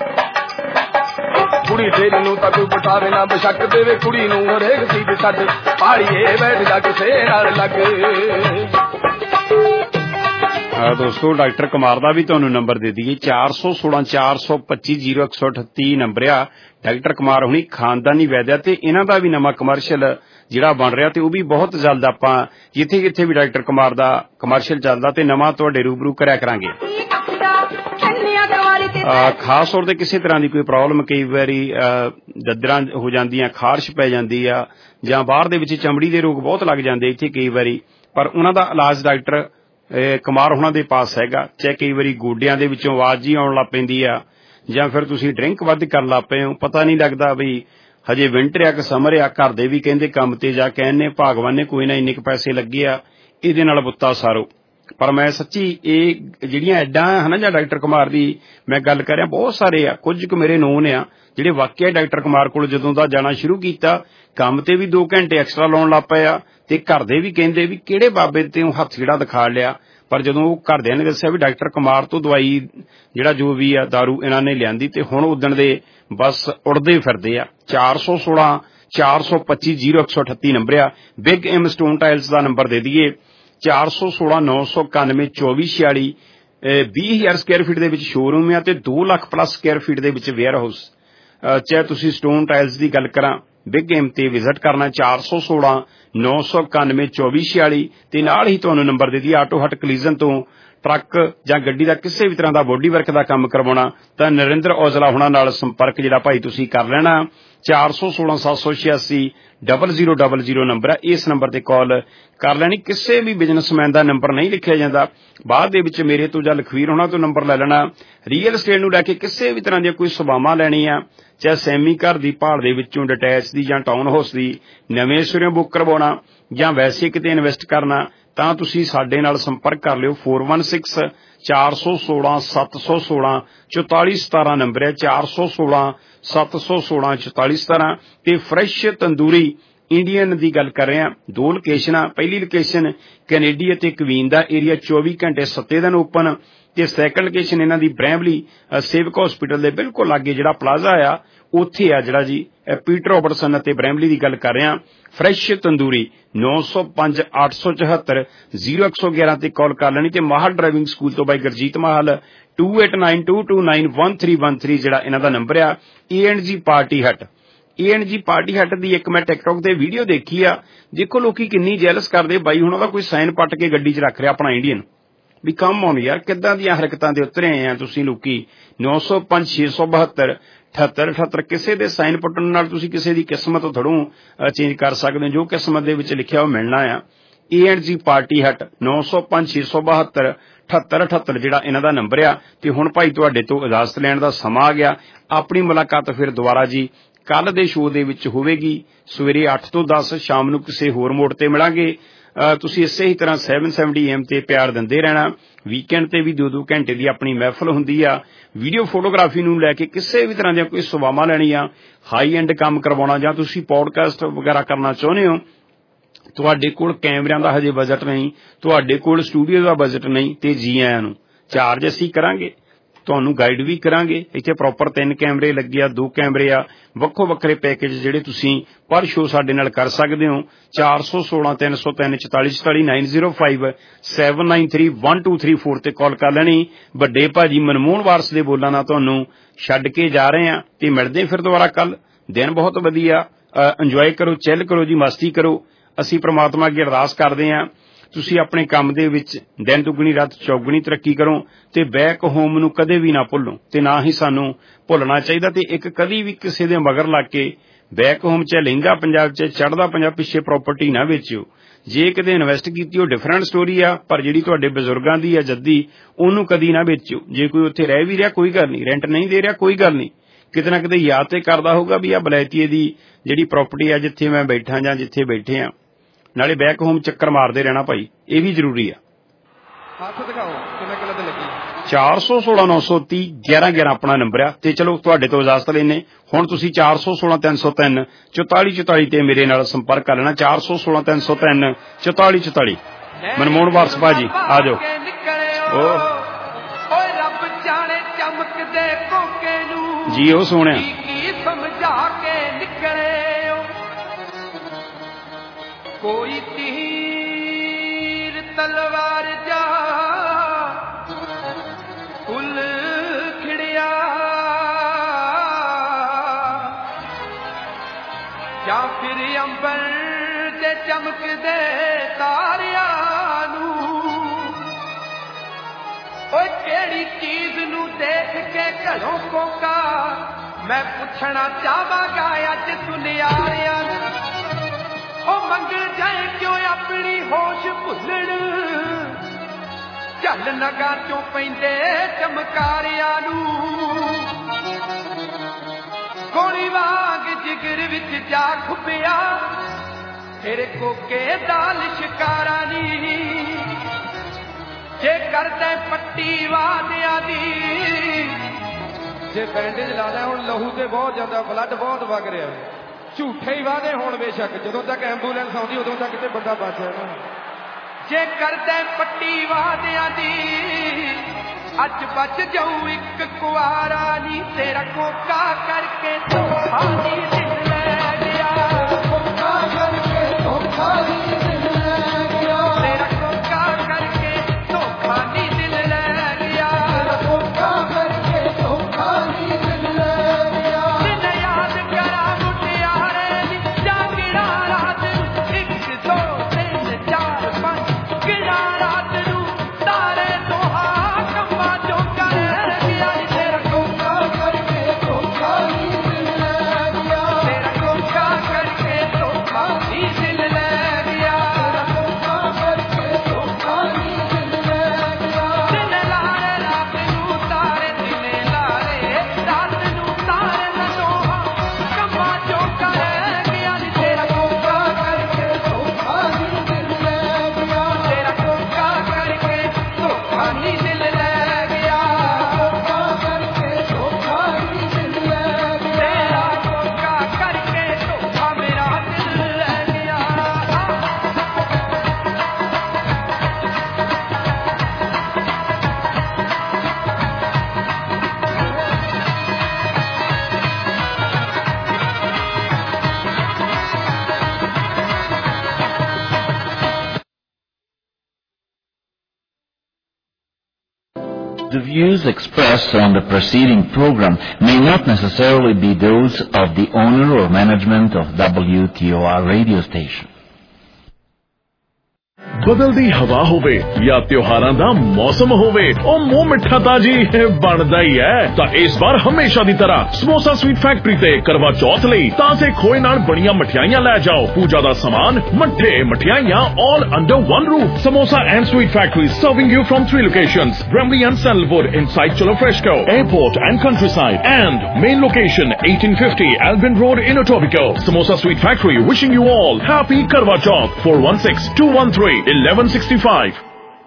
ਕੁੜੀ ਤੇਰੀ ਨੂੰ ਤਾਂ ਕੋਈ ਬਿਠਾਵੇ ਨਾ ਬੇਸ਼ੱਕ। ਦੇਵੇ ਕੁੜੀ ਨੂੰ ਹਰੇਕ ਸੀਰ ਛੱਡ, ਪਹਾੜੀਏ ਬੈਠ ਜਾ ਕਿਸੇ ਨਾਲ ਲੱਗ। ਆ ਦੋਸਤੋ ਡਾਕਟਰ ਕੁਮਾਰ ਦਾ ਵੀ ਤੁਹਾਨੂੰ ਨੰਬਰ ਦੇ ਦਈਏ। ਚਾਰ ਸੌ ਸੋਲਾਂ ਚਾਰ ਸੌ ਪੱਚੀ ਜ਼ੀਰੋ ਇੱਕ ਸੌ ਅਠੱਤੀ ਨੰਬਰ ਆ। ਡਾਕਟਰ ਕੁਮਾਰ ਹੁਣੀ ਖਾਨਦਾਨੀ ਵੈਦ ਆ ਤੇ ਇਹਨਾਂ ਦਾ ਵੀ ਨਵਾਂ ਕਮਰਸ਼ੀਅਲ ਜਿਹੜਾ ਬਣ ਰਿਹਾ ਤੇ ਉਹ ਵੀ ਬਹੁਤ ਜਲਦ ਆਪਾਂ ਜਿੱਥੇ ਜਿੱਥੇ ਵੀ ਡਾਕਟਰ ਕੁਮਾਰ ਦਾ ਕਮਰਸ਼ੀਅਲ ਚੱਲਦਾ ਤੇ ਨਵਾਂ ਤੁਹਾਡੇ ਰੂਬਰੂ ਕਰਿਆ ਕਰਾਂਗੇ। ਖਾਸ ਤੌਰ ਤੇ ਕਿਸੇ ਤਰ੍ਹਾਂ ਦੀ ਕੋਈ ਪ੍ਰੋਬਲਮ, ਕਈ ਵਾਰੀ ਦੱਦਰਾਂ ਹੋ ਜਾਂਦੀਆਂ, ਖਾਰਸ਼ ਪੈ ਜਾਂਦੀ ਆ, ਜਾਂ ਬਾਹਰ ਦੇ ਵਿੱਚ ਚਮੜੀ ਦੇ ਰੋਗ ਬਹੁਤ ਲੱਗ ਜਾਂਦੇ ਇੱਥੇ ਕਈ ਵਾਰੀ, ਪਰ ਉਹਨਾਂ ਦਾ ਇਲਾਜ ਡਾਕਟਰ ਕੁਮਾਰ ਹੁਣਾਂ ਦੇ ਪਾਸ ਹੈਗਾ। ਚਾਹੇ ਕਈ ਵਾਰੀ ਗੋਡਿਆਂ ਦੇ ਵਿੱਚੋਂ ਆਵਾਜ਼ ਜੀ ਆਉਣ ਲੱਗ ਪੈਂਦੀ ਆ, ਜਾਂ ਫਿਰ ਤੁਸੀਂ ਡਰਿੰਕ ਵੱਧ ਕਰਨ ਲੱਗ ਪਏ ਹੋ, ਪਤਾ ਨਹੀਂ ਲੱਗਦਾ ਵੀ ਹਜੇ ਵਿੰਟਰ ਆ ਕਿ ਸਮਰ ਆ। ਘਰ ਦੇ ਵੀ ਕਹਿੰਦੇ ਕੰਮ ਤੇ ਜਾ ਕੇ ਇਹਨੇ ਭਾਗਵਾਨ ਨੇ ਕੋਈ ਨਾ ਇੰਨੇ ਕੁ ਪੈਸੇ ਲੱਗੇ ਆ, ਇਹਦੇ ਨਾਲ ਬੁੱਤਾ ਸਾਰੋ। ਪਰ ਮੈਂ ਸੱਚੀ ਇਹ ਜਿਹੜੀਆਂ ਐਡਾਂ ਹਨਾ ਜਾਂ ਡਾਕਟਰ ਕੁਮਾਰ ਦੀ ਮੈਂ ਗੱਲ ਕਰ ਰਿਹਾ, ਬਹੁਤ ਸਾਰੇ ਆ, ਕੁਝ ਕੁ ਮੇਰੇ ਨੋਨ ਆ ਜਿਹੜੇ ਵਾਕਿਆ ਡਾਕਟਰ ਕੁਮਾਰ ਕੋਲ ਜਦੋਂ ਦਾ ਜਾਣਾ ਸ਼ੁਰੂ ਕੀਤਾ ਕੰਮ ਤੇ ਵੀ ਦੋ ਘੰਟੇ ਐਕਸਟਰਾ ਲਾਉਣ ਲੱਗ ਪਏ ਆ। ਤੇ ਘਰ ਦੇ ਵੀ ਕਹਿੰਦੇ ਵੀ ਕਿਹੜੇ ਬਾਬੇ ਤੇ ਹੱਥ ਜਿਹੜਾ ਦਿਖਾ ਲਿਆ। ਪਰ ਜਦੋਂ ਉਹ ਘਰਦਿਆਂ ਨੇ ਦੱਸਿਆ ਵੀ ਡਾਕਟਰ ਕੁਮਾਰ ਤੋਂ ਦਵਾਈ ਜਿਹੜਾ ਜੋ ਵੀ ਆ ਦਾਰੂ ਇਹਨਾਂ ਨੇ ਲਿਆਂਦੀ ਤੇ ਹੁਣ ਉਦਣ ਦੇ ਬਸ ਉੜਦੇ ਫਿਰਦੇ ਆ। ਚਾਰ ਸੌ ਸੋਲਾਂ ਚਾਰ ਸੌ ਪੱਚੀ ਜ਼ੀਰੋ ਇੱਕ ਸੌ ਅਠੱਤੀ ਨੰਬਰ ਆ। ਬਿਗ ਐਮ ਸਟੋਨ ਟਾਇਲਸ ਦਾ ਨੰਬਰ ਦੇ ਦਈਏ ਚਾਰ ਸੌ ਸੋਲਾਂ ਨੌ ਸੌ ਇਕਾਨਵੇਂ ਚੌਵੀ ਛਿਆਲੀ। ਵੀਹ ਹਜ਼ਾਰ ਸਕੁਆਇਰ ਫੀਟ ਦੇ ਵਿੱਚ ਸ਼ੋਰੂਮ ਆ ਤੇ ਦੋ ਲੱਖ ਪਲੱਸ ਸਕੁਆਇਰ ਫੀਟ ਦੇ ਵਿੱਚ ਵੇਅਰ ਹਾਊਸ। ਚਾਹੇ ਤੁਸੀਂ ਸਟੋਨ ਟਾਇਲਸ ਦੀ ਗੱਲ ਕਰਾਂ ਬਿਗ ਐਮ ਤੇ ਵਿਜ਼ਿਟ ਕਰਨਾ ਚਾਰ ਸੌ ਸੋਲਾਂ ਨੌ ਸੌ ਇਕਾਨਵੇਂ ਚੌਵੀ ਛਿਆਲੀ ਤੇ ਨਾਲ ਹੀ ਤੁਹਾਨੂੰ ਨੰਬਰ ਦੇ ਦਈਏ ਆਟੋ ਹਟ ਕਲੀਜ਼ਨ ਤੋਂ ਟਰੱਕ ਜਾਂ ਗੱਡੀ ਦਾ ਕਿਸੇ ਵੀ ਤਰ੍ਹਾਂ ਦਾ ਬੋਡੀ ਵਰਕ ਦਾ ਕੰਮ ਕਰਵਾਉਣਾ ਤਾਂ ਨਰਿੰਦਰ ਔਜਲਾ ਹੁਣਾਂ ਨਾਲ ਸੰਪਰਕ ਜਿਹੜਾ ਭਾਈ ਤੁਸੀਂ ਕਰ ਲੈਣਾ। ਚਾਰ ਸੌ ਸੋਲਾਂ ਸੱਤ ਸੌ ਛਿਆਸੀ double zero double zero number ਹੈ। ਇਸ ਨੰਬਰ ਤੇ ਕਾਲ ਕਰ ਲੈਣੀ। ਕਿਸੇ ਵੀ ਬਿਜ਼ਨਸਮੈਨ ਦਾ ਨੰਬਰ ਨਹੀਂ ਲਿਖਿਆ ਜਾਂਦਾ, ਬਾਅਦ ਦੇ ਵਿੱਚ ਮੇਰੇ ਤੋਂ ਜਾਂ ਲਖਵੀਰ ਹੋਣਾ ਤੋਂ ਨੰਬਰ ਲੈ ਲੈਣਾ। ਰੀਅਲ estate ਨੂੰ ਲੈ ਕੇ ਕਿਸੇ ਵੀ ਤਰ੍ਹਾਂ ਦੀਆਂ ਕੋਈ ਸੇਵਾਵਾਂ ਲੈਣੀ ਆ, ਚਾਹੇ ਸੈਮੀ ਘਰ ਦੀ ਭਾਲ ਦੇ ਵਿੱਚੋਂ ਡਿਟੈਚ ਦੀ ਜਾਂ ਟਾਊਨ ਹਾਊਸ ਦੀ ਨਵੇਂ ਸਿਰਿਓਂ ਬੁੱਕ ਕਰਵਾਉਣਾ ਜਾਂ ਵੈਸੇ ਕਿਤੇ ਇਨਵੈਸਟ ਕਰਨਾ ਤਾਂ ਤੁਸੀਂ ਸਾਡੇ ਨਾਲ ਸੰਪਰਕ ਕਰ ਲਿਓ। ਫੋਰ ਵਨ ਸਿਕਸ ਚਾਰ ਸੌ ਸੋਲਾਂ ਸੱਤ ਸੌ ਸੋਲਾਂ ਚੁਤਾਲੀ ਸਤਾਰਾਂ ਨੰਬਰ ਹੈ। ਚਾਰ ਸੌ ਸੋਲਾਂ ਸੱਤ ਸੌ ਸੋਲਾਂ ਚੁਤਾਲੀ ਸਤਾਰਾਂ ਤੇ ਫਰੈਸ਼ ਤੰਦੂਰੀ ਇੰਡੀਅਨ ਦੀ ਗੱਲ ਕਰ ਰਹੇ ਹਾਂ। ਦੋ ਲੋਕੇਸ਼ਨਾਂ, ਪਹਿਲੀ ਲੋਕੇਸ਼ਨ ਕੈਨੇਡੀ ਅਤੇ ਕਵੀਨ ਦਾ ਏਰੀਆ ਚੌਵੀ ਘੰਟੇ ਸੱਤੇ ਦਿਨ ਓਪਨ ਤੇ ਸੈਕੰਡ ਲੋਕੇਸ਼ਨ ਇਹਨਾਂ ਦੀ ਬ੍ਰੈਮਲੀ ਸੇਵਕ ਹਸਪੀਟਲ ਦੇ ਬਿਲਕੁਲ ਲਾਗੇ ਜਿਹੜਾ ਪਲਾਜ਼ਾ ਆ ਉੱਥੇ ਆ ਜਿਹੜਾ ਜੀ ਪੀਟਰ ਰੋਬਰਟਸਨ ਅਤੇ ਬ੍ਰੈਮਲੀ ਦੀ ਗੱਲ ਕਰ ਰਹੇ ਹਾਂ। ਫਰੈਸ਼ ਤੰਦੂਰੀ ਨੌ ਸੌ ਪੰਜ ਅੱਠ ਸੌ ਚੌਹੱਤਰ ਜ਼ੀਰੋ ਇੱਕ ਸੌ ਗਿਆਰਾਂ ਤੇ ਕਾਲ ਕਰ ਲੈਣੀ ਤੇ ਮਾਹਰ ਡਰਾਈਵਿੰਗ ਸਕੂਲ ਤੋਂ ਬਾਈ Gurjeet Mahal two eight nine two two nine one three one three ਜਿਹੜਾ ਇਹਨਾਂ ਦਾ ਨੰਬਰ ਆ। ਏ ਐਂਡ ਜੀ ਪਾਰਟੀ ਹਟ ਏ ਐਂਡ ਜੀ ਪਾਰਟੀ ਹਟ ਦੀ ਇੱਕ ਮੈਂ ਟਿਕਟੌਕ ਤੇ ਵੀਡੀਓ ਦੇਖੀ ਆ। ਦੇਖੋ ਲੋਕੀ ਕਿੰਨੀ ਜੈਲਸ ਕਰਦੇ, ਬਾਈ ਹੁਣ ਉਹਦਾ ਕੋਈ ਸਾਈਨ ਪੱਟ ਕੇ ਗੱਡੀ 'ਚ ਰੱਖ ਰਿਹਾ ਆਪਣਾ ਇੰਡੀਅਨ ਵੀ ਕੰਮ ਆਉਣ ਯਾਰ ਕਿੱਦਾਂ ਦੀਆਂ ਹਰਕਤਾਂ ਦੇ ਉਤਰੇ ਆਏ ਆ ਤੁਸੀਂ ਲੋਕੀ। ਨੌ ਸੌ ਪੰਜ ਛੇ ਸੌ ਬਹੱਤਰ ਅਠੱਤਰ ਅਠੱਤਰ ਕਿਸੇ ਦੇ ਸਾਈਨ ਪੱਟਣ ਨਾਲ ਤੁਸੀਂ ਕਿਸੇ ਦੀ ਕਿਸਮਤ ਥੋੜ੍ਹੋਂ ਚੇਂਜ ਕਰ ਸਕਦੇ ਹੋ। ਜੋ ਕਿਸਮਤ ਦੇ ਵਿੱਚ ਲਿਖਿਆ ਉਹ ਮਿਲਣਾ ਆ। ਏ ਐਂਡ ਜੀ ਪਾਰਟੀ ਹਟ ਨੌ ਸੌ ਪੰਜ ਛੇ ਸੌ ਬਹੱਤਰ ਅਠੱਤਰ ਅਠੱਤਰ ਜਿਹੜਾ ਇਹਨਾਂ ਦਾ ਨੰਬਰ ਆ। ਤੇ ਹੁਣ ਭਾਈ ਤੁਹਾਡੇ ਤੋਂ ਇਜਾਜ਼ਤ ਲੈਣ ਦਾ ਸਮਾਂ ਆ ਗਿਆ। ਆਪਣੀ ਮੁਲਾਕਾਤ ਫਿਰ ਦੁਬਾਰਾ ਜੀ ਕੱਲ ਦੇ ਸ਼ੋਅ ਦੇ ਵਿੱਚ ਹੋਵੇਗੀ ਸਵੇਰੇ ਅੱਠ ਤੋਂ ਦਸ, ਸ਼ਾਮ ਨੂੰ ਕਿਸੇ ਹੋਰ ਮੋੜ ਤੇ ਮਿਲਾਂਗੇ। ਤੁਸੀਂ ਇਸੇ ਹੀ ਤਰ੍ਹਾਂ ਸੈਵਨ ਸੈਵਨਟੀ ਏ ਐਮ ਤੇ ਪਿਆਰ ਦਿੰਦੇ ਰਹਿਣਾ। ਵੀਕਐਂਡ ਤੇ ਵੀ ਦੋ ਦੋ ਘੰਟੇ ਦੀ ਆਪਣੀ ਮਹਿਫਲ ਹੁੰਦੀ ਆ। ਵੀਡੀਓ ਫੋਟੋਗ੍ਰਾਫੀ ਨੂੰ ਲੈ ਕੇ ਕਿਸੇ ਵੀ ਤਰ੍ਹਾਂ ਦੀਆਂ ਕੋਈ ਸੇਵਾਵਾਂ ਲੈਣੀਆਂ, ਹਾਈ ਐਂਡ ਕੰਮ ਕਰਵਾਉਣਾ ਜਾਂ ਤੁਸੀਂ ਪੋਡਕਾਸਟ ਵਗੈਰਾ ਕਰਨਾ ਚਾਹੁੰਦੇ ਹੋ, ਤੁਹਾਡੇ ਕੋਲ ਕੈਮਰਿਆਂ ਦਾ ਹਜੇ ਬਜਟ ਨਹੀਂ, ਤੁਹਾਡੇ ਕੋਲ ਸਟੂਡੀਓ ਦਾ ਬਜਟ ਨਹੀਂ ਤੇ ਜੀ ਆਇਆਂ ਨੂੰ ਚਾਰਜ ਅਸੀਂ ਕਰਾਂਗੇ, ਤੁਹਾਨੂੰ ਗਾਈਡ ਵੀ ਕਰਾਂਗੇ। ਇੱਥੇ ਪ੍ਰੋਪਰ ਤਿੰਨ ਕੈਮਰੇ ਲੱਗੇ ਆ, ਦੋ ਕੈਮਰੇ ਆ, ਵੱਖੋ ਵੱਖਰੇ ਪੈਕੇਜ ਜਿਹੜੇ ਤੁਸੀਂ ਪਰ ਸ਼ੋ ਸਾਡੇ ਨਾਲ ਕਰ ਸਕਦੇ ਹੋ। ਚਾਰ ਸੌ ਸੋਲਾਂ ਤਿੰਨ ਸੌ ਤਿੰਨ ਚੁਤਾਲੀ ਚੁਤਾਲੀ nine zero five seven nine three one two three four ਤੇ ਕਾਲ ਕਰ ਲੈਣੀ। ਵੱਡੇ ਭਾਜੀ ਮਨਮੋਹਨ ਵਾਰਸ ਦੇ ਬੋਲਾਂ ਨਾਲ ਤੁਹਾਨੂੰ ਛੱਡ ਕੇ ਜਾ ਰਹੇ ਆ ਤੇ ਮਿਲਦੇ ਫਿਰ ਦੁਬਾਰਾ ਕੱਲ। ਦਿਨ ਬਹੁਤ ਵਧੀਆ, ਇੰਜੋਏ ਕਰੋ, ਚਿੱਲ ਕਰੋ ਜੀ, ਮਸਤੀ ਕਰੋ। ਅਸੀਂ ਪ੍ਰਮਾਤਮਾ ਅੱਗੇ ਅਰਦਾਸ ਕਰਦੇ ਹਾਂ ਤੁਸੀਂ ਆਪਣੇ ਕੰਮ ਦੇ ਵਿੱਚ ਦਿਨ ਦੁੱਗਣੀ ਰਾਤ ਚੌਗੁਣੀ ਤਰੱਕੀ ਕਰੋ ਤੇ ਬੈਕ ਹੋਮ ਨੂੰ ਕਦੇ ਵੀ ਨਾ ਭੁੱਲੋ ਤੇ ਨਾ ਹੀ ਸਾਨੂੰ ਭੁੱਲਣਾ ਚਾਹੀਦਾ। ਤੇ ਇੱਕ ਕਦੀ ਵੀ ਕਿਸੇ ਦੇ ਮਗਰ ਲੱਗ ਕੇ ਬੈਕ ਹੋਮ ਚ ਲਹਿੰਦਾ ਪੰਜਾਬ ਚ ਚੜ੍ਹਦਾ ਪੰਜਾਬ ਪਿੱਛੇ ਪ੍ਰਾਪਰਟੀ ਨਾ ਵੇਚਿਓ। ਜੇ ਕਿਤੇ ਇਨਵੈਸਟ ਕੀਤੀ ਉਹ ਡਿਫਰੈਂਟ ਸਟੋਰੀ ਆ, ਪਰ ਜਿਹੜੀ ਤੁਹਾਡੇ ਬਜ਼ੁਰਗਾਂ ਦੀ ਆ ਜੱਦੀ ਉਹਨੂੰ ਕਦੀ ਨਾ ਵੇਚਿਓ। ਜੇ ਕੋਈ ਉੱਥੇ ਰਹਿ ਵੀ ਰਿਹਾ ਕੋਈ ਗੱਲ ਨਹੀਂ, ਰੈਂਟ ਨਹੀਂ ਦੇ ਰਿਹਾ ਕੋਈ ਗੱਲ ਨਹੀਂ, ਕਿਤੇ ਨਾ ਕਿਤੇ ਯਾਦ ਤੇ ਕਰਦਾ ਹੋਊਗਾ ਵੀ ਆ ਬਲੈਤੀਏ ਦੀ ਜਿਹੜੀ ਪ੍ਰਾਪਰਟੀ ਆ ਜਿੱਥੇ ਮੈਂ ਬੈਠਾ ਜਾਂ ਜਿੱਥੇ ਬੈਠੇ ਆ। ਨਾਲੇ ਬੈਕ ਹੋਮ ਚੱਕਰ ਮਾਰਦੇ ਰਹਿਣਾ ਭਾਈ, ਇਹ ਵੀ ਜ਼ਰੂਰੀ ਆ। ਹੱਥ ਦਿਖਾਓ ਕਿੰਨੇ ਕਿੱਲੇ ਤੇ ਲੱਗੀ। ਚਾਰ ਸੌ ਸੋਲਾਂ ਨੌ ਸੌ ਤੀਹ ਗਿਆਰਾਂ ਗਿਆਰਾਂ ਆਪਣਾ ਨੰਬਰ ਆ। ਤੇ ਚਲੋ ਤੁਹਾਡੇ ਤੋਂ ਇਜਾਜ਼ਤ ਲੈਨੇ। ਹੁਣ ਤੁਸੀਂ ਚਾਰ ਸੌ ਸੋਲਾਂ ਤਿੰਨ ਸੌ ਤਿੰਨ ਚੁਤਾਲੀ ਚੁਤਾਲੀ ਤੇ ਮੇਰੇ ਨਾਲ ਸੰਪਰਕ ਕਰ ਲੈਣਾ। ਚਾਰ ਸੌ ਸੋਲਾਂ ਤਿੰਨ ਸੌ ਤਿੰਨ ਚੁਤਾਲੀ ਚੁਤਾਲੀ ਮਨਮੋਹਨ ਵਾਰਸ ਭਾਜੀ ਆ ਜਾਓ। ਓਏ ਰੱਬ ਜਾਣੇ ਚਮਕਦੇ ਕੋਕੇ ਨੂੰ ਜੀ ਉਹ ਸੋਹਣਿਆ ਕੀ ਸਮਝਾ ਕੇ ਨਿਕਲੇ ਕੋਈ ਤੀਰ ਤਲਵਾਰ ਜਾ ਫੁੱਲ ਖਿੜਿਆ ਜਾਂ ਫਿਰ ਅੰਬਰ ਤੇ ਚਮਕਦੇ ਤਾਰਿਆਂ ਨੂੰ। ਓਏ ਕਿਹੜੀ ਚੀਜ਼ ਨੂੰ ਦੇਖ ਕੇ ਘਰੋਂ ਕੋਕਾ ਮੈਂ ਪੁੱਛਣਾ ਚਾਹਾਂਗਾ ਅੱਜ ਦੁਨਿਆਰਿਆਂ ਨੂੰ। ਉਹ ਮੰਗਣ ਜਾਏ ਕਿਉਂ ਆਪਣੀ ਹੋਸ਼ ਭੁੱਲਣ ਝੱਲ ਨਗਾਂ ਚੋਂ ਪੈਂਦੇ ਚਮਕਾਰਿਆਂ ਨੂੰ। ਗੋਲੀ ਵਾਂਗ ਜਿਗਰ ਵਿੱਚ ਜਾ ਖੁੱਭਿਆ ਫਿਰ ਕੋਕੇ ਦਾ ਲਿਸ਼ਕਾਰਾ ਨੀ। ਜੇ ਕਰਦੇ ਪੱਟੀ ਵਾਦਿਆਂ ਦੀ ਜੇ ਬੈਂਡੇਜ ਲਾ ਲਿਆ ਹੁਣ ਲਹੂ ਤੇ ਬਹੁਤ ਜ਼ਿਆਦਾ ਬਲੱਡ ਬਹੁਤ ਵਗ ਰਿਹਾ। ਝੂਠੇ ਹੀ ਵਾਦੇ ਹੋਣ ਬੇਸ਼ੱਕ, ਜਦੋਂ ਤੱਕ ਐਂਬੂਲੈਂਸ ਆਉਂਦੀ ਉਦੋਂ ਤੱਕ ਤੇ ਬੰਦਾ ਬਚ ਜਾਣਾ। ਜੇ ਕਰਦੇ ਪੱਟੀ ਵਾਦਿਆਂ ਦੀ ਅੱਜ ਬਚ ਜਾਊ ਇੱਕ ਕੁਆਰਾ ਨੀ। ਤੇਰਾ ਕੋਕਾ ਕਰਕੇ ਤੂੰ ਖਾਣੀ ਦਿਲ ਲੈ ਗਿਆ। The views expressed on the preceding program may not necessarily be those of the owner or management of W T O R radio station. ਬਦਲਦੀ ਹਵਾ ਹੋਵੇ ਜਾਂ ਤਿਉਹਾਰਾਂ ਦਾ ਮੌਸਮ ਹੋਵੇ ਉਹ ਮੂੰਹ ਮਿੱਠਾ ਤਾਂ ਜੀ ਬਣਦਾ ਹੀ ਹੈ ਤਾਂ ਇਸ ਵਾਰ ਹਮੇਸ਼ਾ ਦੀ ਤਰ੍ਹਾਂ ਸਮੋਸਾ ਸਵੀਟ ਫੈਕਟਰੀ ਤੇ ਕਰਵਾ ਚੌਥ ਲਈ ਤਾਜ਼ੇ ਖੋਏ ਨਾਲ ਬਣੀਆਂ ਮਠਿਆਈਆਂ ਲੈ ਜਾਓ ਪੂਜਾ ਦਾ ਸਮਾਨ ਮੱਠੇ ਮਠਿਆਈਆਂ all under one roof. Samosa and Sweet Factory serving you from three locations: Bramley and Sandalwood inside Cholo Fresco, Airport and Countryside, and main location eighteen fifty Albion Road in Etobicoke. Samosa Sweet Factory wishing you all happy Karwa Chauth. four one six, two one three, eleven sixty-five.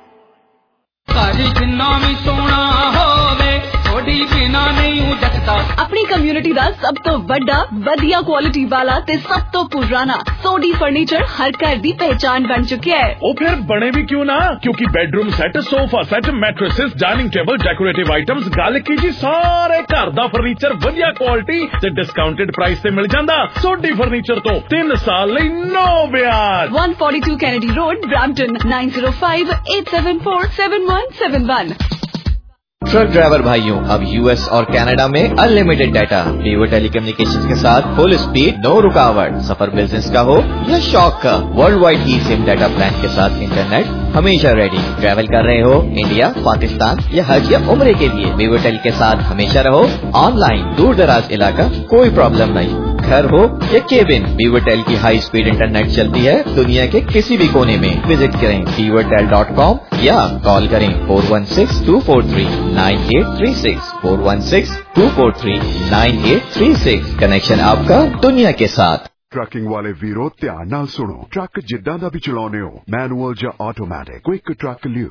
अपनी community ਦਾ ਸਭ ਤੋਂ ਵੱਡਾ ਵਧੀਆ quality ਵਾਲਾ ਤੇ ਸਭ ਤੋਂ ਪੁਰਾਣਾ ਸੋਡੀ ਫਰਨੀਚਰ ਹਰ ਘਰ ਦੀ ਪਹਿਚਾਨ ਬਣ ਚੁੱਕਿਆ ਹੈ। ਉਹ ਫਿਰ ਬਣੇ ਵੀ ਕਿਉਂ ਨਾ ਕਿਉਂਕਿ bedroom set sofa set mattresses dining table decorative items ਗੱਲ ਕੀ ਜੀ ਸਾਰੇ ਘਰ ਦਾ ਫਰਨੀਚਰ ਵਧੀਆ ਕੁਆਲਿਟੀ ਤੇ ਡਿਸਕਾਊਂਟਡ ਪ੍ਰਾਈਸ ਤੇ ਮਿਲ ਜਾਂਦਾ। ਸੋਡੀ ਫਰਨੀਚਰ ਤੋਂ ਤਿੰਨ ਸਾਲ ਲਈ ਨੋ ਵਿਆਜ। one forty-two Kennedy Road, Brampton, nine zero five, eight seven four, seven one seven one. Truck driver भाइयों, अब यूएस और कनाडा में अनलिमिटेड डाटा वीवो टेलीकम्युनिकेशंस के साथ फुल स्पीड, नो रुकावट। सफर बिजनेस का हो या शौक का, world wide e SIM data plan के साथ इंटरनेट हमेशा रेडी। ट्रैवल कर रहे हो इंडिया, पाकिस्तान या हज या उम्रे के लिए, वीवो टेल के साथ हमेशा रहो ऑनलाइन। दूर दराज इलाका कोई प्रॉब्लम नहीं, घर हो या केबिन, वीवो टेल की हाई स्पीड इंटरनेट चलती है दुनिया के किसी भी कोने में। विजिट करें वीवो टेल डॉट कॉम या कॉल करें four one six two four three nine eight three six four one six two four three nine eight three six. Connection आपका दुनिया के साथ। ਟਰੱਕਿੰਗ ਵਾਲੇ ਵੀਰੋ ਧਿਆਨ ਨਾਲ ਸੁਣੋ। ਟਰੱਕ ਜਿੱਦਾਂ ਦਾ ਵੀ ਚਲਾਉਨੇ ਹੋ, ਮੈਨੂਅਲ ਜਾਂ ਆਟੋਮੈਟਿਕ, ਕੁਇਕ ਟਰੱਕ ਲਿਊਬ